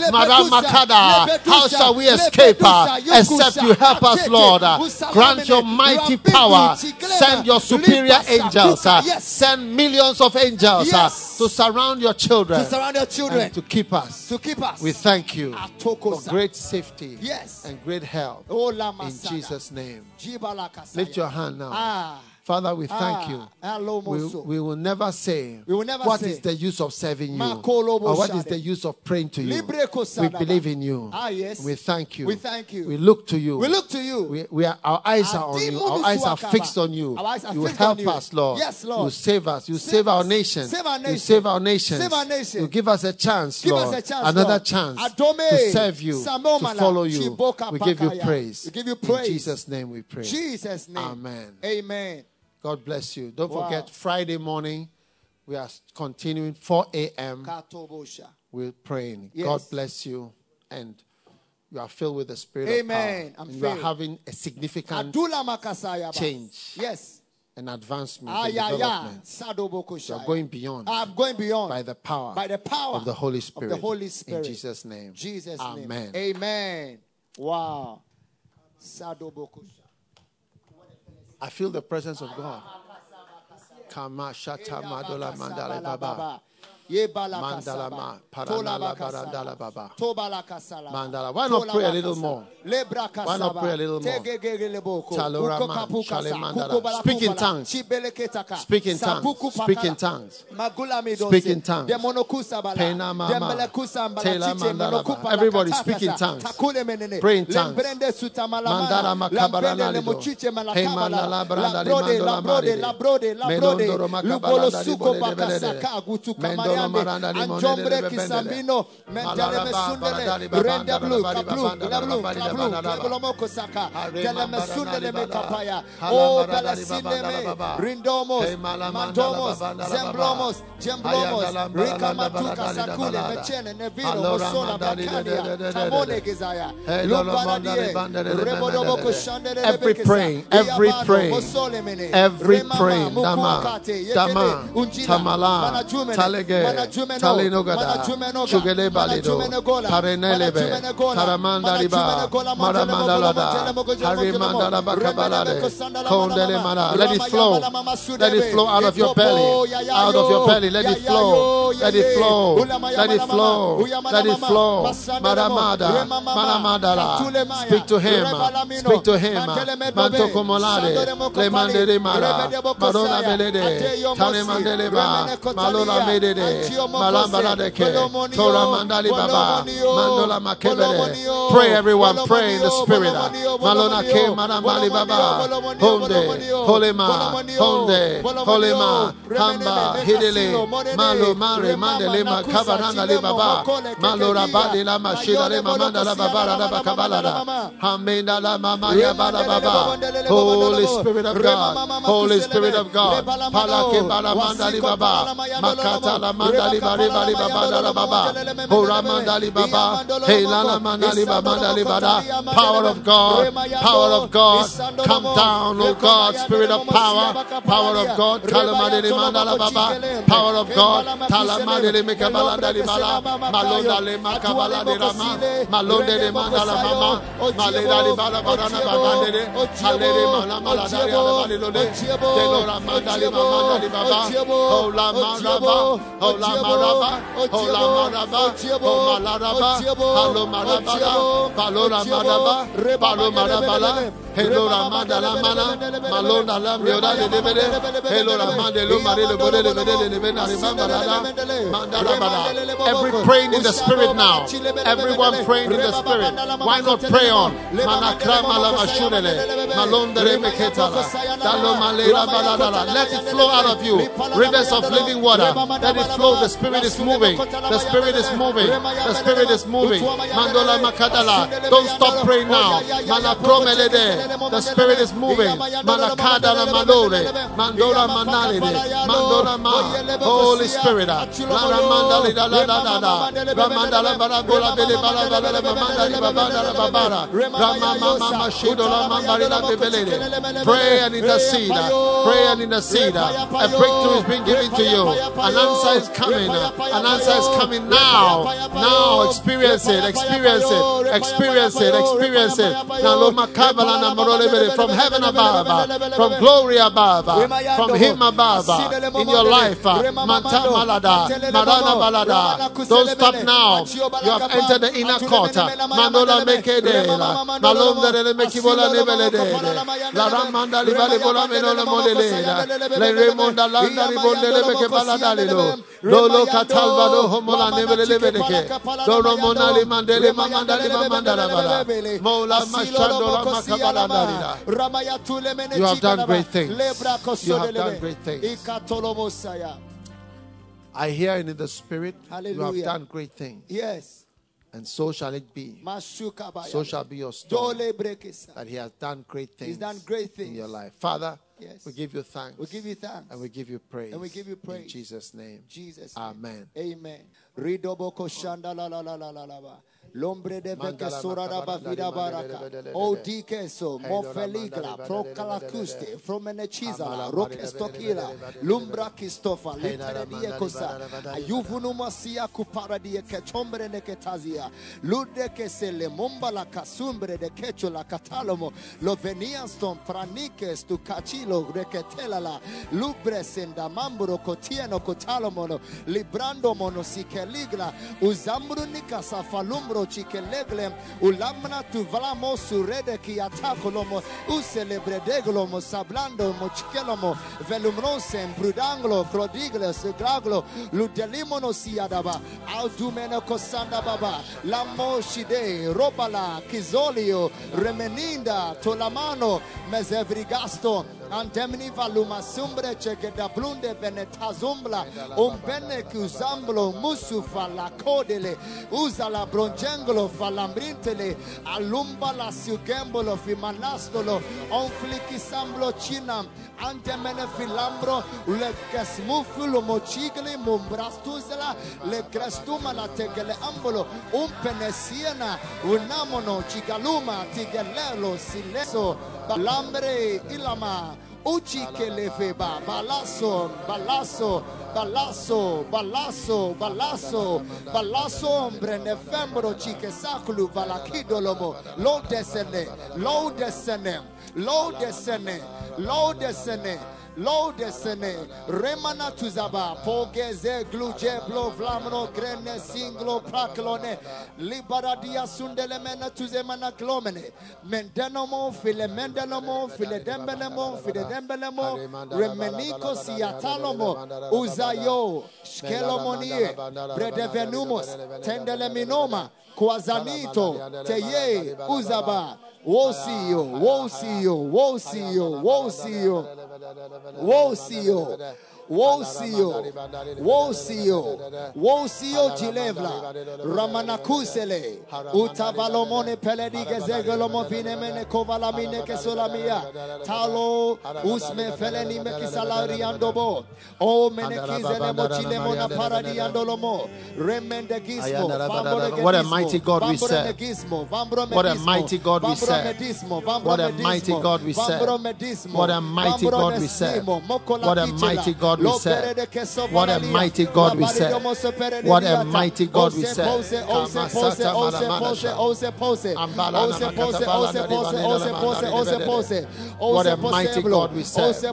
Maramakada. How shall we escape except you help us, Lord? Grant your mighty power. Send your superior angels. Send millions of angels to surround your children. To surround your children. And to keep us. To keep us. We thank you for great safety yes. and great help. In Jesus' name. Lift your hand now. Ah. Father, we thank you. We, we will never say, We will never what say, is the use of serving you? Makolobo Or what is shade. the use of praying to you? Libreko We sadaba. believe in you. Ah, yes. We thank you. We thank you. We look to you. We look to you. We, we are, our eyes are on you. Our eyes are fixed on you. Our eyes are You will fixed on help you. us, Lord. Yes, Lord. You save us. You Save save our us. nation. Save our You nation. save our nations. Save our nation. You give us a chance, Give us Lord. a chance, Another Lord. chance Adome. to serve you, Samomala. to follow you. Chiboka We give you pakaya. praise. We give you praise. In Jesus' name we pray. Jesus' name. Amen. Amen. God bless you. Don't Wow. forget, Friday morning, we are continuing four a.m. Katobosha. We're praying. Yes. God bless you. And you are filled with the Spirit Amen. of power. I'm and you are filled. having a significant Adula makasaya. change Yes. and advancement Ah, and yeah, yeah. development. Sadobokosha. You are going beyond I'm going beyond. by the power, By the power of the Holy Spirit. Of the Holy Spirit. In Jesus' name. Jesus' Amen. name. Amen. Wow. Sadobokosha. I feel the presence of God. Kama shata madola mandala baba. Mandala ma parandala barandala baba. Mandala. Why not pray a little more? Why not pray a little more? Talora man, shale mandala. Speak in tongues. Speak in tongues. Speak in tongues. Speak in tongues. Pena mama. Tela mandala. Everybody speak in tongues. Pray in tongues. Mandala makabarana lido. Hey mandala barandali mandala maride. Melondoro makabarana lido. Mendolo maranda Anjombre kisambino mendele mesundele rende blu kablu kablu kablu kablu mokosaka dele mesundele mekapaya o dele sineme rindomos mandomos zemblomos jemblomos rikamatuka sakule mechene neviro mosola bakadia tamone gezaya lumbadie rebodoboko shandele every praying every praying every praying dama dama tamala talege Talinogada, Chugele Balido, Tarenelebe, Taramanda Riba, Maramandalada, Harimandala Bakabalade, Kondele Mara. Let it flow. Let it flow out of your belly. Out of your belly. Let it flow. Let it flow. Let it flow. Let it flow. Maramada, Maramadala. Speak to him. Speak to him. Manto Comolade, Lemandere Mara, Marona Belede, Tanemandele Malona Medede. Malambaladeke, Tora Mandali Baba, Mandola Makebere. Pray, everyone, pray in the spirit. Malona Ke Maramali Baba, Honde, Holema, Honde, Holema, Hamba, Hidele, Malo Mare, Mandelema, Kabaranda Libaba, Malora Badi Lama, Shidale Mamanda La Baba, La Kabalada, Hamenda La Mama Yabala Baba, Holy Spirit of God, Holy Spirit of God, Palake Balamanda Baba, Makata La Mandali Bari Bari Baba Dala Baba, Horamandali Baba, Helala Mandali Baba Dali Bada, power of God, power of God, come down, oh God, Spirit of power, power of God, Kalamadeli Mandala Baba, power of God, Talamadeli Mikabala Dali Bala, Malondale Makabala de Rama, Malonde de Mandala Mama, Maledali Bala Barana Bagande, Halere Mala Maladari Alabalode, Delora Mandali Mama Dali Baba, Hola Maraba, Hola Maraba, Hola Maraba, Hola Maraba, Halo Maraba, Palora Maraba, Palo Marabala, Hello Ramandala Mana, Malona Lamioda de Debede, Hello Ramandelo Marelo Bodele Bedele Benari Mandala. Every praying in the spirit now, everyone praying in the spirit. Why not pray on? Manakrama Lama Shurele, Malondere Meketala, Dalo Malera Baladala. Let it flow out of you. Rivers of living water. Let it flow. The spirit is moving. The spirit is moving. The spirit is moving. Mandola Makadala. Don't stop praying now. Manapromelede. The spirit is moving. Manakadala Manore. Mandola Manalide. Mandola Ma. Holy Spirit. Lara Mandali da da da da. Ramandala Barabola Bele Barabala Mandali Babara Babara. Ramama Mama Shidola Mambarila Bebelede. Pray and intercede. Pray and intercede. A breakthrough is being given to you. An answer is coming. An answer is coming now. Now experience it. Experience it. Experience it. Experience it. Naloma Kabalana from heaven above, from glory above, from Him above, in your life. Manta Malada, Marana Balada. Don't stop now. You have entered the inner court. Mandola Mekedela, Malonda de Mekibola Nebelede, La Ramanda Libalibola Menola Modeleda, Le Remonda Landa Ribonde Bekebaladalo, Lolo Catalvado Homola Nebelebeke, Doro Monali Mandele Mandali Mandala, Mola Mashandola Makabalada. You have done great things. You have done great things. I hear it in the spirit. Hallelujah. You have done great things. Yes. And so shall it be. So shall be your story. That He has done great things, He's done great things in your life. Father, yes. we give you thanks. We give you thanks. And we give you praise. And we give you praise. In Jesus' name. Jesus. Amen. Amen. Ridoboko shanda la la la la la la. L'ombre de veke surara bavida baraka. O dikeso, mofeligla, procalacuste, fromenechizala, rokestokila, lumbra kistofa, literedie cosa, ayuvunumasia kuparadia kechombre neketazia, lude kesele, mombala kasumbre de kechola catalomo, lo veniaston pranikes tu cachilo, reketelala, lubre senda mambro cotieno cotalomono, librando monosiceligla, uzambrunica safalumbro chikeleglem ulamna tu valamo surede ki atakolomo uselebredeglomo sablando mochikelomo velumrosem brudanglo crodigle segraglo ludelimono siadaba audumeno kosanda baba lamo shide robala kizolio remeninda tolamano mezevrigasto Antemni valuma sumbre che da blunde venetazumbla un bene che usamblo musu fa la codele usa la bronjengolo fa lambrintele alumba la siugembolo fi manastolo on fliki samblo chinam antemene filambro le casmufulo mochigli mumbrastuzela le crestuma la tegele ambolo un penesiena unamono chigaluma tigelelo sileso Balambre ilama uchi ke lefeba balaso balaso balaso balaso balaso balaso ombre nefembro chike sakulu valakidolomo lo desene lo desene lo desene lo desene Lo desene remana tuzaba pogeze gluje blo vlamno grene singlo praklone libaradia sundele mena tuzemana glomene mendenomo file mendenomo file dembenemo file dembelemo remeniko siatalomo uzayo shkelomonie bredevenumos tendeleminoma kwazanito teye uzaba wosio wosio wosio wosio Wosio, Wosio, Wosio, Wosio Gilevla, Ramanakusele, Utavalomone Peledige Zegolomo Vinemene Kovalamine Kesolamia, Talo, Usme Feleni Mekisalariandobo, O Menekizele Mochilemona Paradiandolomo, Remende Gismo, what a mighty God we serve. What a mighty God we serve. What a mighty God we serve. What a mighty God we serve. What a mighty God we serve. What a mighty God we serve. What a mighty God we serve. What a mighty God we serve.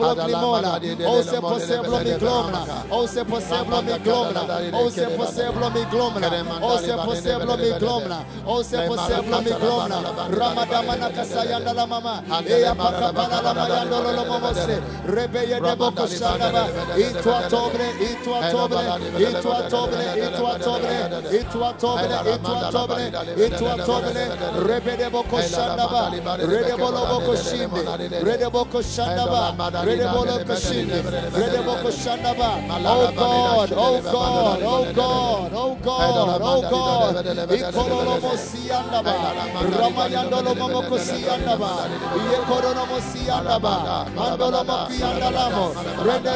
Itu atobre, itu atobre, itu atobre, itu atobre, itu atobre, itu atobre, itu atobre, rebede boko shandaba, rede bolo boko shinde, rede boko shandaba, rede bolo boko shinde, rede boko shandaba. Oh God, oh God, oh God, oh God, oh God. Ikolo mosiandaba, ramayandolo boko siandaba, ikolo mosiandaba, mandolo mokiandalamo, rede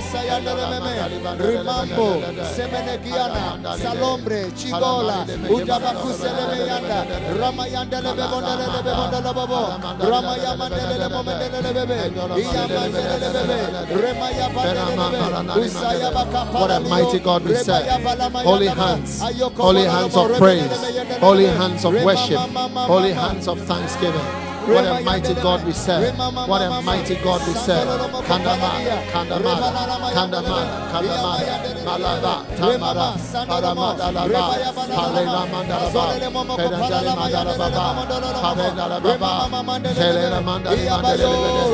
Rimambo, Semenegiana, Salombre, Chigola, Udabakuselemeyanda, Ramayanda Lebebonda Lebebonda Labo, Ramayamandele Lebomendele Bebe, Iyamandele Bebe, Remaya Bandele, Usaya Bakapa. What a mighty God we serve. Holy hands, holy hands of praise, holy hands of worship, holy hands of thanksgiving. What a mighty God we serve. What a mighty God we serve. Kandamana, Kandamana, Kandamana, Kandamana, Malaba, Tamara, Paramadalaba, Palena Mandalaba, Pedantale Mandalaba, Palena Baba, Telena Mandalaba,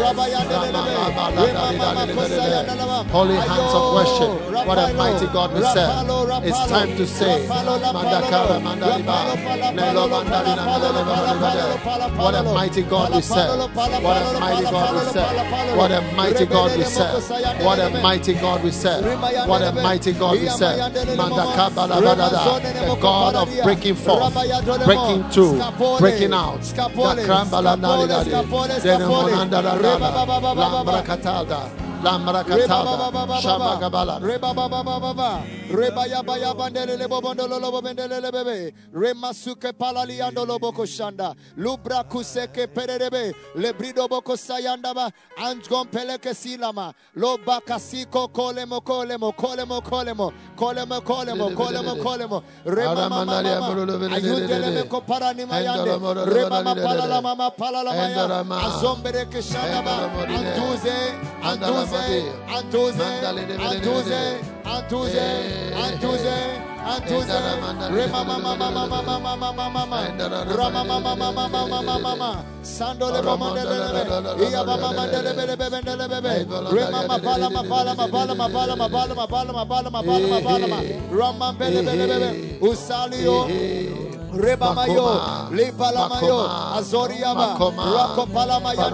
Holy hands of worship. What a mighty God we serve. It's time to say, Mandakara Mandaliba, Nelo Mandalina Mandalaba. What a mighty God we serve. What a mighty God we serve. What a mighty God we serve. What a mighty God we serve. What a mighty God we serve. Mandakabala Badada, the God of breaking forth, breaking through, breaking out. Dakrambala Nalidadi, Denemonanda Lambra Katalda. Lambrakatada, Shamagabala, Rebaba, Rebaya Baya Bandele Bobondolo Bendele Bebe, Remasuke Palaliando Loboko Shanda, Lubra Kuseke Perebe, Lebrido Boko Sayandaba, Anjgon Peleke Silama, Lobakasiko Kolemo Kolemo, Kolemo Kolemo, Kolemo Kolemo, Kolemo Kolemo, Remama, Ayudele Koparanima Yande, Remama Palalama Palalama, Azombere Keshanaba, Antuze, Antuze. Antuze, Antuze, Antuze, Antuze, Antuze, Rema mama mama mama mama mama, Rama mama mama mama mama, Sandole mama dele, Iya mama mandele bele bele bele bele, Rema mapala mapala mapala mapala mapala mapala mapala mapala mapala, Rama bele bele bele, Usalio. Reba mayo, Lepala mayo, Azoriaba, Rako Palamaya,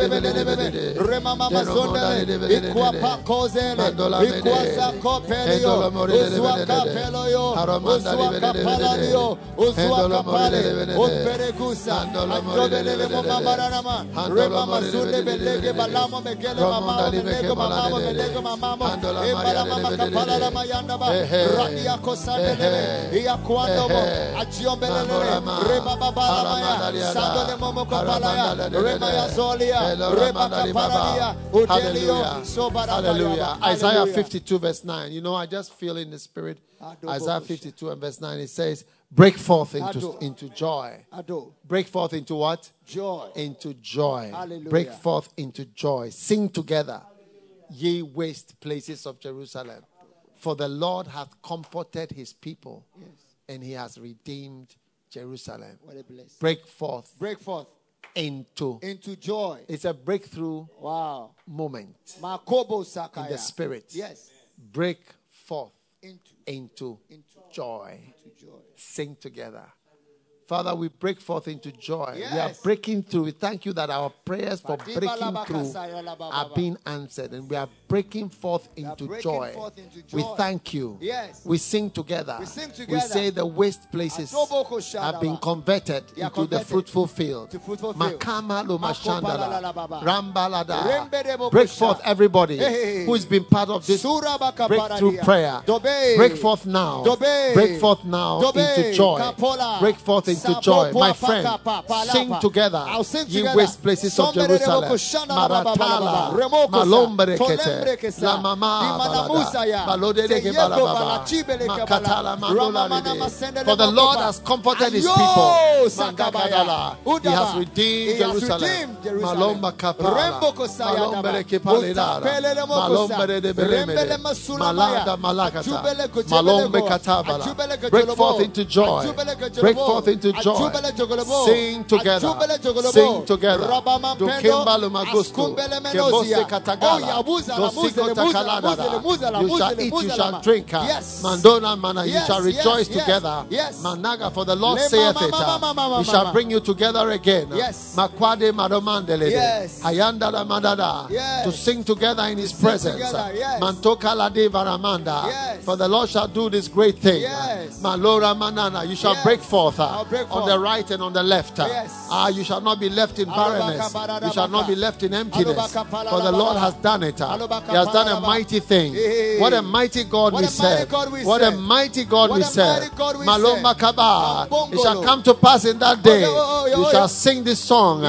Rema Mama Zondele, Equapa Cozele, Equasa Copelio, Usuaka Peloyo, Usuaka Paladio, Usuaka Pale, Uperegusa, Andobele Mamaranama, Rema Mazunde Belege, Balamo, Megele, Mama, Belego, Mama, Belego, Mama, Ebala Mama Capala Mayandaba, Radia Cosandele, Iaquando, Achiombe. Reba Baba Maya, Sandole Momoko Palaya, Reba Yazolia, Reba Kaparadia, Udelio, Hallelujah. Isaiah fifty-two, verse nine. You know, I just feel in the spirit. Isaiah fifty-two and verse nine, it says, break forth into, into joy. Break forth into what? Joy. Into joy. Hallelujah. Break forth into joy. Sing together, ye waste places of Jerusalem. For the Lord hath comforted his people, yes, and he has redeemed Jerusalem. What a blessing. Break forth. Break forth. Into. Into joy. It's a breakthrough wow. moment. Makobo Sakaya. In the spirit. Yes. Break forth. Into. Into, into joy. Into joy. Sing together. Father, we break forth into joy. Yes. We are breaking through. We thank you that our prayers for breaking through are being answered. And we are breaking forth into breaking joy. Forth into joy. We thank you. Yes. We sing together. We sing together. We say the waste places have been converted into converted. the fruitful field. To fruitful field. Makama lo mashandala. Rambalada. Break forth everybody hey. who's been part of this breakthrough prayer. Dobe. Break forth now. Dobe. Break forth now Dobe. into joy. Kapola. Break forth into joy. My friend, sing together. Ye waste places of Jerusalem. Maratala, Malomberekete, La Mama, Balodeke Balababa, Makatala Mandolade. For the Lord has comforted his people. Mandakadala. He has redeemed Jerusalem. Malomba Kapala, Malombereke Palidala, Malombere de Belemere, Malanda Malakata, Malombe Katabala. Break forth into joy. Break forth into joy. Sing together. Sing together. Do Kimbalo Magusto. Kebose Katagala. Dosiko Takaladada. You shall eat, you shall drink. Mandona Mana, you shall rejoice together. Managa, for the Lord saith it. He shall bring you together again. Makwade Madomandele. Hayanda la Madada. To sing together in his presence. Mantoka Lade Varamanda. For the Lord shall do this great thing. Malora Manana. You shall break forth on the right and on the left. Yes. Ah, you shall not be left in barrenness. You shall not be left in emptiness. For the Lord has done it. He has done a mighty thing. What a mighty God we serve. What a mighty God we serve. Maloma Kaba. It shall come to pass in that day. You shall sing this song.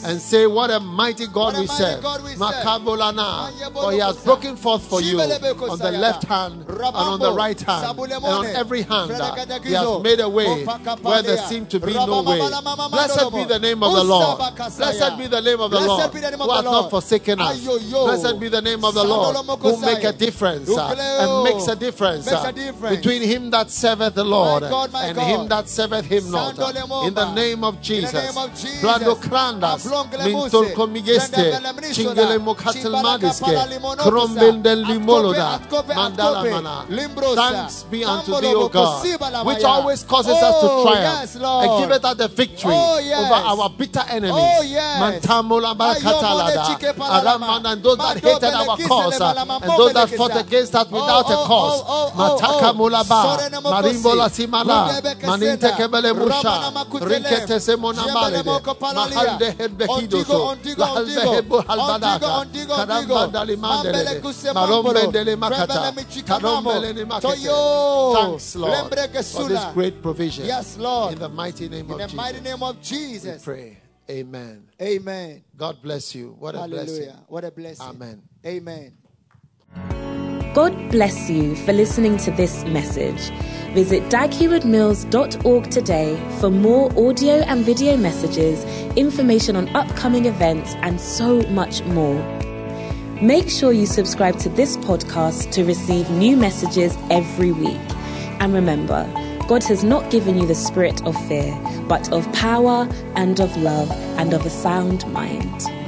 and say, what a mighty God What a we mighty serve. God we serve. Makabolana. For he has broken forth for you on the left hand and on the right hand and on every hand. He has made a way where there seemed to be no way. Blessed be the name of the Lord. Blessed be the name of the Lord who has not forsaken us. Blessed be the name of the Lord who make a difference uh, and makes a difference uh, between him that serveth the Lord and him that serveth him not. In the name of Jesus. Blando krandas, mintor komigeste, chingele mokatel madiske, krombel del limoloda, mandala mana. Thanks be unto thee, O God, which always causes us to triumph and giveth us the victory over our bitter enemies. Mantamola bakatalada, Araman, and those that hated our cause and those that fought against us without a cause. Mataka mulaba, marimbola simala, maninte kebele musha, rinkete semona malede, mahalde hedbehidoso, lahalde hebu halbadaka, karambandali mandele, marombendele makata, karombele makete. Thanks, Lord, for this great provision. Yes, Lord. In the mighty name of In the Jesus. mighty name of Jesus. We pray. Amen. Amen. God bless you. What a Hallelujah. blessing. What a blessing. Amen. Amen. God bless you for listening to this message. Visit dag heward mills dot org today for more audio and video messages, information on upcoming events, and so much more. Make sure you subscribe to this podcast to receive new messages every week. And remember, God has not given you the spirit of fear, but of power and of love and of a sound mind.